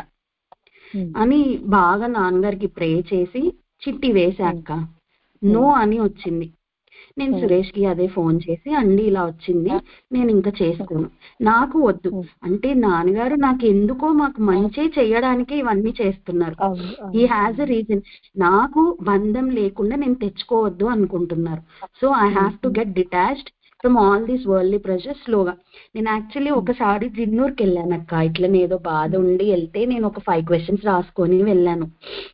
అని బాగా నాన్నగారికి ప్రే చేసి చిట్టి వేసాక నో అని వచ్చింది. నేను సురేష్ కి అదే ఫోన్ చేసి, అండి ఇలా వచ్చింది, నేను ఇంకా చేసుకోను, నాకు వద్దు అంటే నాన్నగారు నాకు ఎందుకో మాకు మంచి చేయడానికి ఇవన్నీ చేస్తున్నారు. He has a reason. నాకు బంధం లేకుండా నేను తెచ్చుకోవద్దు అనుకుంటున్నారు. So I have to get detached from all these worldly pressures. స్లోగా నేను యాక్చువల్లీ ఒకసారి జిన్నూర్కి వెళ్ళానక్క, ఇట్లనే ఏదో బాధ ఉండి వెళ్తే నేను ఒక 5 questions రాసుకొని వెళ్ళాను.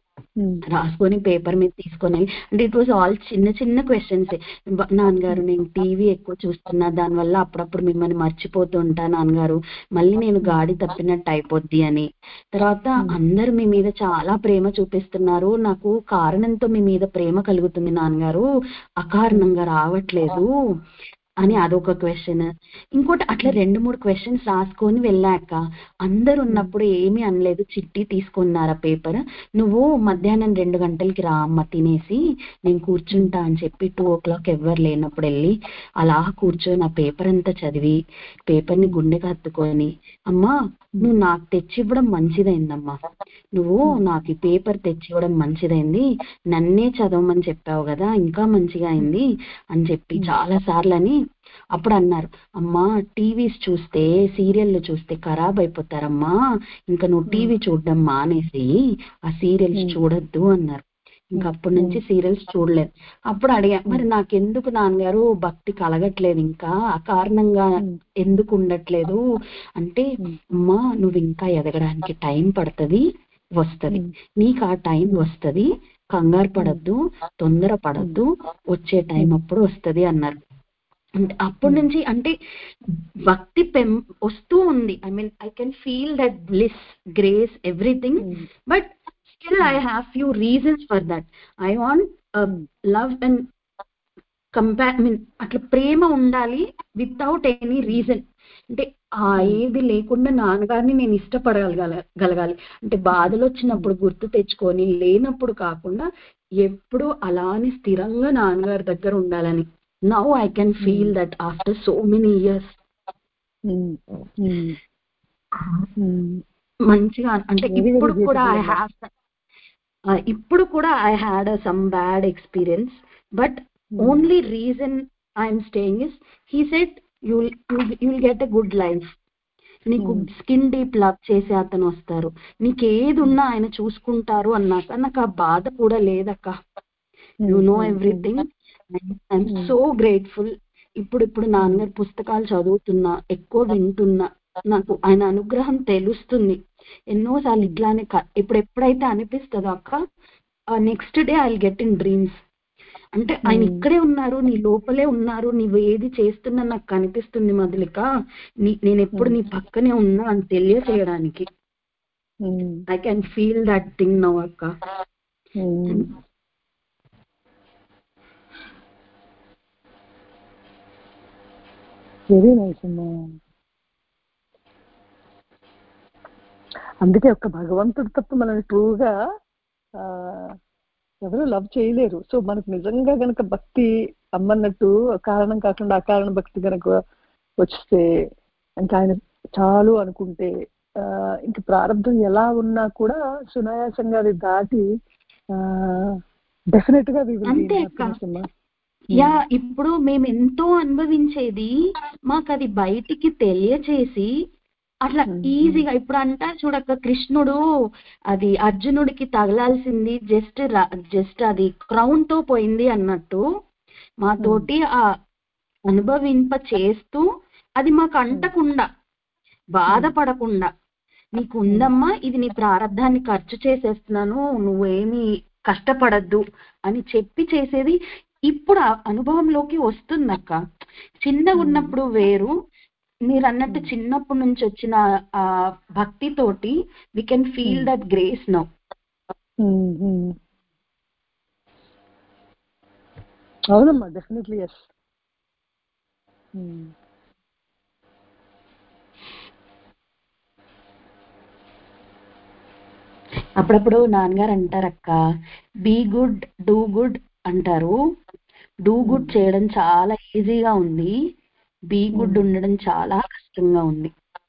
రాసుకొని పేపర్ మీద తీసుకొని, అంటే ఇట్ వాజ్ ఆల్ చిన్న చిన్న క్వశ్చన్స్. నాన్నగారు నేను టీవీ ఎక్కువ చూస్తున్నా, దానివల్ల అప్పుడప్పుడు మిమ్మల్ని మర్చిపోతుంటా నాన్నగారు, మళ్ళీ నేను గాడి తప్పినట్టు అయిపోద్ది అని. తర్వాత అందరు మీ మీద చాలా ప్రేమ చూపిస్తున్నారు, నాకు కారణంతో మీ మీద ప్రేమ కలుగుతుంది నాన్నగారు, అకారణంగా రావట్లేదు అని అదొక క్వశ్చన్. ఇంకోటి అట్లా 2-3 questions రాసుకొని వెళ్ళాక అందరు ఉన్నప్పుడు ఏమీ అనలేదు, చిట్టి తీసుకున్నారా పేపర్, నువ్వు మధ్యాహ్నం 2 గంటలకి రా అమ్మ తినేసి నేను కూర్చుంటా అని చెప్పి 2 o'clock ఎవ్వరు లేనప్పుడు వెళ్ళి అలా కూర్చొని ఆ పేపర్ అంతా చదివి పేపర్ని గుండెకి హత్తుకొని, అమ్మా నువ్వు నాకు తెచ్చివ్వడం మంచిదైందమ్మా, నువ్వు నాకు ఈ పేపర్ తెచ్చివ్వడం మంచిదైంది, నన్నే చదవమని చెప్పావు కదా ఇంకా మంచిగా అయింది అని చెప్పి చాలా సార్లు అని. అప్పుడు అన్నారు, అమ్మా టీవీస్ చూస్తే సీరియల్ చూస్తే ఖరాబ్ అయిపోతారమ్మా, ఇంకా నువ్వు టీవీ చూడడం మానేసి ఆ సీరియల్స్ చూడొద్దు అన్నారు. ఇంకా అప్పటి నుంచి సీరియల్స్ చూడలేదు. అప్పుడు అడిగా, మరి నాకెందుకు నాన్నగారు భక్తి కలగట్లేదు, ఇంకా అకారణంగా ఎందుకు ఉండట్లేదు అంటే, అమ్మా నువ్వు ఇంకా ఎదగడానికి టైం పడుతుంది, వస్తుంది నీకు ఆ టైం వస్తుంది, కంగారు పడద్దు, తొందర పడద్దు, వచ్చే టైం అప్పుడు వస్తుంది అన్నారు. అంటే అప్పటి నుంచి అంటే భక్తి వస్తూ ఉంది. I mean I can feel that bliss, grace, everything. But still I have few reasons for that. I want love and అట్లా ప్రేమ ఉండాలి వితౌట్ ఎనీ రీజన్. అంటే ఏది లేకుండా నాన్నగారిని నేను ఇష్టపడగలగాలి. అంటే బాధలు వచ్చినప్పుడు గుర్తు తెచ్చుకొని, లేనప్పుడు కాకుండా ఎప్పుడు అలానే స్థిరంగా నాన్నగారి దగ్గర ఉండాలని. Now I can feel that after so many years. మంచిగా అంటే ఇప్పుడు కూడా I had some bad experience, but only reason I'm staying is he said you'll get a good life. నీకు స్కిన్ డీప్ లవ్ చేసే అతను వస్తారు, నీకు ఏది ఉన్నా ఆయన చూసుకుంటారు అన్నాక నాకు ఆ బాధ కూడా లేదక్క. You know everything. I'm so grateful. ఇప్పుడు నాన్నగారి పుస్తకాలు చదువుతున్నా, ఎక్కువ వింటున్నా, నాకు ఆయన అనుగ్రహం తెలుస్తుంది. ఎన్నోసార్లు ఇట్లానే ఎప్పుడైతే అనిపిస్తుందో అక్క, next day I will get in dreams. అంటే ఆయన ఇక్కడే ఉన్నారు, నీ లోపలే ఉన్నారు, నీవు ఏది చేస్తున్నా నాకు కనిపిస్తుంది మధులిక, నేను ఎప్పుడు నీ పక్కనే ఉన్నా అని తెలియచేయడానికి. I can feel that thing now అక్క. వెరీ నైస్ అమ్మా. అందుకే ఒక భగవంతుడు తప్ప మనల్ని ట్రూగా ఎవరు లవ్ చేయలేరు. సో మనకు నిజంగా గనక భక్తి అమ్మన్నట్టు కారణం కాకుండా అకారణ భక్తి గనక వస్తే, ఇంకా ఆయన చాలు అనుకుంటే, ఇంక ప్రారంభం ఎలా ఉన్నా కూడా సునాయాసంగా అది దాటి డెఫినెట్ గా అంతే అక్క. ఇప్పుడు మేము ఎంతో అనుభవించేది మాకు అది బయటికి తెలియచేసి అట్లా ఈజీగా, ఇప్పుడు అంటారు చూడక్క, కృష్ణుడు అది అర్జునుడికి తగలాల్సింది జస్ట్ అది క్రౌన్ తో పోయింది అన్నట్టు, మాతోటి ఆ అనుభవింప చేస్తూ అది మాకు అంటకుండా, బాధపడకుండా, నీకు ఉందమ్మా, ఇది నీ ప్రారంధాన్ని ఖర్చు చేసేస్తున్నాను, నువ్వేమి కష్టపడద్దు అని చెప్పి చేసేది ఇప్పుడు ఆ అనుభవంలోకి వస్తుందక్క. చిన్నగా ఉన్నప్పుడు వేరు, మీరు అన్నట్టు చిన్నప్పటి నుంచి వచ్చిన ఆ భక్తితోటి we can feel that grace now. అవునమ్మా, డెఫినెట్లీ ఎస్. అప్పుడప్పుడు నాన్నగారు అంటారక్క, బీ గుడ్ డూ గుడ్ అంటారు. డూ గుడ్ చేయడం చాలా ఈజీగా ఉంది, బీ గుడ్ ఉండడం చాలా కష్టంగా ఉంది.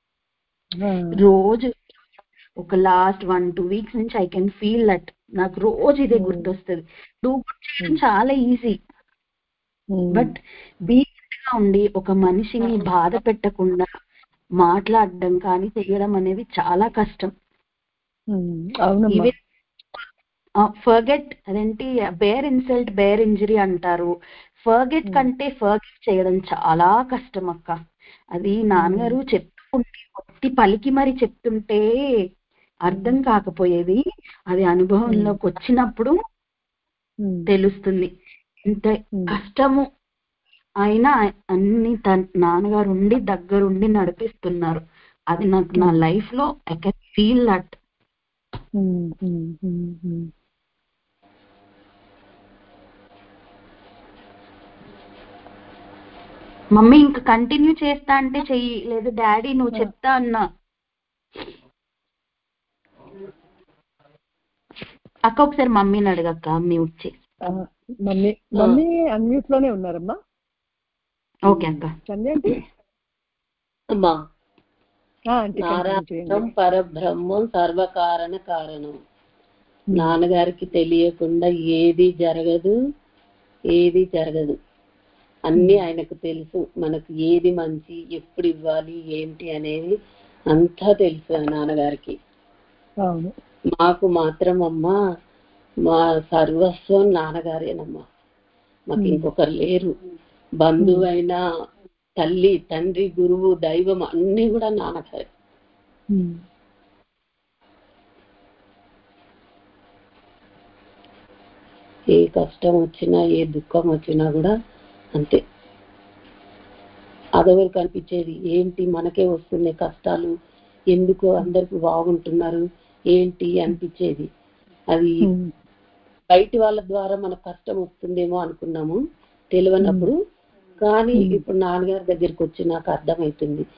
రోజు ఒక లాస్ట్ 1-2 వీక్స్ నుంచి ఐ కెన్ ఫీల్ దట్ నాకు రోజు ఇదే గుర్తొస్తుంది. డూ గుడ్ చేయడం చాలా ఈజీ, బట్ బీ గుడ్ గా ఉండి ఒక మనిషిని బాధ పెట్టకుండా మాట్లాడడం కానీ చేయడం అనేది చాలా కష్టం. ఫర్గెట్, అదేంటి, బేర్ ఇన్సల్ట్ బేర్ ఇంజరీ అంటారు. ఫర్గెట్ కంటే ఫర్గెట్ చేయడం చాలా కష్టం అక్క. అది నాన్నగారు చెప్తుంటే కొట్టి పలికి మరి చెప్తుంటే అర్థం కాకపోయేది, అది అనుభవంలోకి వచ్చినప్పుడు తెలుస్తుంది. ఇంత కష్టము అయినా అన్ని నాన్నగారు ఉండి దగ్గరుండి నడిపిస్తున్నారు. అది నాకు నా లైఫ్ లో I can feel that. Mummy ఇంకా కంటిన్యూ చేస్తా అంటే చెయ్యి, లేదు డాడీ నువ్వు చెప్తా అన్నా. అక్క ఒకసారి మమ్మీని అడగక్క, మ్యూట్ చేసి. మమ్మీ అన్మ్యూట్ లోనే ఉన్నారమ్మా. ఓకే అక్క. అమ్మా, నారాయణం పరబ్రహ్మం సర్వకారణ కారణం. నాన్నగారికి తెలియకుండా ఏది జరగదు, ఏది జరగదు. అన్ని ఆయనకు తెలుసు. మనకు ఏది మంచి, ఎప్పుడు ఇవ్వాలి, ఏంటి అనేది అంతా తెలుసు నాన్నగారికి. మాకు మాత్రం అమ్మా, మా సర్వస్వం నాన్నగారేనమ్మా. మాకు ఇంకొకరు లేరు. బంధువైనా, తల్లి, తండ్రి, గురువు, దైవం అన్ని కూడా నాన్నగారే. ఏ కష్టం వచ్చినా, ఏ దుఃఖం వచ్చినా కూడా అంతే. అదెవరికి అనిపించేది, ఏంటి మనకే వస్తున్నాయి కష్టాలు, ఎందుకు అందరికి బాగుంటున్నారు ఏంటి అనిపించేది. అది బయటి వాళ్ళ ద్వారా మనకు కష్టం వస్తుందేమో అనుకున్నాము తెలియనప్పుడు. కానీ ఇప్పుడు నాన్నగారి దగ్గరికి వచ్చి నాకు అర్థమవుతుంది,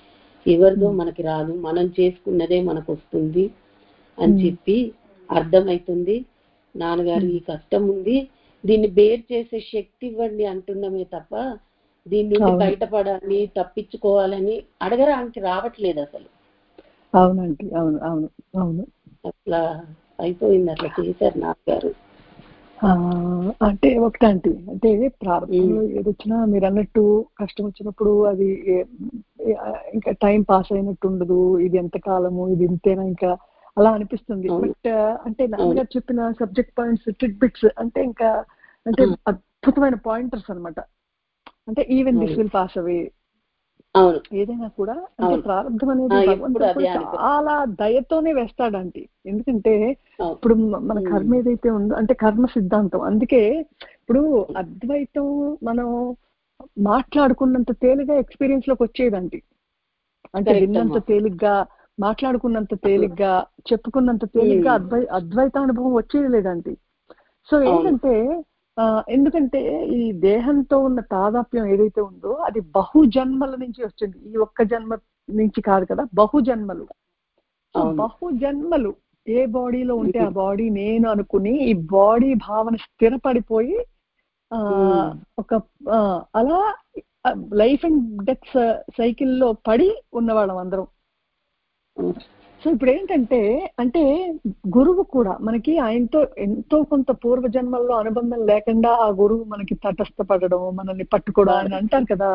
ఎవరిదో మనకి రాదు, మనం చేసుకున్నదే మనకు వస్తుంది అని చెప్పి అర్థమవుతుంది. నాన్నగారు ఈ కష్టం ఉంది, దీన్ని బేర్ చేసే శక్తి ఇవ్వండి అంటున్నామే తప్ప దీని నుండి బయటపడాలని తప్పించుకోవాలని అడగడానికి రావట్లేదు అసలు. అవునండి, అవును అవును అవును. అట్లా అయిపోయింది, అట్లా చేశారు నాన్నగారు. అంటే ఒకటంటే అంటే ప్రారంభంలో ఏదొచ్చినా మీరు అన్నట్టు కష్టం వచ్చినప్పుడు అది ఇంకా టైం పాస్ అయినట్టు ఉండదు, ఇది ఎంత కాలము, ఇది ఇంతేనా ఇంకా అలా అనిపిస్తుంది. బట్ అంటే నాన్నగారు చెప్పిన సబ్జెక్ట్ పాయింట్స్ టిట్ బిట్స్ అంటే ఇంకా అంటే అద్భుతమైన పాయింటర్స్ అన్నమాట. అంటే even this will pass away, ఏదైనా కూడా అంటే ప్రారంభం అనేది భగవంతుడు కూడా చాలా దయతోనే వేస్తాడంటే. ఎందుకంటే ఇప్పుడు మన కర్మ ఏదైతే ఉందో అంటే కర్మ సిద్ధాంతం, అందుకే ఇప్పుడు అద్వైతం మనం మాట్లాడుకున్నంత తేలిగ్గా ఎక్స్పీరియన్స్ లోకి వచ్చేదండి. అంటే విన్నంత తేలిగ్గా, మాట్లాడుకున్నంత తేలిగ్గా, చెప్పుకున్నంత తేలిగ్గా అద్వైత అనుభవం వచ్చేది లేదండి. సో ఏంటంటే ఎందుకంటే ఈ దేహంతో ఉన్న తాదాప్యం ఏదైతే ఉందో అది బహుజన్మల నుంచి వచ్చింది, ఈ ఒక్క జన్మ నుంచి కాదు కదా, బహుజన్మలు. సో బహుజన్మలు ఏ బాడీలో ఉంటే ఆ బాడీ నేను అనుకుని ఈ బాడీ భావన స్థిరపడిపోయి ఒక అలా లైఫ్ అండ్ డెత్ సైకిల్లో పడి ఉన్నవాళ్ళం అందరం. సో ఇప్పుడు ఏంటంటే అంటే గురువు కూడా మనకి ఆయనతో ఎంతో కొంత పూర్వజన్మల్లో అనుబంధం లేకుండా ఆ గురువు మనకి తటస్థపడడం, మనల్ని పట్టుకోవడం అని అంటారు కదా.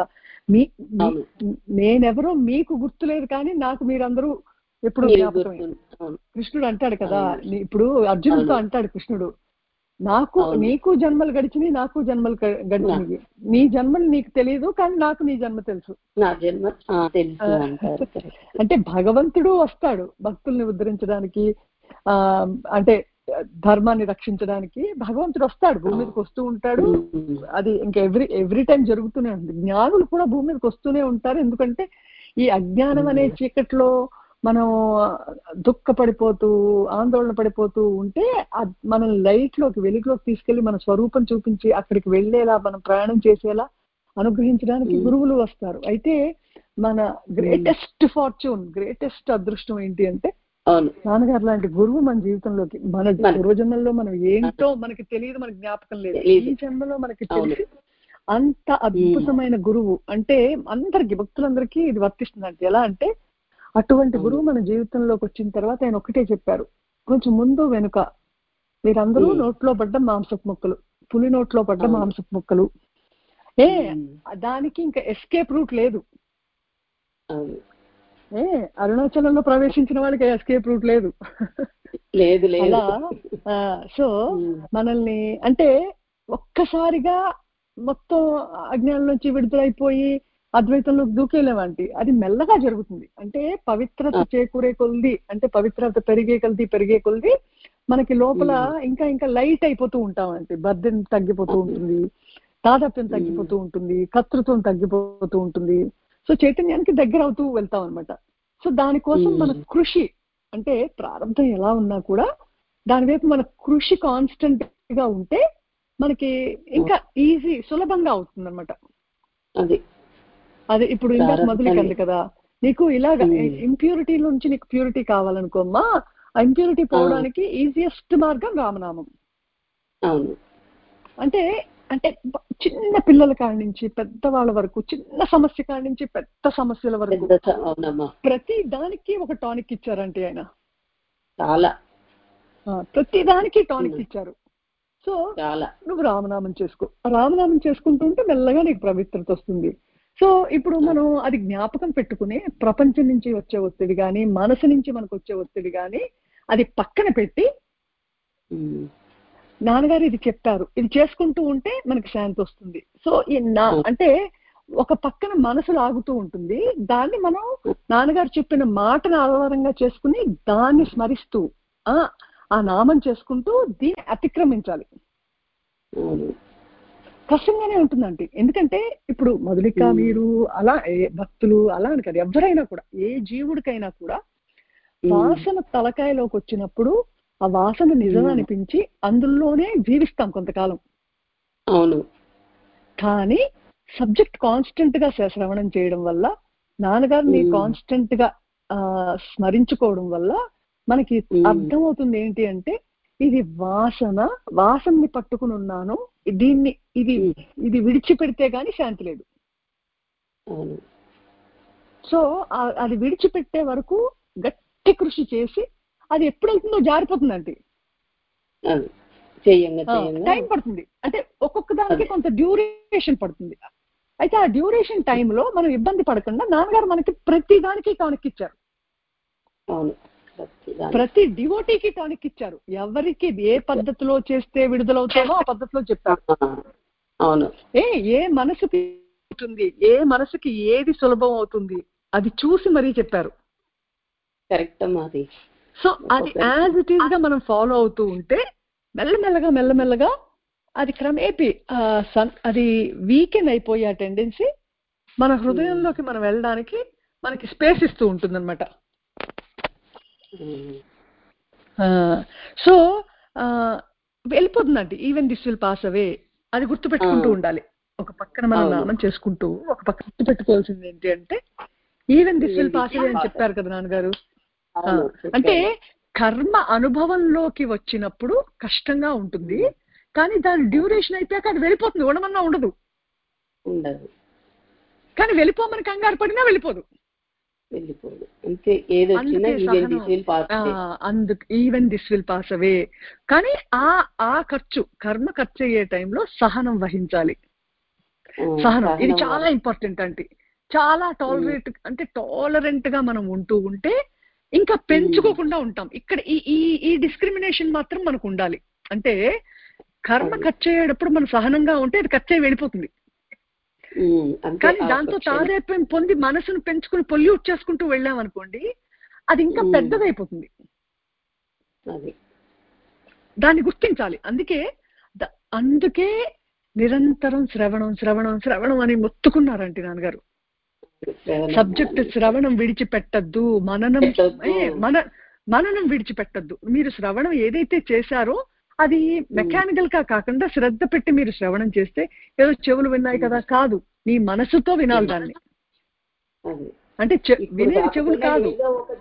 నేనెవరో మీకు గుర్తులేదు కానీ నాకు మీరందరూ ఎప్పుడు జ్ఞాపకమే. కృష్ణుడు అంటాడు కదా, ఇప్పుడు అర్జునుడితో అంటాడు కృష్ణుడు, నీకు జన్మలు గడిచినాయి, నాకు జన్మలు గడిచినవి, నీ జన్మలు నీకు తెలియదు కానీ నాకు నీ జన్మ తెలుసు. అంటే భగవంతుడు వస్తాడు భక్తుల్ని ఉద్ధరించడానికి, అంటే ధర్మాన్ని రక్షించడానికి భగవంతుడు వస్తాడు, భూమి మీదకి వస్తూ ఉంటాడు. అది ఇంకా ఎవ్రీ టైం జరుగుతూనే ఉంటుంది. జ్ఞానులు కూడా భూమి మీదకి వస్తూనే ఉంటారు. ఎందుకంటే ఈ అజ్ఞానం అనే చీకట్లో మనం దుఃఖపడిపోతూ ఆందోళన పడిపోతూ ఉంటే మనం లైట్లోకి వెలుగులోకి తీసుకెళ్లి మన స్వరూపం చూపించి అక్కడికి వెళ్ళేలా మనం ప్రయాణం చేసేలా అనుగ్రహించడానికి గురువులు వస్తారు. అయితే మన గ్రేటెస్ట్ ఫార్చ్యూన్, గ్రేటెస్ట్ అదృష్టం ఏంటి అంటే నాన్నగారు లాంటి గురువు మన జీవితంలోకి, మన పూర్వజన్మల్లో మనం ఏంటో మనకి తెలియదు, మనకి జ్ఞాపకం లేదు, ఈ జన్మలో మనకి తెలిసి అంత అద్భుతమైన గురువు అంటే అందరికి భక్తులందరికీ ఇది వర్తిస్తుంది. ఎలా అంటే అటువంటి గురువు మన జీవితంలోకి వచ్చిన తర్వాత ఆయన ఒకటే చెప్పారు, కొంచెం ముందు వెనుక మీరందరూ నోట్లో పడ్డ మాంసపు ముక్కలు, పులి నోట్లో పడ్డ మాంసపు ముక్కలు, దానికి ఇంకా ఎస్కేప్ రూట్ లేదు. అరుణాచలంలో ప్రవేశించిన వాళ్ళకి ఎస్కేప్ రూట్ లేదు. అలా సో మనల్ని అంటే ఒక్కసారిగా మొత్తం అజ్ఞానం నుంచి విడుదలైపోయి అద్వైతంలోకి దూకేలేమంటే అది మెల్లగా జరుగుతుంది. అంటే పవిత్రత చేకూరే కొద్ది, అంటే పవిత్రత పెరిగే కొద్ది మనకి లోపల ఇంకా ఇంకా లైట్ అయిపోతూ ఉంటామంటే, బర్డెన్ తగ్గిపోతూ ఉంటుంది, తాదాప్యం తగ్గిపోతూ ఉంటుంది, కర్తృత్వం తగ్గిపోతూ ఉంటుంది. సో చైతన్యానికి దగ్గర అవుతూ వెళ్తాం అనమాట. సో దానికోసం మన కృషి అంటే ప్రారంభం ఎలా ఉన్నా కూడా దాని వైపు మన కృషి కాన్స్టెంట్ గా ఉంటే మనకి ఇంకా ఈజీ, సులభంగా అవుతుంది అనమాట. అదే ఇప్పుడు ఇంకా మొదలుకి అంది కదా, నీకు ఇలాగ ఇంప్యూరిటీ నుంచి నీకు ప్యూరిటీ కావాలనుకోమ్మా, ఆ ఇంప్యూరిటీ పోవడానికి ఈజియెస్ట్ మార్గం రామనామం. అంటే అంటే చిన్న పిల్లల కాడి నుంచి పెద్దవాళ్ళ వరకు, చిన్న సమస్య కాడి నుంచి పెద్ద సమస్యల వరకు ప్రతి దానికి ఒక టానిక్ ఇచ్చారంటే ఆయన, ప్రతి దానికి టానిక్ ఇచ్చారు. సో నువ్వు రామనామం చేసుకో, రామనామం చేసుకుంటుంటే మెల్లగా నీకు పవిత్రత వస్తుంది. సో ఇప్పుడు మనం అది జ్ఞాపకం పెట్టుకుని ప్రపంచం నుంచి వచ్చే ఒత్తిడి కానీ, మనసు నుంచి మనకు వచ్చే ఒత్తిడి కానీ అది పక్కన పెట్టి నాన్నగారు ఇది చెప్పారు, ఇది చేసుకుంటూ ఉంటే మనకి శాంతి వస్తుంది. సో అంటే ఒక పక్కన మనసు లాగుతూ ఉంటుంది, దాన్ని మనం నాన్నగారు చెప్పిన మాటను ఆధారంగా చేసుకుని దాన్ని స్మరిస్తూ ఆ నామం చేసుకుంటూ దీన్ని అతిక్రమించాలి. కష్టంగానే ఉంటుందండి. ఎందుకంటే ఇప్పుడు మొదలిక మీరు అలా భక్తులు అలా అని కాదు, ఎవరైనా కూడా ఏ జీవుడికైనా కూడా వాసన తలకాయలోకి వచ్చినప్పుడు ఆ వాసన నిజం అనిపించి అందులోనే జీవిస్తాం కొంతకాలం. కానీ సబ్జెక్ట్ కాన్స్టెంట్ గా శ్రవణం చేయడం వల్ల నాన్నగారిని కాన్స్టెంట్ గా స్మరించుకోవడం వల్ల మనకి అర్థమవుతుంది ఏంటి అంటే ఇది వాసనని పట్టుకుని ఉన్నాను, ఇది విడిచిపెడితే గాని శాంతి లేదు. సో అది విడిచిపెట్టే వరకు గట్టి కృషి చేసి అది ఎప్పుడైతుందో జారిపోతుందండి, టైం పడుతుంది. అంటే ఒక్కొక్క దానికి కొంత డ్యూరేషన్ పడుతుంది. అయితే ఆ డ్యూరేషన్ టైంలో మనం ఇబ్బంది పడకుండా నాన్నగారు మనకి ప్రతి దానికి టానిక్ ఇచ్చారు, ప్రతి డివోటీకి టానిక్ ఇచ్చారు. ఎవరికి ఏ పద్ధతిలో చేస్తే విడుదలవుతామో ఆ పద్ధతిలో చెప్పారు. ఏ మనసుకి అవుతుంది, ఏ మనసుకి ఏది సులభం అవుతుంది అది చూసి మరీ చెప్పారు. సో అది యాజ్ ఇట్ ఈస్ గా మనం ఫాలో అవుతూ ఉంటే మెల్లమెల్లగా అది క్రమేపీ అది వీకెండ్ అయిపోయి ఆ టెండెన్సీ మన హృదయంలోకి మనం వెళ్ళడానికి మనకి స్పేస్ ఇస్తూ ఉంటుంది అనమాట. సో వెళ్ళిపోతుందండి. Even this will pass away, అది గుర్తుపెట్టుకుంటూ ఉండాలి. ఒక పక్కన మనం నామం చేసుకుంటూ ఒక పక్కన గుర్తుపెట్టుకోవాల్సింది ఏంటి అంటే even this will pass away అని చెప్పారు కదా నాన్నగారు. అంటే కర్మ అనుభవంలోకి వచ్చినప్పుడు కష్టంగా ఉంటుంది, కానీ దాని డ్యూరేషన్ అయిపోయాక అది వెళ్ళిపోతుంది. ఉండమన్నా ఉండదు, కానీ వెళ్ళిపోమని కంగారు పడినా వెళ్ళిపోదు. అందుకు even this will pass away. కానీ ఆ కర్మ ఖర్చు అయ్యే టైంలో సహనం వహించాలి. సహనం ఇది చాలా ఇంపార్టెంట్ అంటే చాలా టాలరెంట్ గా మనం ఉంటూ ఉంటే ఇంకా పెంచుకోకుండా ఉంటాం. ఇక్కడ ఈ డిస్క్రిమినేషన్ మాత్రం మనకు ఉండాలి. అంటే కర్మ ఖర్చు అయ్యేటప్పుడు మనం సహనంగా ఉంటే అది ఖర్చు అయ్యి వెళ్ళిపోతుంది. కానీ దాంతో తాదేపం పొంది మనసును పెంచుకుని పొల్యూట్ చేసుకుంటూ వెళ్ళామనుకోండి అది ఇంకా పెద్దదైపోతుంది. దాన్ని గుర్తించాలి. అందుకే నిరంతరం శ్రవణం అని మొత్తుకున్నారంటే నాన్నగారు. సబ్జెక్ట్ శ్రవణం విడిచిపెట్టద్దు, మననం విడిచిపెట్టద్దు. మీరు శ్రవణం ఏదైతే చేశారో అది మెకానికల్ గా కాకుండా శ్రద్ధ పెట్టి మీరు శ్రవణం చేస్తే ఏదో చెవులు విన్నాయి కదా కాదు, నీ మనసుతో వినాలి దాన్ని. అంటే వినేది చెవులు కాదు.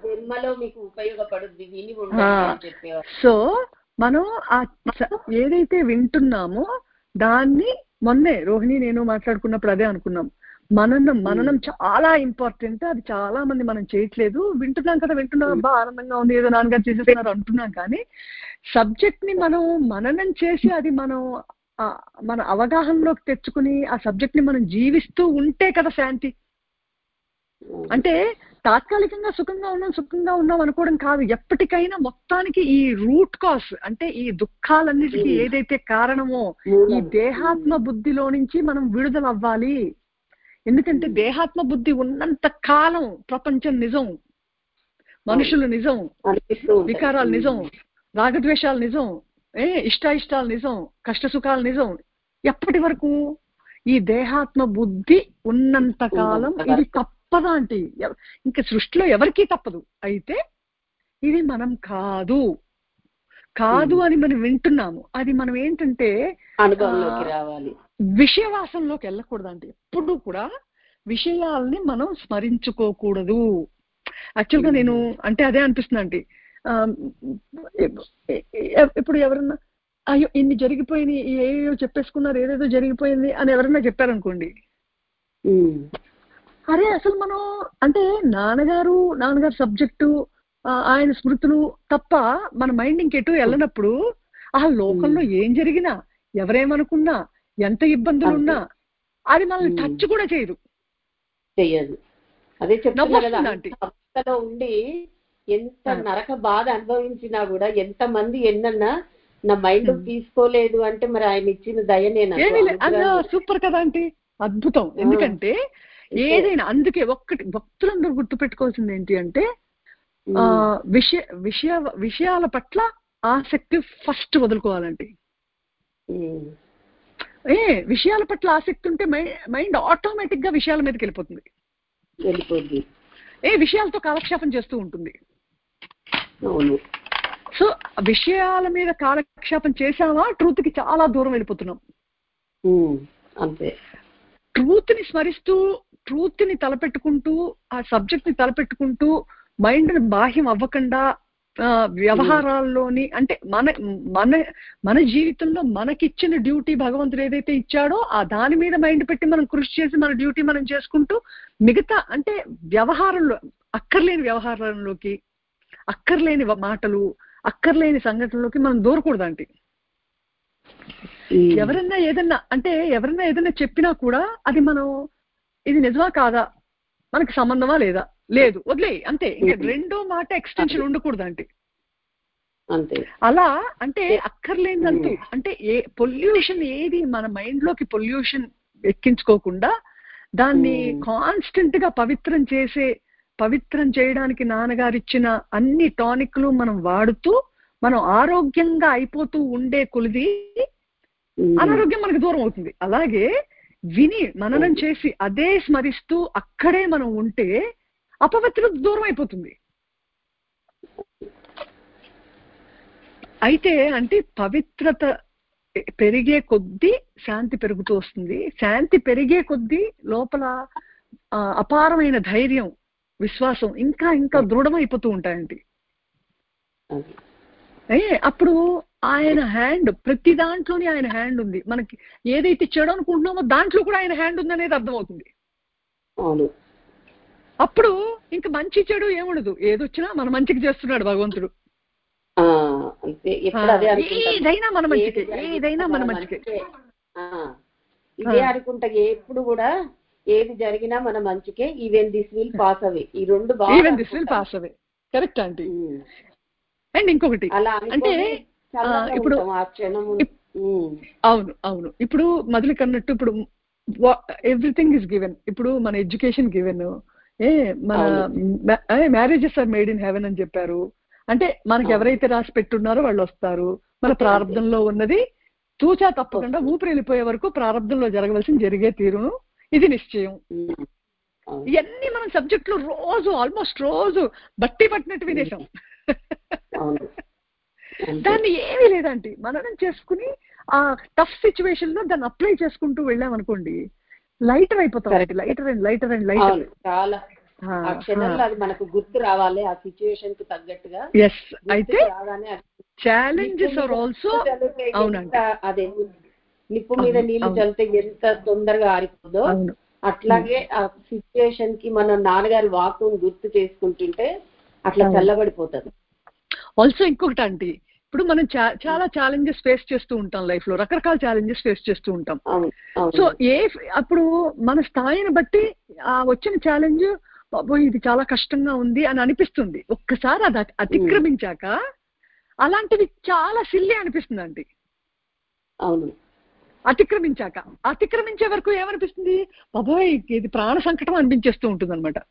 సో మనం ఏదైతే వింటున్నామో దాన్ని మొన్నే రోహిణి నేను మాట్లాడుకున్నప్పుడు అదే అనుకున్నాం. మననం చాలా ఇంపార్టెంట్. అది చాలా మంది మనం చేయట్లేదు. వింటున్నాం అబ్బా ఆనందంగా ఉంది ఏదో నాన్నగారు చేసేస్తున్నారు అంటున్నాం, కానీ సబ్జెక్ట్ ని మనం మననం చేసి అది మన అవగాహనలోకి తెచ్చుకుని ఆ సబ్జెక్ట్ ని మనం జీవిస్తూ ఉంటే కదా శాంతి. అంటే తాత్కాలికంగా సుఖంగా ఉన్నాం అనుకోవడం కాదు, ఎప్పటికైనా మొత్తానికి ఈ రూట్ కాజ్ అంటే ఈ దుఃఖాలన్నిటికీ ఏదైతే కారణమో ఈ దేహాత్మ బుద్ధిలో నుంచి మనం విడుదల అవ్వాలి. ఎందుకంటే దేహాత్మ బుద్ధి ఉన్నంత కాలం ప్రపంచం నిజం, మనుషులు నిజం, వికారాలు నిజం, రాగద్వేషాలు నిజం, ఇష్టాలు నిజం, కష్ట సుఖాలు నిజం. ఎప్పటి వరకు? ఈ దేహాత్మ బుద్ధి ఉన్నంత కాలం ఇది తప్పదా అంటే ఇంకా సృష్టిలో ఎవరికీ తప్పదు. అయితే ఇది మనం కాదు అని మనం వింటున్నాము. అది మనం ఏంటంటే అనుభవంలోకి రావాలి, విషయవాసంలోకి వెళ్ళకూడదు. అంటే ఎప్పుడు కూడా విషయాల్ని మనం స్మరించుకోకూడదు. యాక్చువల్గా నేను అంటే అదే అనిపిస్తుంది అంటే ఇప్పుడు ఎవరన్నా అయ్యో ఇన్ని జరిగిపోయినాయి, ఏదో చెప్పేసుకున్నారు, ఏదేదో జరిగిపోయింది అని ఎవరన్నా చెప్పారనుకోండి, అరే అసలు మనం అంటే నాన్నగారు సబ్జెక్టు ఆయన స్మృతులు తప్ప మన మైండ్ ఇంకెటు వెళ్ళనప్పుడు ఆ లోకంలో ఏం జరిగినా ఎవరేమనుకున్నా ఎంత ఇబ్బందులున్నా అది మనల్ని టచ్ కూడా చేయదు. అదే చెప్తున్నా ఉండి ఎంత నరక బాధ అనుభవించినా కూడా ఎంత మంది ఎన్నన్నా నా మైండ్ తీసుకోలేదు అంటే మరి ఆయన ఇచ్చిన దయనేనా. సూపర్ కదా అంటే అద్భుతం. ఎందుకంటే ఏదైనా అందుకే ఒక్కటి భక్తులందరూ గుర్తుపెట్టుకోవాల్సింది ఏంటి అంటే విషయాల పట్ల ఆసక్తి ఫస్ట్ వదులుకోవాలండి. విషయాల పట్ల ఆసక్తి ఉంటే మైండ్ ఆటోమేటిక్ గా విషయాల మీదకి వెళ్ళిపోతుంది. విషయాలతో కాలక్షేపం చేస్తూ ఉంటుంది. సో విషయాల మీద కాలక్షేపం చేసామా ట్రూత్ కి చాలా దూరం వెళ్ళిపోతున్నాం. అంతే. ట్రూత్ ని స్మరిస్తూ ట్రూత్ ని తలపెట్టుకుంటూ ఆ సబ్జెక్ట్ ని తలపెట్టుకుంటూ మైండ్ ని బాహ్యం అవ్వకుండా వ్యవహారాల్లోని అంటే మన మన మన జీవితంలో మనకిచ్చిన డ్యూటీ భగవంతుడు ఏదైతే ఇచ్చాడో ఆ దాని మీద మైండ్ పెట్టి మనం కృషి చేసి మన డ్యూటీ మనం చేసుకుంటూ మిగతా అంటే వ్యవహారంలో అక్కర్లేని వ్యవహారంలోకి అక్కర్లేని మాటలు అక్కర్లేని సంఘటనలోకి మనం దూరకూడదండి. ఎవరన్నా ఏదన్నా చెప్పినా కూడా అది మనం ఇది నిజమా కాదా, మనకి సంబంధమా లేదా, లేదు వదిలే అంతే. ఇంకా రెండో మాట ఎక్స్టెన్షన్ ఉండకూడదండి. అలా అంటే అక్కర్లేదంటూ అంటే పొల్యూషన్ ఏది మన మైండ్ లోకి పొల్యూషన్ ఎక్కించుకోకుండా దాన్ని కాన్స్టెంట్ గా పవిత్రం చేయడానికి నాన్నగారు ఇచ్చిన అన్ని టానిక్లు మనం వాడుతూ మనం ఆరోగ్యంగా అయిపోతూ ఉండే కొలిది అనారోగ్యం మనకు దూరం అవుతుంది. అలాగే విని మననం చేసి అదే స్మరిస్తూ అక్కడే మనం ఉంటే అపవిత్రత దూరం అయిపోతుంది. అయితే అంటే పవిత్రత పెరిగే కొద్దీ శాంతి పెరుగుతూ వస్తుంది. శాంతి పెరిగే కొద్దీ లోపల అపారమైన ధైర్యం, విశ్వాసం ఇంకా ఇంకా దృఢమైపోతూ ఉంటాయండి. అప్పుడు ఆయన హ్యాండ్ ప్రతి దాంట్లోని ఆయన హ్యాండ్ ఉంది. మనకి ఏదైతే చెడు అనుకుంటున్నామో దాంట్లో కూడా ఆయన హ్యాండ్ ఉంది అనేది అర్థమవుతుంది. అప్పుడు ఇంకా మంచి చెడు ఏముండదు, ఏదొచ్చినా మన మంచికి చేస్తున్నాడు భగవంతుడు. ఏదైనా మన మంచికే, ఏదైనా మన మంచికే ఇదే అనుకుంటా. ఎప్పుడు కూడా ఏది జరిగినా మన మంచికే. Even this will pass away, ఈ రెండు pass away correct aunty. And ఇంకొకటి అంటే ఇప్పుడు అవును ఇప్పుడు మొదలుకి అన్నట్టు ఇప్పుడు ఎవ్రీథింగ్ ఇస్ గివెన్. ఇప్పుడు మన ఎడ్యుకేషన్ గివెన్, మన marriages are made in heaven అని చెప్పారు. అంటే మనకి ఎవరైతే రాసి పెట్టున్నారో వాళ్ళు వస్తారు. మన ప్రారంభంలో ఉన్నది తూచా తప్పకుండా ఊపిరి వెళ్ళిపోయే వరకు ప్రారంభంలో జరగవలసిన జరిగే తీరును, ఇది నిశ్చయం. ఇవన్నీ మనం సబ్జెక్టులు ఆల్మోస్ట్ రోజు బట్టి పట్టినట్టు వినేసాం. దాన్ని ఏమీ లేదంటే మననం చేసుకుని ఆ టఫ్ సిచ్యువేషన్ లో దాన్ని అప్లై చేసుకుంటూ వెళ్ళామనుకోండి, లైటర్ అయిపోతాం. లైటర్ చాలా అది మనకు గుర్తు రావాలి ఆ సిచ్యువేషన్ కు తగ్గట్టుగా. అయితే ఛాలెంజెస్ ఆర్ ఆల్సో అదే నిప్పు మీద నీళ్లు చల్లితే ఎంత తొందరగా ఆరిపోదో అట్లాగే ఆ సిచ్యువేషన్ కి మన నాన్నగారి వాక్కును గుర్తు చేసుకుంటుంటే అట్లా చల్లబడిపోతుంది. ఆల్సో ఇంకొకటి ఆంటీ, ఇప్పుడు మనం చాలా ఛాలెంజెస్ ఫేస్ చేస్తూ ఉంటాం లైఫ్ లో, రకరకాల ఛాలెంజెస్ ఫేస్ చేస్తూ ఉంటాం. సో అప్పుడు మన స్థాయిని బట్టి ఆ వచ్చిన ఛాలెంజ్ బాబోయ్ ఇది చాలా కష్టంగా ఉంది అని అనిపిస్తుంది. ఒక్కసారి అది అతిక్రమించాక అలాంటివి చాలా సిల్లీ అనిపిస్తుంది అండి. అతిక్రమించే వరకు ఏమనిపిస్తుంది, బాబోయ్ ఇది ప్రాణ సంకటం అనిపించేస్తూ ఉంటుంది అనమాట.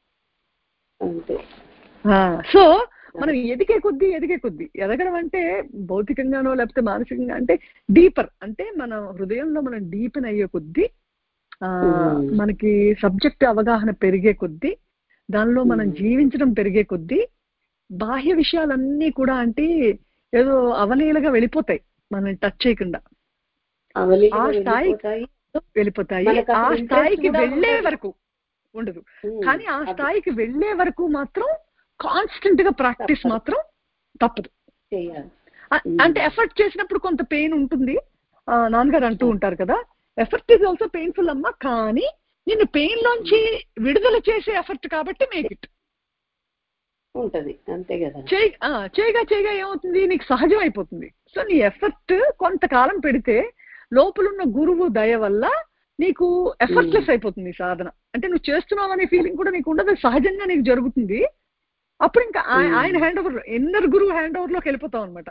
సో మనం ఎదిగే కొద్దీ ఎదగడం అంటే భౌతికంగానో లేకపోతే మానసికంగా అంటే డీపర్ అంటే మన హృదయంలో మనం డీపెన్ అయ్యే కొద్దీ మనకి సబ్జెక్ట్ అవగాహన పెరిగే కొద్దీ దానిలో మనం జీవించడం పెరిగే కొద్దీ బాహ్య విషయాలన్నీ కూడా అంటే ఏదో అవలీలగా వెళ్ళిపోతాయి, మనం టచ్ చేయకుండా ఆ స్థాయికి వెళ్ళిపోతాయి. ఆ స్థాయికి వెళ్లే వరకు ఉండదు, కానీ ఆ స్థాయికి వెళ్లే వరకు మాత్రం కాన్స్టెంట్ గా ప్రాక్టీస్ మాత్రం తప్పదు. అంటే ఎఫర్ట్ చేసినప్పుడు కొంత పెయిన్ ఉంటుంది. నాన్నగారు అంటూ ఉంటారు కదా, ఎఫర్ట్ ఈజ్ ఆల్సో పెయిన్ఫుల్ అమ్మా, కానీ నిన్ను పెయిన్ లోంచి విడుదల చేసే ఎఫర్ట్ కాబట్టి మేక్ ఇట్ ఉంటది. అంతే కదా, చేయగా ఏమవుతుంది, నీకు సహజం అయిపోతుంది. సో నీ ఎఫర్ట్ కొంతకాలం పెడితే లోపలున్న గురువు దయ వల్ల నీకు ఎఫర్ట్లెస్ అయిపోతుంది సాధన. అంటే నువ్వు చేస్తున్నావు అనే ఫీలింగ్ కూడా నీకు ఉండదు, సహజంగా నీకు జరుగుతుంది. అప్పుడు ఇంకా ఆయన హ్యాండ్ ఓవర్, ఇన్నర్ గురువు హ్యాండ్ ఓవర్ లోకి వెళ్ళిపోతాం అనమాట.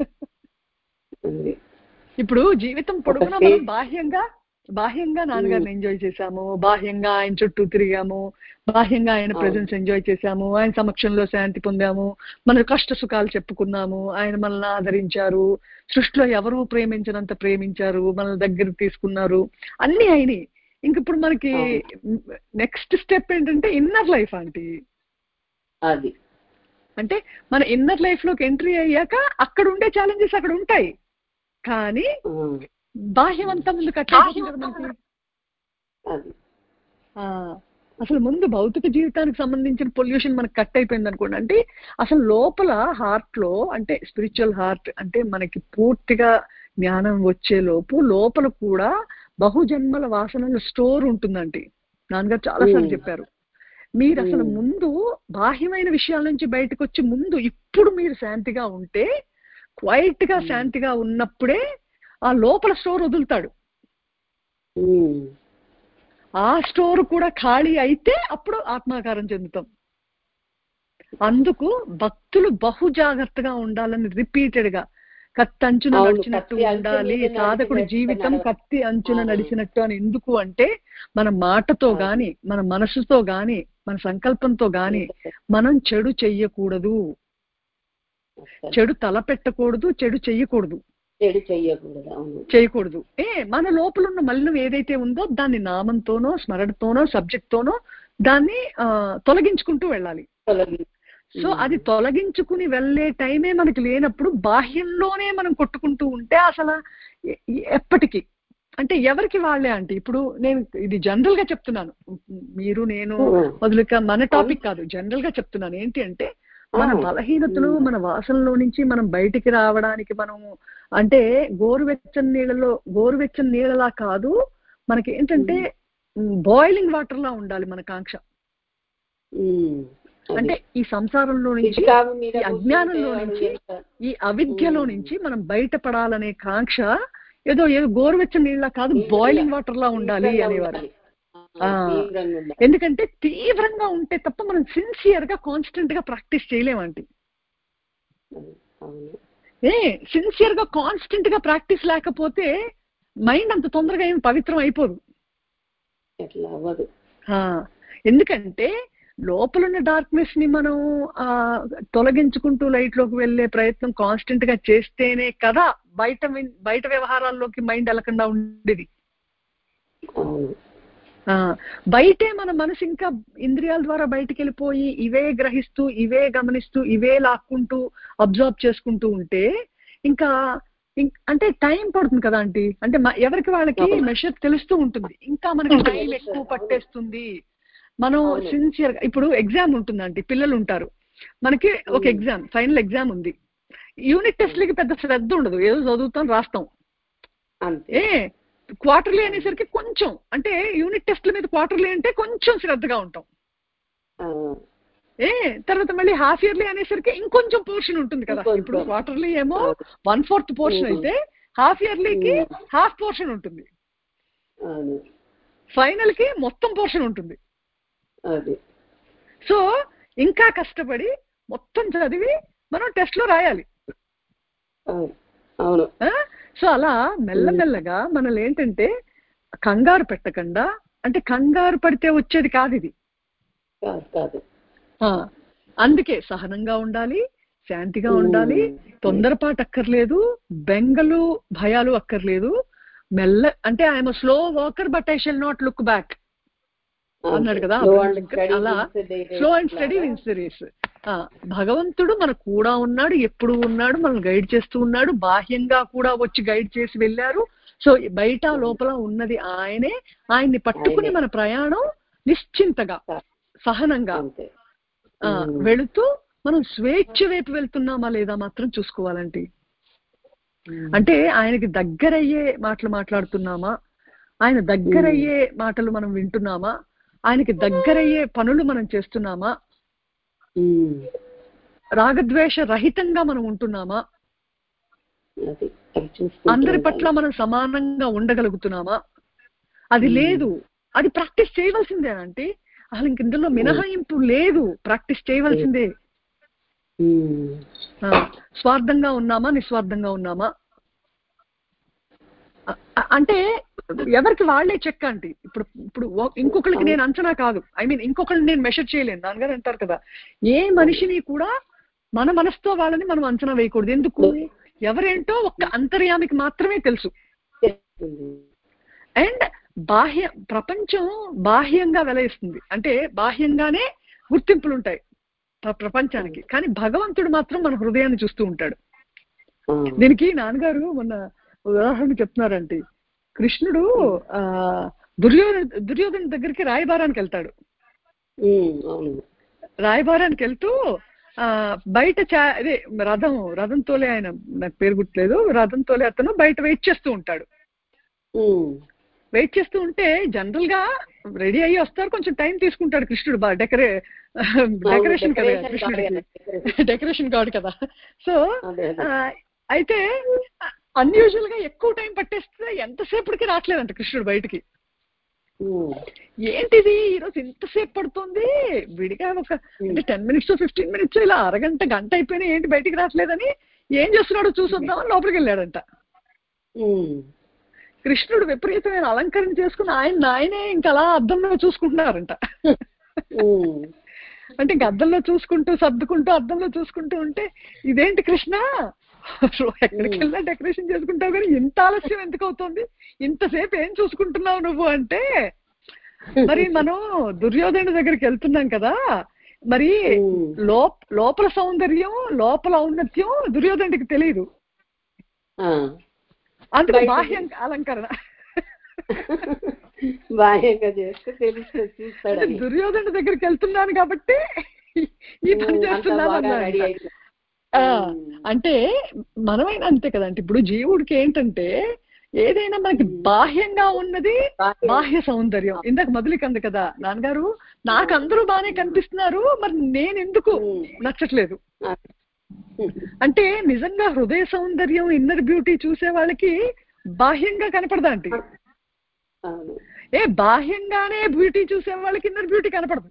ఇప్పుడు జీవితం పొడుగునా మనం బాహ్యంగా నాన్నగారిని ఎంజాయ్ చేశాము, బాహ్యంగా ఆయన చుట్టూ తిరిగాము, బాహ్యంగా ఆయన ప్రెజెన్స్ ఎంజాయ్ చేశాము, ఆయన సమక్షంలో శాంతి పొందాము, మన కష్ట సుఖాలు చెప్పుకున్నాము, ఆయన మనల్ని ఆదరించారు, సృష్టిలో ఎవరూ ప్రేమించినంత ప్రేమించారు, మనల్ని దగ్గర తీసుకున్నారు, అన్ని అయినాయి. ఇంక ఇప్పుడు మనకి నెక్స్ట్ స్టెప్ ఏంటంటే ఇన్నర్ లైఫ్ ఆంటీ. అది అంటే మన ఇన్నర్ లైఫ్ లోకి ఎంట్రీ అయ్యాక అక్కడ ఉండే ఛాలెంజెస్ అక్కడ ఉంటాయి, కానీ బాహ్యం అంతా ముందు కట్టేస్తుంది కదా మనకి. అసలు ముందు భౌతిక జీవితానికి సంబంధించిన పొల్యూషన్ మనకు కట్ అయిపోయింది అనుకోండి. అంటే అసలు లోపల హార్ట్ లో, అంటే స్పిరిచువల్ హార్ట్ అంటే మనకి పూర్తిగా జ్ఞానం వచ్చే లోపల కూడా బహుజన్మల వాసనల స్టోర్ ఉంటుందండి. నాన్నగారు చాలాసార్లు చెప్పారు. మీరు అసలు ముందు బాహ్యమైన విషయాల నుంచి బయటకు వచ్చి ముందు ఇప్పుడు మీరు శాంతిగా ఉంటే, క్వైట్ గా శాంతిగా ఉన్నప్పుడే ఆ లోపల స్టోర్ వదులుతాడు. ఆ స్టోర్ కూడా ఖాళీ అయితే అప్పుడు ఆత్మాకారం చెందుతాం. అందుకు భక్తులు బహు జాగ్రత్తగా ఉండాలని రిపీటెడ్ గా, కత్తి అంచున నడిచినట్టు ఉండాలి సాధకుడి జీవితం, కత్తి అంచున నడిచినట్టు అని. ఎందుకు అంటే మన మాటతో గాని, మన మనసుతో గాని, మన సంకల్పంతో గాని మనం చెడు చెయ్యకూడదు, చెడు తలపెట్టకూడదు, చెడు చెయ్యకూడదు, చేయకూడదు. మన లోపల ఉన్న మలినం ఏదైతే ఉందో దాన్ని నామంతోనో, స్మరణతోనో, సబ్జెక్ట్ తోనో దాన్ని తొలగించుకుంటూ వెళ్ళాలి. సో అది తొలగించుకుని వెళ్ళే టైమే మనకి లేనప్పుడు బాహ్యంలోనే మనం కొట్టుకుంటూ ఉంటే అసలు ఎప్పటికీ, అంటే ఎవరికి వాళ్ళే. అంటే ఇప్పుడు నేను ఇది జనరల్ గా చెప్తున్నాను, మీరు నేను మొదలుక మన టాపిక్ కాదు, జనరల్ గా చెప్తున్నాను. ఏంటి అంటే మన బలహీనతలు, మన వాసనలో నుంచి మనం బయటికి రావడానికి మనము అంటే గోరువెచ్చని నీళ్ళలా కాదు, మనకి ఏంటంటే బాయిలింగ్ వాటర్ లా ఉండాలి మన కాంక్ష. అంటే ఈ సంసారంలో నుంచి, ఈ అజ్ఞానంలో నుంచి, ఈ అవిద్యలో నుంచి మనం బయటపడాలనే కాంక్ష ఏదో గోరువెచ్చని నీళ్ళ కాదు, బాయిలింగ్ వాటర్ లా ఉండాలి అనేవారు. ఎందుకంటే తీవ్రంగా ఉంటే తప్ప మనం సిన్సియర్ గా కాన్స్టెంట్ గా ప్రాక్టీస్ చేయలేమండి. సిన్సియర్ గా కాన్స్టెంట్ గా ప్రాక్టీస్ లేకపోతే మైండ్ అంత తొందరగా ఏం పవిత్రం అయిపోదు. ఎందుకంటే లోపలున్న డార్క్నెస్ ని మనం తొలగించుకుంటూ లైట్ లోకి వెళ్ళే ప్రయత్నం కాన్స్టెంట్ గా చేస్తేనే కదా బయట వ్యవహారాల్లోకి మైండ్ వెళ్ళకుండా ఉండేది. బయటే మన మనసు ఇంకా ఇంద్రియాల ద్వారా బయటికి వెళ్ళిపోయి ఇవే గ్రహిస్తూ, ఇవే గమనిస్తూ, ఇవే లాక్కుంటూ అబ్జర్వ్ చేసుకుంటూ ఉంటే ఇంకా అంటే టైం పడుతుంది కదా ఆంటీ. అంటే ఎవరికి వాళ్ళకి మెషర్ తెలుస్తూ ఉంటుంది, ఇంకా మనకి టైం ఎక్కువ పట్టేస్తుంది. మనం సిన్సియర్ గా, ఇప్పుడు ఎగ్జామ్ ఉంటుందండి, పిల్లలు ఉంటారు, మనకి ఒక ఎగ్జామ్, ఫైనల్ ఎగ్జామ్ ఉంది. యూనిట్ టెస్ట్లకి పెద్ద శ్రద్ధ ఉండదు, ఏదో చదువుతాం రాస్తాం. క్వార్టర్లీ అనేసరికి కొంచెం, అంటే యూనిట్ టెస్ట్ల మీద క్వార్టర్లీ అంటే కొంచెం శ్రద్ధగా ఉంటాం. తర్వాత మళ్ళీ హాఫ్ ఇయర్లీ అనేసరికి ఇంకొంచెం పోర్షన్ ఉంటుంది కదా. ఇప్పుడు క్వార్టర్లీ ఏమో 1/4 పోర్షన్ అయితే హాఫ్ ఇయర్లీకి హాఫ్ పోర్షన్ ఉంటుంది, ఫైనల్ కి మొత్తం పోర్షన్ ఉంటుంది. సో ఇంకా కష్టపడి మొత్తం చదివి మనం టెస్ట్ లో రాయాలి. సో అలా మెల్లమెల్లగా మనల్ని ఏంటంటే కంగారు పెట్టకుండా, అంటే కంగారు పడితే వచ్చేది కాదు ఇది. అందుకే సహనంగా ఉండాలి, శాంతిగా ఉండాలి, తొందరపాటు అక్కర్లేదు, బెంగలు భయాలు అక్కర్లేదు. అంటే I'm slow walker but I shall not look back అన్నాడు కదా. అలా slow and steady wins the race. భగవంతుడు మన కూడా ఉన్నాడు, ఎప్పుడు ఉన్నాడు, మనల్ని గైడ్ చేస్తూ ఉన్నాడు, బాహ్యంగా కూడా వచ్చి గైడ్ చేసి వెళ్ళారు. సో బయట లోపల ఉన్నది ఆయనే. ఆయన్ని పట్టుకుని మన ప్రయాణం నిశ్చింతగా, సహనంగా వెళుతూ మనం స్వేచ్ఛ వైపు వెళ్తున్నామా లేదా మాత్రం చూసుకోవాలంటే. అంటే ఆయనకి దగ్గరయ్యే మాటలు మాట్లాడుతున్నామా, ఆయన దగ్గరయ్యే మాటలు మనం వింటున్నామా, ఆయనకి దగ్గరయ్యే పనులు మనం చేస్తున్నామా, రాగద్వేష రహితంగా మనం ఉంటున్నామా, అందరి పట్ల మనం సమానంగా ఉండగలుగుతున్నామా. అది లేదు, అది ప్రాక్టీస్ చేయవలసిందే అంటే. అసలు ఇంక ఇందులో మినహాయింపు లేదు, ప్రాక్టీస్ చేయవలసిందే. స్వార్థంగా ఉన్నామా, నిస్వార్థంగా ఉన్నామా, అంటే ఎవరికి వాళ్లే చెక్ అంటే. ఇప్పుడు ఇంకొకరికి నేను అంచనా కాదు, ఇంకొకరిని నేను మెషర్ చేయలేను. నాన్నగారు అంటారు కదా, ఏ మనిషిని కూడా మన మనసుతో వాళ్ళని మనం అంచనా వేయకూడదు. ఎందుకు? ఎవరేంటో ఒక్క అంతర్యామికి మాత్రమే తెలుసు. అండ్ ప్రపంచం బాహ్యంగా వెలయిస్తుంది, అంటే బాహ్యంగానే గుర్తింపులు ఉంటాయి ప్రపంచానికి, కానీ భగవంతుడు మాత్రం మన హృదయాన్ని చూస్తూ ఉంటాడు. దీనికి నాన్నగారు మొన్న ఉదాహరణ చెప్తున్నారంటే, కృష్ణుడు దుర్యోధన దగ్గరికి రాయబారానికి వెళ్తాడు. అవును. రాయబారానికి వెళ్తూ బయట అదే రథం తోలే ఆయన, నాకు పేరు గుర్తులేదు, రథం తోలే అతను బయట వెయిట్ చేస్తూ ఉంటాడు. వెయిట్ చేస్తూ ఉంటే జనరల్ గా రెడీ అయ్యి వస్తారు, కొంచెం టైం తీసుకుంటాడు కృష్ణుడు. డెకరేషన్ కదా కృష్ణుడికి, డెకరేషన్ కాదు కదా. సో అయితే అన్యూజువల్ గా ఎక్కువ టైం పట్టేస్తే ఎంతసేపటికి రావట్లేదంట కృష్ణుడు బయటికి. ఏంటిది ఈరోజు ఇంతసేపు పడుతుంది, విడిగా ఒక అంటే 10 minutes 15 minutes ఇలా గంట అయిపోయినా ఏంటి బయటికి రావట్లేదని ఏం చేస్తున్నాడో చూసొద్దామని లోపలికి వెళ్ళాడంట. కృష్ణుడు విపరీతమైన అలంకరణ చేసుకుని ఆయనే ఇంకా అలా అద్దంలో చూసుకుంటున్నారంట. అంటే ఇంక అద్దంలో చూసుకుంటూ సర్దుకుంటూ అద్దంలో చూసుకుంటూ ఉంటే, ఇదేంటి కృష్ణ ఎక్కడికి వెళ్ళినా డెకరేషన్ చేసుకుంటావు కానీ ఇంత ఆలస్యం ఎందుకు అవుతుంది, ఇంతసేపు ఏం చూసుకుంటున్నావు నువ్వు అంటే, మరి మనం దుర్యోధనుడి దగ్గరికి వెళ్తున్నాం కదా, మరి లోపల సౌందర్యం లోపల ఔన్నత్యం దుర్యోధనుడికి తెలియదు, అందుకు బాహ్య అలంకరణ బాహ్యంగా చేస్తే తెలుస్తుంది. దుర్యోధనుడి దగ్గరికి వెళ్తున్నాను కాబట్టి ఈ పని చేస్తున్నాను. అంటే మనమైనా అంతే కదంటే, ఇప్పుడు జీవుడికి ఏంటంటే ఏదైనా మనకి బాహ్యంగా ఉన్నది బాహ్య సౌందర్యం. ఇందాక మొదలుకి అంది కదా నాన్నగారు, నాకు అందరూ బాగానే కనిపిస్తున్నారు, మరి నేను ఎందుకు నచ్చట్లేదు అంటే, నిజంగా హృదయ సౌందర్యం ఇన్నర్ బ్యూటీ చూసే వాళ్ళకి బాహ్యంగా కనపడదా అంటే, బాహ్యంగానే బ్యూటీ చూసే వాళ్ళకి ఇన్నర్ బ్యూటీ కనపడదు.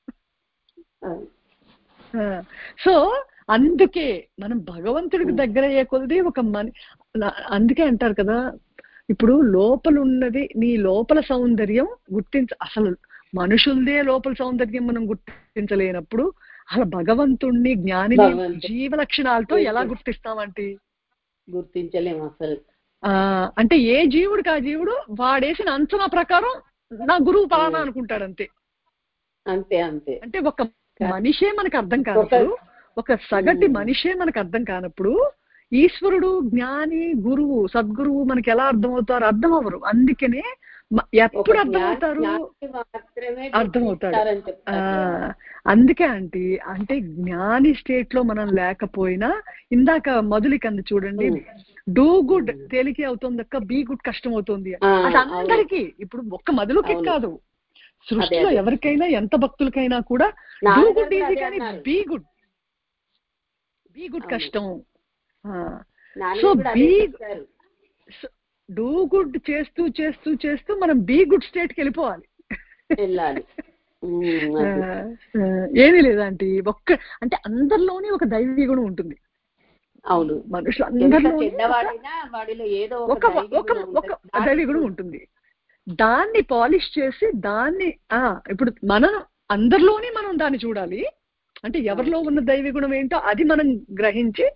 సో అందుకే మనం భగవంతుడికి దగ్గర అయ్యే కొద్ది ఒక అందుకే అంటారు కదా, ఇప్పుడు లోపల ఉన్నది నీ లోపల సౌందర్యం అసలు మనుషులదే లోపల సౌందర్యం మనం గుర్తించలేనప్పుడు అసలు భగవంతుణ్ణి జ్ఞానిని జీవ లక్షణాలతో ఎలా గుర్తిస్తామంటే గుర్తించలేము అసలు. అంటే ఏ జీవుడికి ఆ జీవుడు వాడేసిన అంచనా ప్రకారం నా గురువు పలానా అనుకుంటాడు అంతే. అంతే అంతే. అంటే ఒక మనిషే మనకు అర్థం కానప్పుడు, ఒక సగటి మనిషే మనకు అర్థం కానప్పుడు ఈశ్వరుడు జ్ఞాని గురువు సద్గురువు మనకి ఎలా అర్థమవుతారు? అర్థం అవ్వరు. అందుకనే ఎప్పుడు అర్థమవుతారు? అర్థమవుతాడు. అందుకే అంటే జ్ఞాని స్టేట్ లో మనం లేకపోయినా, ఇందాక మొదలుకంది చూడండి, డూ గుడ్ తేలికే అవుతుంది అక్క, బీ గుడ్ కష్టం అవుతుంది. అది అందరికీ, ఇప్పుడు ఒక్క మొదలుకి కాదు, సృష్టిలో ఎవరికైనా ఎంత భక్తులకైనా కూడా డూ గుడ్ ఈజీ, కానీ బీ గుడ్ కష్టం. సో డూ గుడ్ చేస్తూ చేస్తూ చేస్తూ మనం బీ గుడ్ స్టేట్ కి వెళ్ళిపోవాలి. ఏమీ లేదంటే అంటే అందరిలోనే ఒక దైవీ గుణం ఉంటుంది. అవును, మనుషులు అందరిలో ఒక దైవీ గుణం ఉంటుంది. దాన్ని పాలిష్ చేసి దాన్ని ఇప్పుడు మనం అందరిలోనే మనం దాన్ని చూడాలి. అంటే ఎవరిలో ఉన్న దైవీ గుణం ఏంటో అది మనం గ్రహించి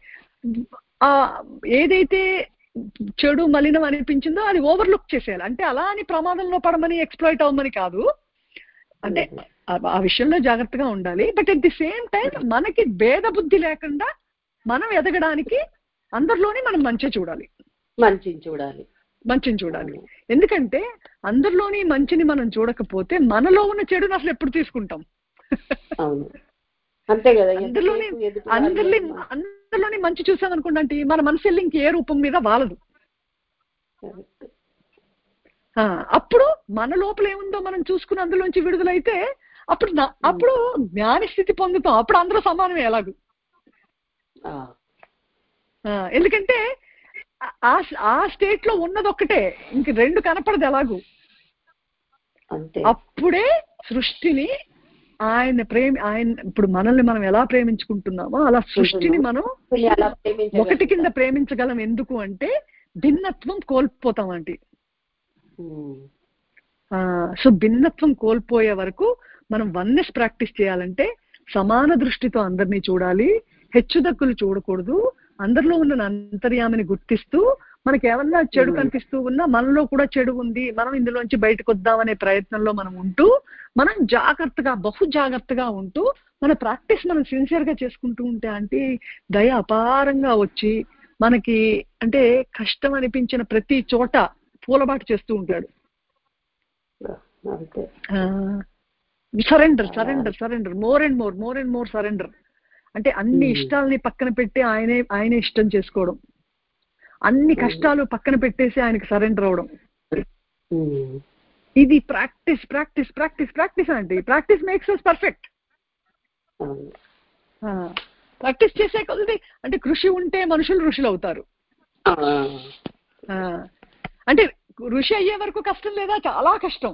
ఏదైతే చెడు మలినం అనిపించిందో అది ఓవర్లుక్ చేసేయాలి. అంటే అలా అని ప్రమాదంలో పడమని ఎక్స్ప్లాయిట్ అవ్వమని కాదు, అంటే ఆ విషయంలో జాగ్రత్తగా ఉండాలి. But at the same time మనకి భేద బుద్ధి లేకుండా మనం ఎదగడానికి అందరిలోనే మనం మంచిని చూడాలి. ఎందుకంటే అందరిలోని మంచిని మనం చూడకపోతే మనలో ఉన్న చెడుని అసలు ఎప్పుడు తీసుకుంటాం? అంతే కదా. అందరిలోని మంచి చూసామనుకోండి, మన మనసు వెళ్ళి ఇంకే రూపం మీద వాలదు. అప్పుడు మన లోపల ఏముందో మనం చూసుకుని అందులోంచి విడుదలైతే అప్పుడు జ్ఞాని స్థితి పొందుతాం. అప్పుడు అందరూ సమానమే ఎలాగూ. ఎందుకంటే ఆ స్టేట్ లో ఉన్నది ఒక్కటే, ఇంక రెండు కనపడదు ఎలాగూ. అప్పుడే సృష్టిని ఆయన ఇప్పుడు మనల్ని మనం ఎలా ప్రేమించుకుంటున్నామో అలా సృష్టిని మనం ఒకటి కింద ప్రేమించగలం. ఎందుకు అంటే భిన్నత్వం కోల్పోతాం అంటే. సో భిన్నత్వం కోల్పోయే వరకు మనం వన్నెస్ ప్రాక్టీస్ చేయాలంటే సమాన దృష్టితో అందరినీ చూడాలి, హెచ్చుదక్కులు చూడకూడదు. అందరిలో ఉన్న అంతర్యామిని గుర్తిస్తూ మనకి ఏమన్నా చెడు కనిపిస్తూ ఉన్నా మనలో కూడా చెడు ఉంది, మనం ఇందులోంచి బయటకు వద్దామనే ప్రయత్నంలో మనం ఉంటూ, మనం బహు జాగ్రత్తగా ఉంటూ మన ప్రాక్టీస్ మనం సిన్సియర్ గా చేసుకుంటూ ఉంటే అంటే దయ అపారంగా వచ్చి మనకి అంటే కష్టం అనిపించిన ప్రతి చోట పూలబాటు చేస్తూ ఉంటాడు. Surrender surrender surrender, more and more surrender. అంటే అన్ని ఇష్టాలని పక్కన పెట్టి ఆయనే ఇష్టం చేసుకోవడం, అన్ని కష్టాలు పక్కన పెట్టేసి ఆయనకి సరెండర్ అవడం. ఇది ప్రాక్టీస్ ప్రాక్టీస్ ప్రాక్టీస్ ప్రాక్టీస్ అండి. Practice makes us perfect. Practice చేసే కొద్ది అంటే కృషి ఉంటే మనుషులు ఋషులు అవుతారు. అంటే ఋషి అయ్యే వరకు కష్టం లేదా? చాలా కష్టం.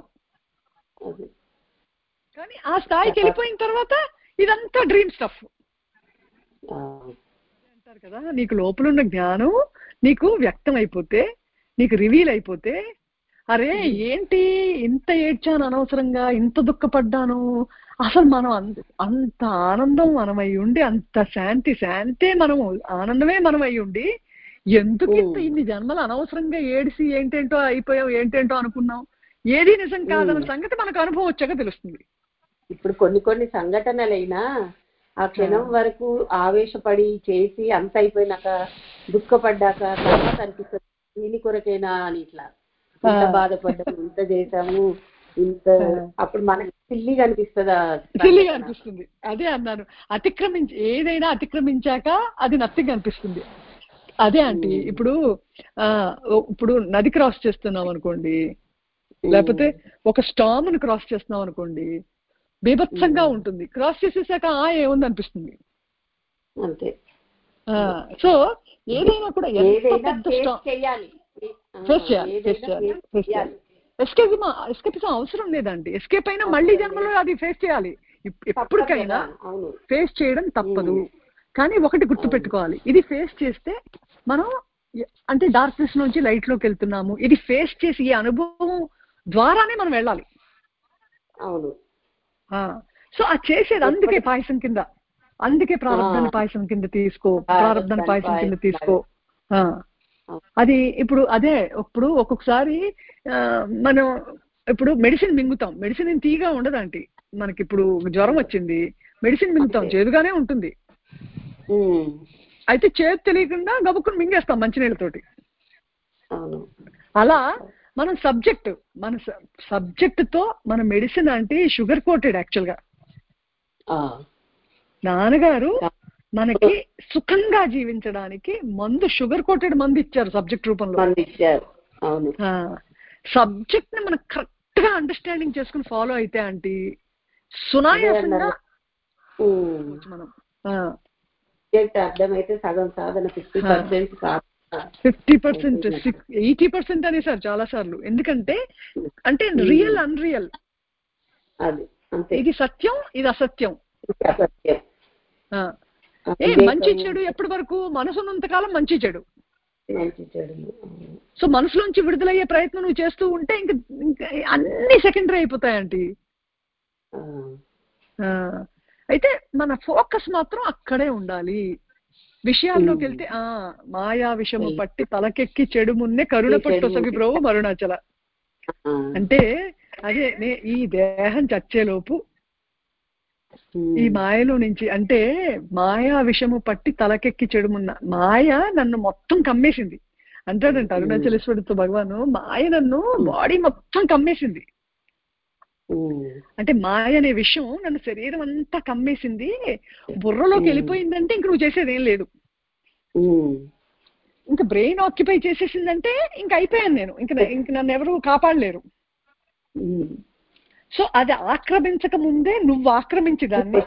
కానీ ఆ స్థాయికి వెళ్ళిపోయిన తర్వాత ఇదంతా డ్రీమ్ స్టఫ్ అంటారు కదా. నీకు లోపల ఉన్న జ్ఞానం నీకు వ్యక్తం అయిపోతే, నీకు రివీల్ అయిపోతే, అరే ఏంటి ఇంత ఏడ్చాను అనవసరంగా, ఇంత దుఃఖపడ్డాను, అసలు మనం అంత ఆనందం మనమై ఉండి, అంత శాంతే మనము, ఆనందమే మనమై ఉండి, ఎందుకు ఇన్ని జన్మలు అనవసరంగా ఏడిసి ఏంటేంటో అయిపోయాం, ఏంటేంటో అనుకున్నాం, ఏది నిజం కాదన్న సంగతి మనకు అనుభవం వచ్చాక తెలుస్తుంది. ఇప్పుడు కొన్ని సంఘటనలైనా ఆ క్షణం వరకు ఆవేశపడి చేసి అంత అయిపోయినాక దుఃఖపడ్డాక తర్వాత అనిపిస్తుంది దీని కొరకైనా అని. ఇట్లా ఇంత బాధపడ్డాము, ఇంత చేసాము, ఇంత అప్పుడు మనకి సిల్లిగా అనిపిస్తుంది. అదే అన్నాను, ఏదైనా అతిక్రమించాక అది నథింగ్ అనిపిస్తుంది. అదే ఆంటీ, ఇప్పుడు నది క్రాస్ చేస్తున్నాం అనుకోండి, లేకపోతే ఒక స్టామ్ ని క్రాస్ చేస్తున్నాం అనుకోండి, బీభత్సంగా ఉంటుంది. క్రాస్ చేసేసాక ఏముంది అనిపిస్తుంది అంతే. సో ఏదైనా కూడా ఎస్కేపిజం అవసరం లేదండి. ఎస్కేప్ అయినా మళ్ళీ జన్మలో అది ఫేస్ చేయాలి. ఎప్పటికైనా ఫేస్ చేయడం తప్పదు. కానీ ఒకటి గుర్తు పెట్టుకోవాలి, ఇది ఫేస్ చేస్తే మనం అంటే డార్క్నెస్ నుంచి లైట్ లోకి వెళ్తున్నాము. ఇది ఫేస్ చేసి ఈ అనుభవం ద్వారానే మనం వెళ్ళాలి. అవును. సో ఆ చేసేది అందుకే పాయసం కింద, అందుకే ప్రారంభాన్ని పాయసం కింద తీసుకో, ప్రారంభాన్ని పాయసం కింద తీసుకో. అది ఇప్పుడు ఇప్పుడు ఒక్కొక్కసారి మనం ఇప్పుడు మెడిసిన్ మింగుతాం, మెడిసిన్ తీగా ఉండదండి. మనకి ఇప్పుడు జ్వరం వచ్చింది, మెడిసిన్ మింగుతాం, చేదుగానే ఉంటుంది. అయితే చేదు తెలియకుండా గబుక్కుని మింగేస్తాం మంచినీళ్ళతోటి. అలా మనం సబ్జెక్ట్ తో మన మెడిసిన్ అంటే షుగర్ కోటెడ్. యాక్చువల్ గా నాన్నగారు మనకి సుఖంగా జీవించడానికి షుగర్ కోటెడ్ మందు ఇచ్చారు, సబ్జెక్ట్ రూపంలో సబ్జెక్ట్ ని మనం కరెక్ట్ గా అండర్స్టాండింగ్ చేసుకుని ఫాలో అయితే అంటే సునాయాసంగా మనం అర్థమైతే సగం సాధన 50% కాదు, 50%, 80% అనే సార్ చాలా సార్లు. ఎందుకంటే అంటే రియల్ అన్రియల్, ఇది సత్యం, ఇది అసత్యం. మంచి చెడు ఎప్పటి వరకు మనసున్నంతకాలం మంచి చెడు. సో మనసులోంచి విడుదలయ్యే ప్రయత్నం నువ్వు చేస్తూ ఉంటే ఇంకా అన్ని సెకండరీ అయిపోతాయండి. అయితే మన ఫోకస్ మాత్రం అక్కడే ఉండాలి. విషయాల్లోకి వెళ్తే మాయా విషము పట్టి తలకెక్కి చెడు మున్నే కరుణ పట్టొసగి బ్రోవు మరుణాచల. అంటే అదే ఈ దేహం చచ్చేలోపు ఈ మాయలో నుంచి, అంటే మాయా విషము పట్టి తలకెక్కి చెడుమున్న మాయ నన్ను మొత్తం కమ్మేసింది అంటాడంట అరుణాచలేశ్వరుడితో భగవాను. మాయ నన్ను బాడీ మొత్తం కమ్మేసింది. అంటే మాయ అనే విషయం నన్ను శరీరం అంతా కమ్మేసింది, బుర్రలోకి వెళ్ళిపోయిందంటే ఇంక నువ్వు చేసేది ఏం లేదు. ఇంకా బ్రెయిన్ ఆక్యుపై చేసేసిందంటే ఇంక అయిపోయాను నేను, ఇంక నన్ను ఎవరు కాపాడలేరు. సో అది ఆక్రమించక ముందే నువ్వు ఆక్రమించి దాన్ని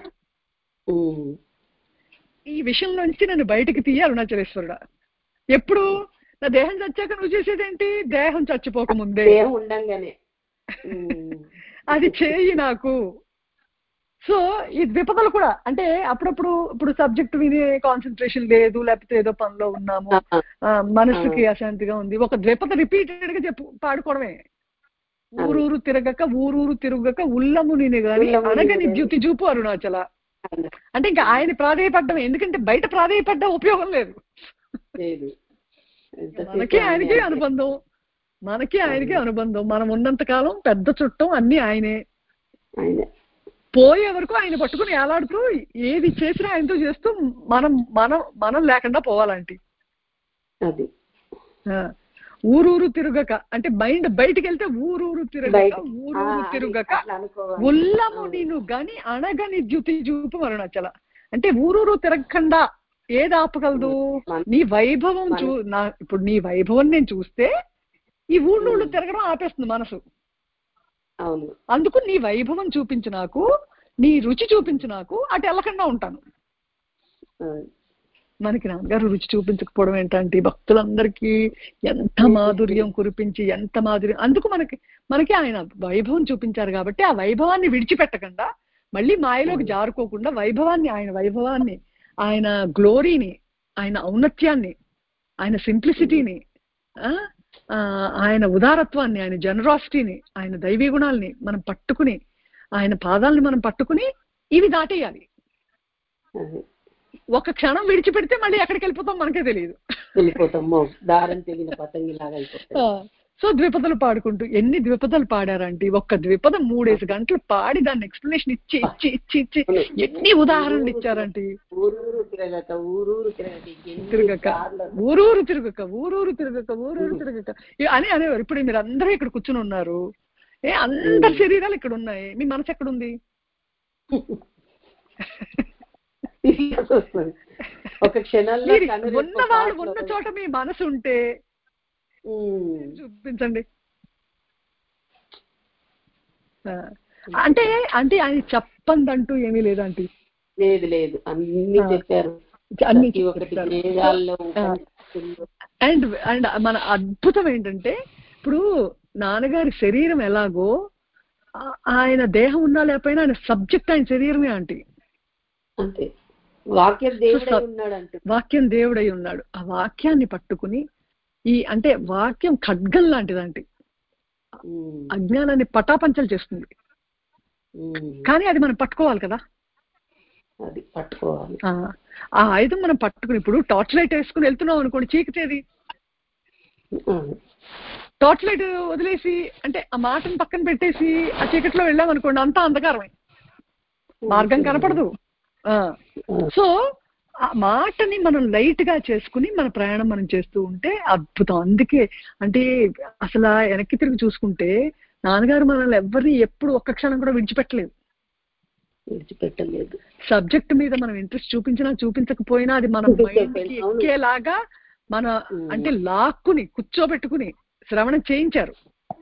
ఈ విషయంలోంచి నన్ను బయటకు తీయ అరుణాచలేశ్వరుడా. ఎప్పుడు నా దేహం చచ్చాక నువ్వు చేసేదేంటి? దేహం చచ్చిపోక ముందే ఉండంగానే అది చేయి నాకు. సో ఈ ద్విపదలు కూడా అంటే అప్పుడప్పుడు ఇప్పుడు సబ్జెక్ట్ వినే కాన్సన్ట్రేషన్ లేదు, లేకపోతే ఏదో పనిలో ఉన్నాము, మనసుకి అశాంతిగా ఉంది, ఒక ద్విపద రిపీటెడ్ గా పాడుకోవడమే. ఊరూరు తిరగక ఉల్లము నేను గాని అనగని ద్యుతి చూపు అరుణాచల. అంటే ఇంకా ఆయన ప్రాధేయపడ్డం, ఎందుకంటే బయట ప్రాధేయపడ్డా ఉపయోగం లేదు. మనకి ఆయనకి అనుబంధం, మనం ఉన్నంత కాలం పెద్ద చుట్టం అన్ని ఆయనే. పోయే వరకు ఆయన పట్టుకుని ఏలాడుతూ ఏది చేసినా ఆయనతో చేస్తూ మనం లేకుండా పోవాలంటే ఊరూరు తిరుగక అంటే మైండ్ బయటికి వెళ్తే ఊరూరు తిరగక ఊరూరు తిరుగక ఉల్లము నేను గాని అనగని ద్యుతి చూపు అరుణాచల. అంటే ఊరూరు తిరగకుండా ఏది ఆపగలదు? నీ వైభవం ఇప్పుడు నీ వైభవం నేను చూస్తే ఈ ఊళ్ళో తిరగడం ఆపేస్తుంది మనసు. అందుకు నీ వైభవం చూపించు నాకు, నీ రుచి చూపించు నాకు, అటు వెళ్ళకుండా ఉంటాను. మనకి నాన్నగారు రుచి చూపించకపోవడం ఏంటంటే భక్తులందరికీ ఎంత మాధుర్యం కురిపించి ఎంత మాధుర్యం. అందుకు మనకి ఆయన వైభవం చూపించారు కాబట్టి ఆ వైభవాన్ని విడిచిపెట్టకుండా మళ్ళీ మాయలోకి జారుకోకుండా ఆయన వైభవాన్ని, ఆయన గ్లోరీని, ఆయన ఔన్నత్యాన్ని, ఆయన సింప్లిసిటీని, ఆయన ఉదారత్వాన్ని, ఆయన జనరాసిటీని, ఆయన దైవీ గుణాలని మనం పట్టుకుని, ఆయన పాదాలని మనం పట్టుకుని ఇవి దాటేయాలి. ఒక క్షణం విడిచిపెడితే మళ్ళీ ఎక్కడికి వెళ్ళిపోతాం మనకే తెలియదు. సో ద్విపదలు పాడుకుంటూ ఎన్ని ద్విపదలు పాడారంటే ఒక్క ద్విపదం 3 గంటలు పాడి దాన్ని ఎక్స్ప్లెనేషన్ ఇచ్చి ఇచ్చి ఇచ్చి ఇచ్చి ఎన్ని ఉదాహరణలు ఇచ్చారంటే ఊరూరు తిరగక ఊరూరు తిరగక ఊరూరు తిరగక ఊరూరు తిరగక అని అనేవారు. ఇప్పుడు మీరు అందరూ ఇక్కడ కూర్చుని ఉన్నారు, అందరి శరీరాలు ఇక్కడ ఉన్నాయి, మీ మనసు ఎక్కడుంది? ఒక క్షణంలో ఉన్నవాళ్ళు ఉన్న చోట మీ మనసు ఉంటే చూపించండి. అంటే అంటే ఆయన చెప్పందంటూ ఏమీ లేదంటే లేదు అన్ని చెప్పారు. అండ్ మన అద్భుతం ఏంటంటే ఇప్పుడు నాన్నగారి శరీరం ఎలాగో ఆయన దేహం ఉన్నా లేకపోయినా ఆయన సబ్జెక్ట్ ఆయన శరీరమే ఆంటీ. అంతే, వాక్యం దేవుడై ఉన్నాడు. ఆ వాక్యాన్ని పట్టుకుని అంటే వాక్యం ఖడ్గం లాంటిదంటే అజ్ఞానాన్ని పటాపంచలు చేస్తుంది. కానీ అది మనం పట్టుకోవాలి కదా, అది పట్టుకోవాలి. ఆ ఆయుధం మనం పట్టుకుని ఇప్పుడు టార్చ్ లైట్ వేసుకుని వెళ్తున్నాం అనుకోండి, చీకటేది. టార్చ్ లైట్ వదిలేసి అంటే ఆ మాటను పక్కన పెట్టేసి ఆ చీకట్లో వెళ్ళాం అనుకోండి, అంతా అంధకారమే, మార్గం కనపడదు. సో ఆ మాటని మనం లైట్ గా చేసుకుని మన ప్రయాణం మనం చేస్తూ ఉంటే అద్భుతం. అందుకే అంటే అసలు వెనక్కి తిరిగి చూసుకుంటే నాన్నగారు మనల్ని ఎవరిని ఎప్పుడు ఒక్క క్షణం కూడా విడిచిపెట్టలేదు. సబ్జెక్ట్ మీద మనం ఇంట్రెస్ట్ చూపించినా చూపించకపోయినా అది మన మైండ్కి ఎక్కేలాగా మన అంటే లాక్కుని కూర్చోబెట్టుకుని శ్రవణం చేయించారు.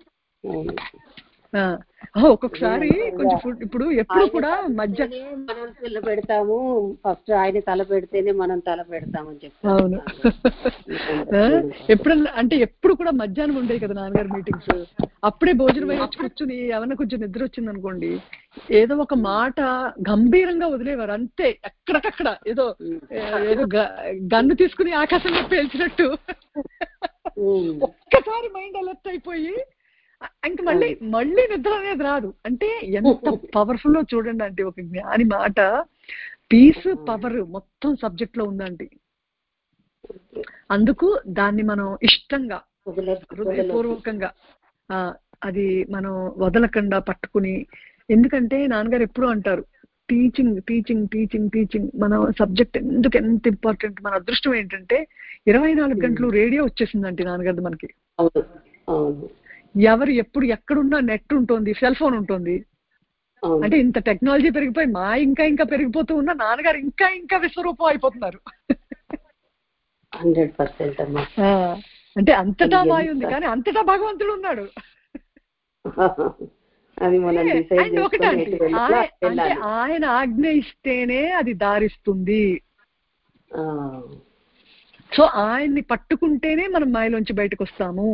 ఒక్కొక్కసారి కొంచెం ఇప్పుడు ఎప్పుడు కూడా మధ్య మనం తల పెడతాము, ఫస్ట్ ఆయన తల పెడితేనే మనం తల పెడతామని చెప్తాం. అవును, ఎప్పుడన్నా అంటే ఎప్పుడు కూడా మధ్యాహ్నం ఉండేవి కదా నాన్నగారు మీటింగ్స్. అప్పుడే భోజనం అయ్యి వచ్చి కూర్చుని ఏమన్నా కొంచెం నిద్ర వచ్చింది అనుకోండి, ఏదో ఒక మాట గంభీరంగా వదిలేవారు అంతే. ఎక్కడికక్కడ ఏదో గన్ను తీసుకుని ఆకాశంలో పేల్చినట్టు ఒక్కసారి మైండ్ అలర్ట్ అయిపోయి ఇంక మళ్ళీ నిద్ర అనేది రాదు. అంటే ఎంత పవర్ఫుల్ లో చూడండి అంటే ఒక జ్ఞాని మాట. పీస్ పవర్ మొత్తం సబ్జెక్ట్ లో ఉందండి. అందుకు దాన్ని మనం ఇష్టంగా హృదయపూర్వకంగా అది మనం వదలకుండా పట్టుకుని, ఎందుకంటే నాన్నగారు ఎప్పుడూ అంటారు టీచింగ్ టీచింగ్ టీచింగ్ టీచింగ్. మన సబ్జెక్ట్ ఎందుకు ఎంత ఇంపార్టెంట్. మన అదృష్టం ఏంటంటే 24 గంటలు రేడియో వచ్చేసిందంటే నాన్నగారు మనకి. ఎవరు ఎప్పుడు ఎక్కడున్నా నెట్ ఉంటుంది, సెల్ ఫోన్ ఉంటుంది. అంటే ఇంత టెక్నాలజీ పెరిగిపోయి మా ఇంకా పెరిగిపోతూ ఉన్నా నాన్నగారు ఇంకా విశ్వరూపం అయిపోతున్నారు. 100% అంటే అంతటా మాయ ఉంది కానీ అంతటా భగవంతుడు ఉన్నాడు. అంటే ఆయన ఆజ్ఞ ఇస్తేనే అది దారిస్తుంది. సో ఆయన్ని పట్టుకుంటేనే మనం మాయలోంచి బయటకు వస్తాము.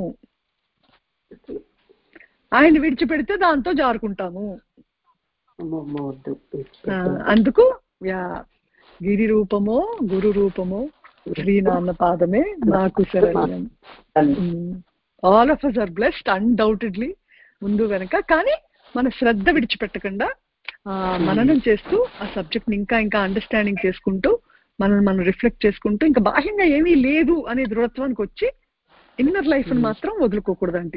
ఆయన విడిచిపెడితే దాంతో జారుకుంటాము. అందుకు గిరి రూపమో గురు రూపమో శ్రీనాన్న పాదమే నాకు శరణ్యం. All of us are blessed undoubtedly, ముందు వెనక. కానీ మన శ్రద్ధ విడిచిపెట్టకుండా మననం చేస్తూ ఆ సబ్జెక్ట్ ని ఇంకా అండర్స్టాండింగ్ చేసుకుంటూ మనం రిఫ్లెక్ట్ చేసుకుంటూ ఇంకా బాహ్యంగా ఏమీ లేదు అనే దృఢత్వానికి వచ్చి ఇన్నర్ లైఫ్ ని మాత్రం వదులుకోకూడదండి.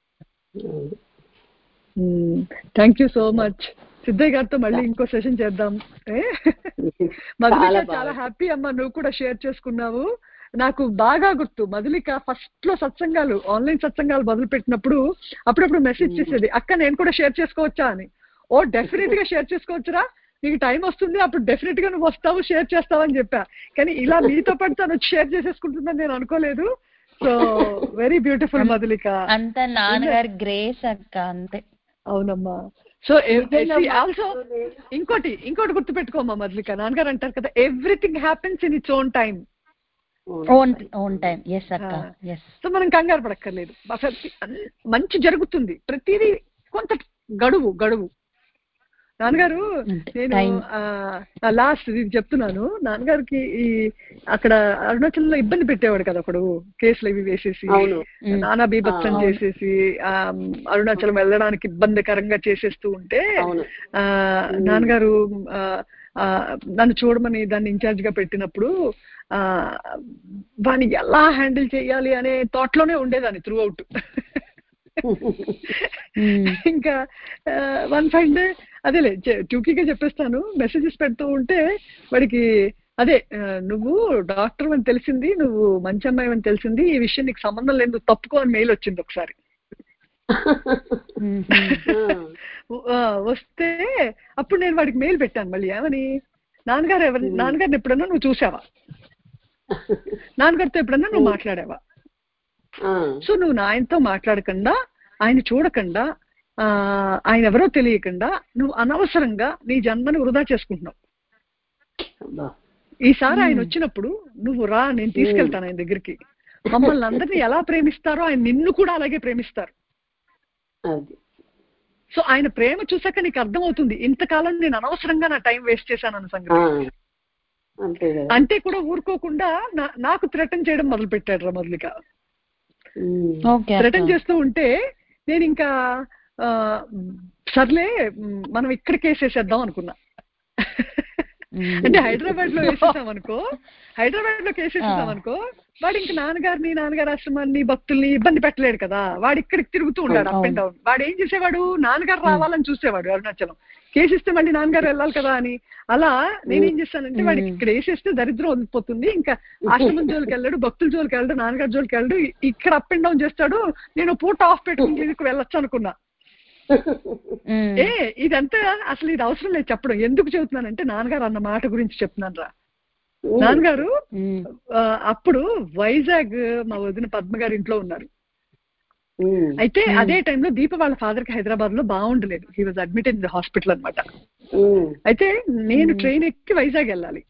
Thank you so much. Siddhayya గారితో మళ్ళీ ఇంకో సెషన్ చేద్దాం. మధుమిక చాలా హ్యాపీ అమ్మా, నువ్వు కూడా షేర్ చేసుకున్నావు. నాకు బాగా గుర్తు, మధులిక ఫస్ట్ లో సత్సంగాలు, ఆన్లైన్ సత్సంగాలు మొదలు పెట్టినప్పుడు అప్పుడప్పుడు మెసేజ్ చేసేది, అక్క నేను కూడా షేర్ చేసుకోవచ్చా అని. ఓ డెఫినెట్ గా షేర్ చేసుకోవచ్చురా, నీకు టైం వస్తుంది అప్పుడు డెఫినెట్ గా నువ్వు వస్తావు షేర్ చేస్తావు అని చెప్పా. కానీ ఇలా మీతో పాటు తను షేర్ చేసేసుకుంటుందని నేను అనుకోలేదు. So very beautiful Madhulika. అంత నాన్నగారి గ్రేస్ అక్క, అంతే. అవునమ్మా. సో ఆల్సో ఇంకోటి గుర్తు పెట్టుకోమ్మా మధులిక, నాన్నగారు అంటారు కదా, everything happens in its own time. Own time. Yes అక్క, ఎస్. సో మనం కంగారు పడక్కర్లేదు, మంచి జరుగుతుంది, ప్రతిదీ కొంత గడువు. నాన్నగారు నేను లాస్ట్ ఇది చెప్తున్నాను, నాన్నగారికి ఈ అక్కడ అరుణాచల్లో ఇబ్బంది పెట్టేవాడు కదా ఒకడు, కేసులు ఇవి వేసేసి నానా బీభత్సం చేసేసి అరుణాచలం వెళ్ళడానికి ఇబ్బందికరంగా చేసేస్తూ ఉంటే నాన్నగారు నన్ను చూడమని దాన్ని ఇన్ఛార్జ్ గా పెట్టినప్పుడు వాడిని ఎలా హ్యాండిల్ చేయాలి అనే థాట్ లోనే ఉండేదాన్ని త్రూ అవుట్. ఇంకా వన్ ఫైన్ డే అదేలే టూకీగా చెప్పేస్తాను, మెసేజెస్ పెడుతూ ఉంటే వాడికి అదే, నువ్వు డాక్టర్ అని తెలిసింది, నువ్వు మంచి అమ్మాయి అని తెలిసింది, ఈ విషయం నీకు సంబంధం లేదు, నువ్వు తప్పుకో అని మెయిల్ వచ్చింది ఒకసారి. వస్తే అప్పుడు నేను వాడికి మెయిల్ పెట్టాను మళ్ళీ, ఏమని, నాన్నగారిని ఎప్పుడన్నా నువ్వు చూసావా, నాన్నగారితో ఎప్పుడన్నా నువ్వు మాట్లాడావా, సో నువ్వు ఆయనతో మాట్లాడకుండా, ఆయన చూడకుండా, ఆయన ఎవరో తెలియకుండా నువ్వు అనవసరంగా నీ జన్మని వృధా చేసుకుంటున్నావు. ఈసారి ఆయన వచ్చినప్పుడు నువ్వు రా, నేను తీసుకెళ్తాను ఆయన దగ్గరికి, మమ్మల్ని అందరినీ ఎలా ప్రేమిస్తారో ఆయన నిన్ను కూడా అలాగే ప్రేమిస్తారు. సో ఆయన ప్రేమ చూసాక నీకు అర్థమవుతుంది, ఇంతకాలం నేను అనవసరంగా నా టైం వేస్ట్ చేశాను అన్న సంగతి. అంటే కూడా ఊరుకోకుండా నాకు థ్రెటన్ చేయడం మొదలు పెట్టాడు రా మధులిక. థ్రెటన్ చేస్తూ ఉంటే నేను ఇంకా సర్లే మనం ఇక్కడ కేసేసేద్దాం అనుకున్నా. అంటే హైదరాబాద్ లో కేసేసాం అనుకో, వాడు ఇంక నాన్నగారి ఆశ్రమాన్ని భక్తుల్ని ఇబ్బంది పెట్టలేడు కదా, వాడు ఇక్కడికి తిరుగుతూ ఉన్నాడు అప్ అండ్ డౌన్. వాడు ఏం చేసేవాడు, నాన్నగారు రావాలని చూసేవాడు అరుణాచలం, కేసిస్తే మళ్ళీ నాన్నగారు వెళ్ళాలి కదా అని. అలా నేనేం చేస్తానంటే వాడికి ఇక్కడ వేసేస్తే దరిద్రం వదిలిపోతుంది, ఇంకా ఆశ్రమం జోలికి వెళ్ళాడు, భక్తుల జోలికి వెళ్ళడు, నాన్నగారి జోలికి వెళ్ళడు, ఇక్కడ అప్ అండ్ డౌన్ చేస్తాడు, నేను పూట ఆఫ్ పెట్టుకుని ఇంటికి వెళ్ళొచ్చు అనుకున్నా. ఇదంతా అసలు ఇది అవసరం లేదు చెప్పడం, ఎందుకు చెబుతున్నానంటే నాన్నగారు అన్న మాట గురించి చెప్తున్నాను రా. నాన్నగారు అప్పుడు వైజాగ్ మా వదిన పద్మ గారి ఇంట్లో ఉన్నారు. అయితే అదే టైంలో దీప వాళ్ళ ఫాదర్ కి హైదరాబాద్ లో బాగుండలేదు, he was admitted in the hospital అనమాట. అయితే నేను ట్రైన్ ఎక్కి వైజాగ్ వెళ్ళాలి.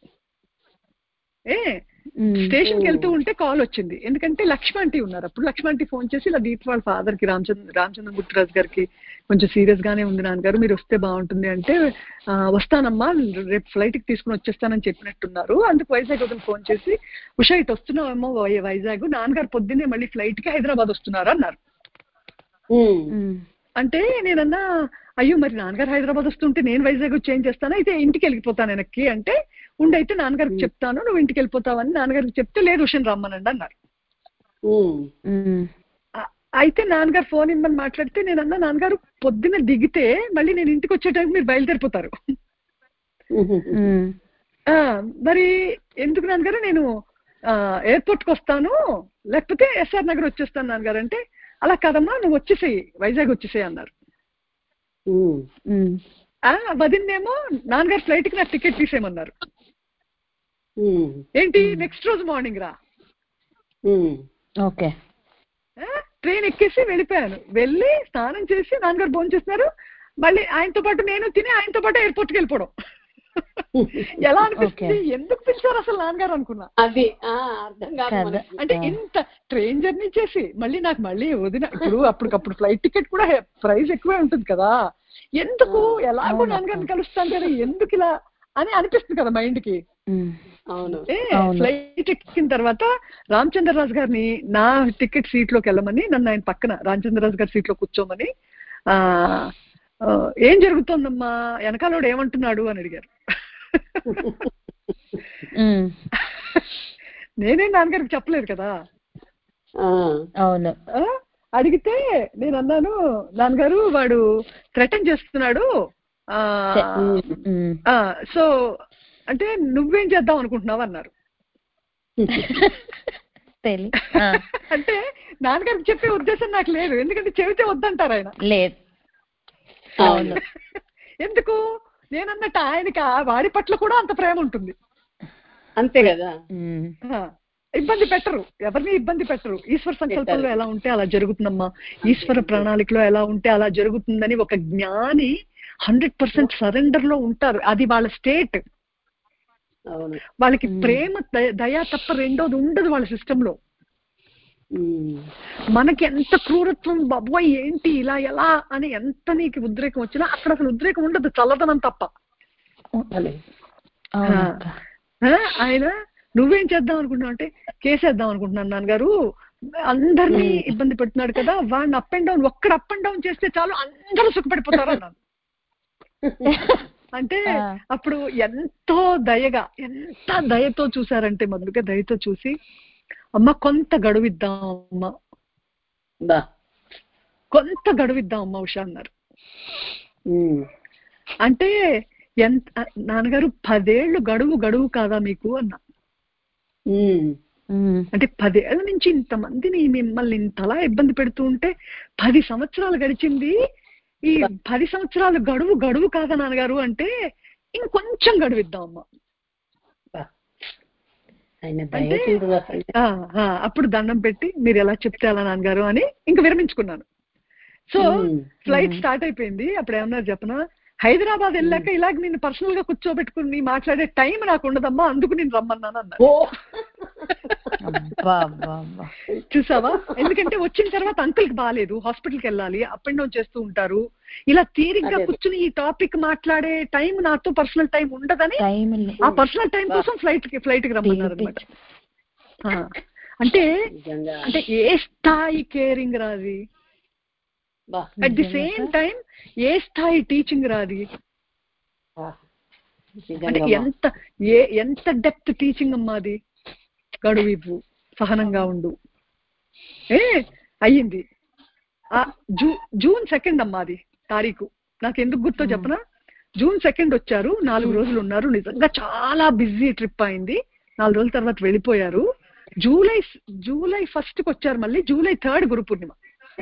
స్టేషన్ కి వెళ్తూ ఉంటే కాల్ వచ్చింది, ఎందుకంటే లక్ష్మాంటి ఉన్నారు అప్పుడు. లక్ష్మాంటి ఫోన్ చేసి ఇలా దీప వాళ్ళ ఫాదర్ కి రామచంద్ర గుట్టురాజు గారికి కొంచెం సీరియస్ గానే ఉంది నాన్నగారు, మీరు వస్తే బాగుంటుంది అంటే, వస్తానమ్మా రేపు ఫ్లైట్ కి తీసుకుని వచ్చేస్తానని చెప్పినట్టున్నారు. అందుకు వైజాగ్ వదిన ఫోన్ చేసి, ఉషా ఇటు వస్తున్నామేమో వైజాగ్, నాన్నగారు పొద్దున్నే మళ్ళీ ఫ్లైట్ కి హైదరాబాద్ వస్తున్నారు అన్నారు. అంటే నేనన్నా, అయ్యో మరి నాన్నగారు హైదరాబాద్ వస్తుంటే నేను వైజాగ్ వచ్చి ఏం చేస్తాను, అయితే ఇంటికి వెళ్ళిపోతాను వెనక్కి అంటే, ఉండైతే నాన్నగారికి చెప్తాను నువ్వు ఇంటికి వెళ్ళిపోతావని నాన్నగారికి చెప్తే, లేదు ఉషను రమ్మనండి అన్నారు. అయితే నాన్నగారు ఫోన్ ఇమ్మని మాట్లాడితే నేనన్నా, నాన్నగారు పొద్దున్న దిగితే మళ్ళీ నేను ఇంటికి వచ్చే టైంకి మీరు బయలుదేరిపోతారు, మరి ఎందుకు నాన్నగారు, నేను ఎయిర్పోర్ట్కి వస్తాను లేకపోతే ఎస్ఆర్ నగర్ వచ్చేస్తాను నాన్నగారు అంటే, అలా కదమ్మా నువ్వు వచ్చేసేయి వైజాగ్ వచ్చేసేయి అన్నారు. వదినేమో నాన్నగారు ఫ్లైట్ కి నాకు టికెట్ తీసేయమన్నారు. ఏంటి నెక్స్ట్ రోజు మార్నింగ్ రా, ఓకే, ట్రైన్ ఎక్కేసి వెళ్ళిపోయాను. వెళ్ళి స్నానం చేసి నాన్నగారు భోజనం చేస్తున్నారు, మళ్ళీ ఆయనతో పాటు నేను తిని ఆయనతో పాటు ఎయిర్పోర్ట్కి వెళ్ళిపోవడం. ఎలా అనిపిస్తుంది, ఎందుకు పిలిచారు అసలు నాన్నగారు అనుకున్నా. అది అర్థం కాదు, అంటే ఇంత ట్రైన్ జర్నీ చేసి మళ్ళీ నాకు మళ్ళీ వదిన, ఇప్పుడు అప్పటికప్పుడు ఫ్లైట్ టికెట్ కూడా ప్రైస్ ఎక్కువే ఉంటుంది కదా, ఎందుకు ఎలాగో నాన్నగారిని కలుస్తాను కదా, ఎందుకు ఇలా అని అనిపిస్తుంది కదా మైండ్ కి. ఫ్లైట్ ఎక్కిన తర్వాత రామచంద్రరాజు గారిని నా టికెట్ సీట్ లోకి వెళ్ళమని, నన్ను ఆయన పక్కన రామచంద్రరాజు గారి సీట్ లో కూర్చోమని, ఏం జరుగుతోందమ్మా వెనకాలోడు ఏమంటున్నాడు అని అడిగారు. నేనే నాన్నగారికి చెప్పలేదు కదా. అవును, అడిగితే నేను అన్నాను, నాన్నగారు వాడు థ్రెటన్ చేస్తున్నాడు, సో అంటే నువ్వేం చేద్దాం అనుకుంటున్నావు అన్నారు. అంటే నాన్నగారికి చెప్పే ఉద్దేశం నాకు లేదు, ఎందుకంటే చెబితే వద్దంటారు ఆయన. లేదు. ఎందుకు నేనన్నట్టు ఆయనకి వాడి పట్ల కూడా అంత ప్రేమ ఉంటుంది. అంతే కదా, ఇబ్బంది పెట్టరు, ఎవరిని ఇబ్బంది పెట్టరు. ఈశ్వర సంకల్పంలో ఎలా ఉంటే అలా జరుగుతుందమ్మా, ఈశ్వర ప్రణాళికలో ఎలా ఉంటే అలా జరుగుతుందని ఒక జ్ఞాని 100% సరెండర్ లో ఉంటారు. అది వాళ్ళ స్టేట్. వాళ్ళకి ప్రేమ దయ తప్ప రెండోది ఉండదు వాళ్ళ సిస్టమ్ లో. మనకి ఎంత క్రూరత్వం, బాబోయ్ ఏంటి ఇలా ఎలా అని ఎంత నీకు ఉద్రేకం వచ్చినా అక్కడ అసలు ఉద్రేకం ఉండదు, చల్లదనం తప్ప. ఆయన నువ్వేం చేద్దాం అనుకుంటున్నావు అంటే కేసేద్దాం అనుకుంటున్నాను నాన్నగారు, అందరినీ ఇబ్బంది పెడుతున్నాడు కదా, వాడిని అప్ అండ్ డౌన్, ఒక్కడ అప్ అండ్ డౌన్ చేస్తే చాలు అందరూ సుఖపడిపోతారు అన్నాను. అంటే అప్పుడు ఎంతో దయగా, ఎంత దయతో చూసారంటే, మొదలుగా దయతో చూసి, అమ్మ కొంత గడువిద్దాం అమ్మ, కొంత గడువిద్దాం అమ్మ ఉషా అన్నారు. అంటే ఎంత నాన్నగారు 10 ఏళ్ళు గడువు కాదా మీకు అన్నా. అంటే 10 ఏళ్ల నుంచి ఇంతమందిని మిమ్మల్ని ఇంతలా ఇబ్బంది పెడుతూ ఉంటే 10 సంవత్సరాలు గడిచింది, ఈ 10 సంవత్సరాలు గడువు కాదా నాన్నగారు అంటే ఇంకొంచెం గడువిద్దాం అమ్మా. అంటే అప్పుడు దండం పెట్టి మీరు ఎలా చెప్తే అలా నాన్నగారు అని ఇంక విరమించుకున్నాను. సో ఫ్లైట్ స్టార్ట్ అయిపోయింది. అప్పుడు ఏమన్నారు చెప్పనా, హైదరాబాద్ వెళ్ళాక ఇలాగ నేను పర్సనల్ గా కూర్చోబెట్టుకుని మాట్లాడే టైం నాకు ఉండదమ్మా, అందుకు నేను రమ్మన్నాను అన్నారు. చూసావా, ఎందుకంటే వచ్చిన తర్వాత అంకుల్కి బాగాలేదు, హాస్పిటల్కి వెళ్ళాలి, అప్ అండ్ డౌన్ చేస్తూ ఉంటారు, ఇలా తీరిగ్గా కూర్చుని ఈ టాపిక్ మాట్లాడే టైం నాతో పర్సనల్ టైం ఉండదని ఆ పర్సనల్ టైం కోసం ఫ్లైట్ కి రమ్మన్నారు అనమాట. అంటే ఏ స్థాయి కేరింగ్ రాది, అట్ ది సేమ్ టైం ఏ స్థాయి టీచింగ్ రాది, అంటే ఎంత డెప్త్ టీచింగ్ అమ్మా అది. గడువివ్వు, సహనంగా ఉండు. అయ్యింది. జూన్ 2 అమ్మా అది తారీఖు, నాకు ఎందుకు గుర్తో చెప్పనా, జూన్ 2 వచ్చారు, 4 రోజులు ఉన్నారు. నిజంగా చాలా బిజీ ట్రిప్ అయింది. 4 రోజుల తర్వాత వెళ్ళిపోయారు. జూలై 1కి వచ్చారు, మళ్ళీ July 3 Guru Purnima.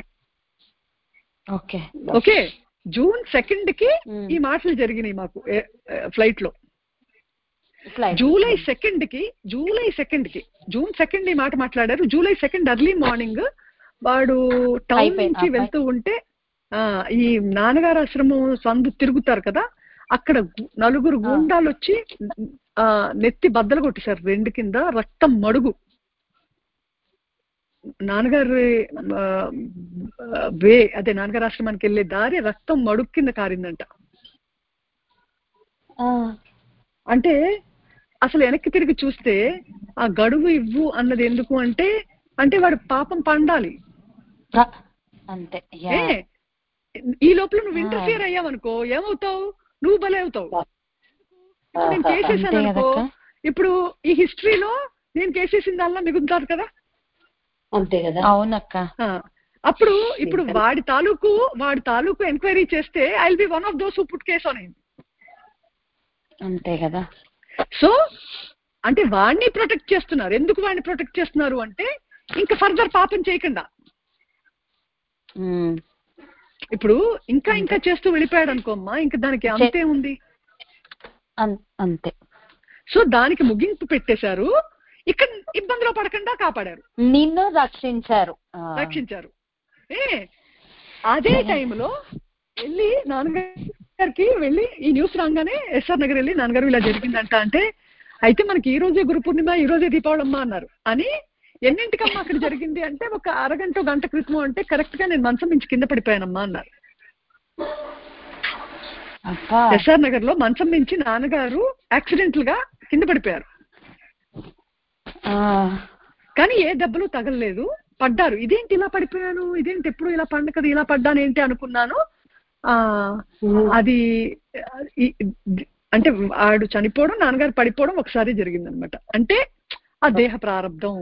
Okay, June 2కి ఈ మాటలు జరిగినాయి మాకు ఫ్లైట్ లో. జూలై 2కి జూన్ 2 ఈ మాట మాట్లాడారు. జూలై 2 ఎర్లీ మార్నింగ్ వాడు టౌన్ నుంచి వెళ్తూ ఉంటే ఈ నాన్నగారు ఆశ్రమం సందు తిరుగుతారు కదా, అక్కడ 4 గూండాలు వచ్చి నెత్తి బద్దలు కొట్టేశారు, 2 కింద రక్తం మడుగు. నాన్నగారు అదే నాన్నగారు ఆశ్రమానికి వెళ్ళే దారి రక్తం మడుగు కింద కారిందంట. అంటే అసలు వెనక్కి తిరిగి చూస్తే ఆ గడువు ఇవ్వు అన్నది ఎందుకు అంటే వాడు పాపం పండాలి అంతే. ఈ లోపల నువ్వు ఇంటర్ఫియర్ అయ్యావనుకో ఏమవుతావు, నువ్వు బలే అవుతావు. నేను కేసేసాను అనుకో, ఇప్పుడు ఈ హిస్టరీలో నేను కేసేసిందల్లా మిగులుతారు కదా. అంతే కదా, అవునక్క. అప్పుడు ఇప్పుడు వాడి తాలూకు ఎంక్వైరీ చేస్తే I will be one of those who put case on him. అంతే కదా. సో అంటే వాడిని ప్రొటెక్ట్ చేస్తున్నారు. ఎందుకు వాడిని ప్రొటెక్ట్ చేస్తున్నారు అంటే ఇంకా ఫర్దర్ పాపం చేయకుండా. ఇప్పుడు ఇంకా చేస్తూ వెళ్ళిపోయాడు అనుకోమ్మా, ఇంకా దానికి అంతే ఉంది, అంతే. సో దానికి ముగింపు పెట్టేశారు. ఇక్కడ ఇబ్బందిలో పడకుండా కాపాడారు, నిన్ను రక్షించారు. అదే టైంలో వెళ్ళి నాన్నగారికి వెళ్ళి ఈ న్యూస్ రాగానే ఎస్ఆర్ నగర్ వెళ్ళి నాన్నగారు ఇలా జరిగిందంట అంటే, అయితే మనకి ఈ రోజే గురు పూర్ణిమ, ఈ రోజే దీపావళమ్మ అన్నారు. అని ఎన్నింటికమ్మా అక్కడ జరిగింది అంటే ఒక అరగంట గంట క్రితం అంటే కరెక్ట్ గా నేను మంచం మించి కింద పడిపోయానమ్మా అన్నారు. ఎస్ఆర్ నగర్ లో మంచం మించి నాన్నగారు యాక్సిడెంటల్ గా కింద పడిపోయారు, కానీ ఏ దెబ్బలు తగలలేదు, పడ్డారు. ఇదేంటి ఇలా పడిపోయాను, ఇదేంటి ఎప్పుడు ఇలా పడ్డ కదా, ఇలా పడ్డాను ఏంటి అనుకున్నాను. అది అంటే ఆడు చనిపోవడం, నాన్నగారు పడిపోవడం ఒకసారి జరిగిందనమాట. అంటే ఆ దేహ ప్రారంధం.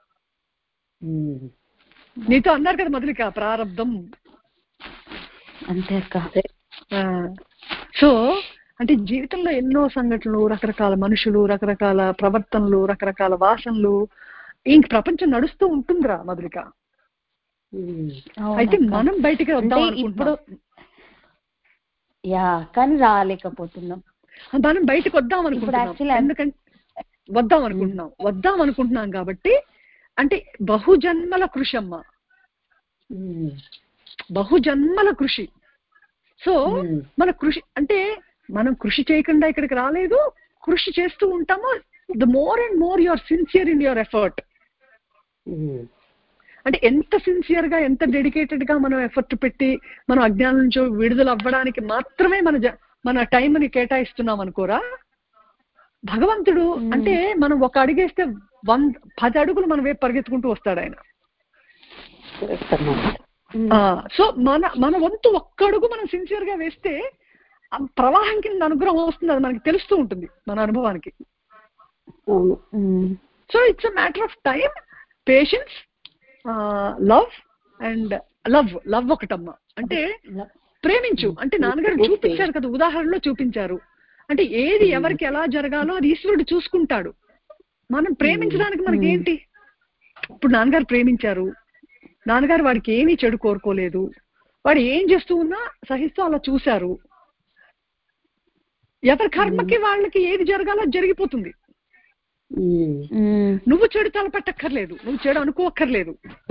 నీతో అన్నారు కదా మొదలుగా ప్రారంధం అంతే. సో అంటే జీవితంలో ఎన్నో సంఘటనలు, రకరకాల మనుషులు, రకరకాల ప్రవర్తనలు, రకరకాల వాసనలు, ఇంక ప్రపంచం నడుస్తూ ఉంటుందిరా మధురిక. అయితే మనం బయటికి వద్దాం ఇప్పుడు కానీ రాలేకపోతున్నాం. మనం బయటకు వద్దాం అనుకుంటున్నాం. ఎందుకంటే వద్దాం అనుకుంటున్నాం కాబట్టి, అంటే బహుజన్మల కృషి అమ్మ, బహుజన్మల కృషి. సో మన కృషి అంటే మనం కృషి చేయకుండా ఇక్కడికి రాలేదు, కృషి చేస్తూ ఉంటాము. The more and more you are sincere in your effort. అంటే ఎంత సిన్సియర్ గా, ఎంత డెడికేటెడ్ గా మనం ఎఫర్ట్ పెట్టి మనం అజ్ఞానం నుంచి విడుదల అవ్వడానికి మాత్రమే మన టైంని కేటాయిస్తున్నాం అనుకోరా. భగవంతుడు అంటే మనం ఒక అడుగేస్తే 10 అడుగులు మన వైపు పరిగెత్తుకుంటూ వస్తాడు ఆయన. సో మన వంతు ఒక్క అడుగు మనం సిన్సియర్ గా వేస్తే ప్రవాహం కింద అనుగ్రహం వస్తుంది. అది మనకి తెలుస్తూ ఉంటుంది మన అనుభవానికి. So it's a matter of time, patience, love and love ఒకటమ్మా. అంటే ప్రేమించు అంటే నాన్నగారు చూపించారు కదా, ఉదాహరణలో చూపించారు. అంటే ఏది ఎవరికి ఎలా జరగాలో అది ఈశ్వరుడు చూసుకుంటాడు. మనం ప్రేమించడానికి మనకి ఏంటి? ఇప్పుడు నాన్నగారు ప్రేమించారు, నాన్నగారు వాడికి ఏమీ చెడు కోరుకోలేదు, వాడు ఏం చేస్తూ ఉన్నా సహిస్తూ అలా చూశారు. ఎవరి కర్మకి వాళ్ళకి ఏది జరగాలో జరిగిపోతుంది. నువ్వు చెడు తలపెట్టక్కర్లేదు, నువ్వు చెడు అనుకోక్కర్లేదు.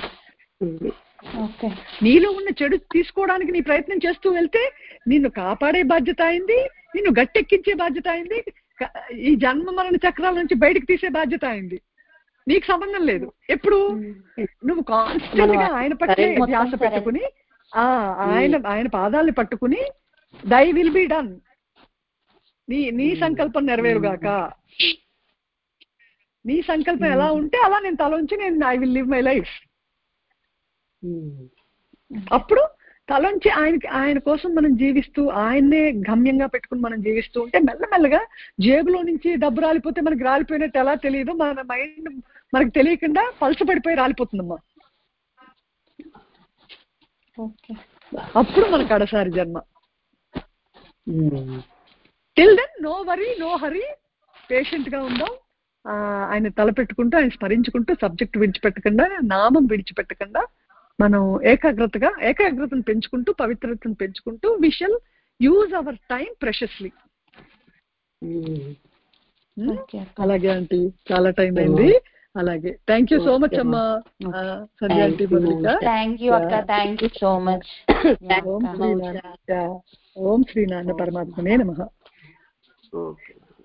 నీలో ఉన్న చెడు తీసుకోవడానికి నీ ప్రయత్నం చేస్తూ వెళ్తే నిన్ను కాపాడే బాధ్యత అయింది, నిన్ను గట్టెక్కించే బాధ్యత అయింది, ఈ జన్మ మరణ చక్రాల నుంచి బయటకు తీసే బాధ్యత అయింది. నీకు సంబంధం లేదు. ఎప్పుడు నువ్వు కాన్స్టెంట్ గా ఆయన పట్ల ధ్యాస పెట్టుకుని ఆయన పాదాలని పట్టుకుని దై విల్ బి డన్, నీ సంకల్పం నెరవేరుగాక, నీ సంకల్పం ఎలా ఉంటే అలా నేను తలంచి I will live my life. అప్పుడు తలంచి ఆయన కోసం మనం జీవిస్తూ, ఆయన్నే గమ్యంగా పెట్టుకుని మనం జీవిస్తూ ఉంటే మెల్లమెల్లగా జేబులో నుంచి డబ్బు రాలిపోతే మనకి రాలిపోయినట్టు ఎలా తెలియదు, మన మైండ్ మనకు తెలియకుండా పలసపడిపోయి రాలిపోతుందమ్మా. అప్పుడు మన కడసారి జన్మ. Till then no worry, no hurry, patient గా ఉందాం. ఆయన తలపెట్టుకుంటూ, ఆయన స్మరించుకుంటూ, సబ్జెక్ట్ విడిచిపెట్టకుండా, నామం విడిచిపెట్టకుండా మనం ఏకాగ్రతను పెంచుకుంటూ, పవిత్రతను పెంచుకుంటూ we shall use our time preciously. అలాగే ఆంటీ, చాలా టైం అయింది. అలాగే థ్యాంక్ యూ సో మచ్ అమ్మా సంధ్య ఆంటీ. థ్యాంక్ యూ అక్క, థ్యాంక్ యూ సో మచ్. ఓం శ్రీ నాన్న పరమాత్మనే నమః.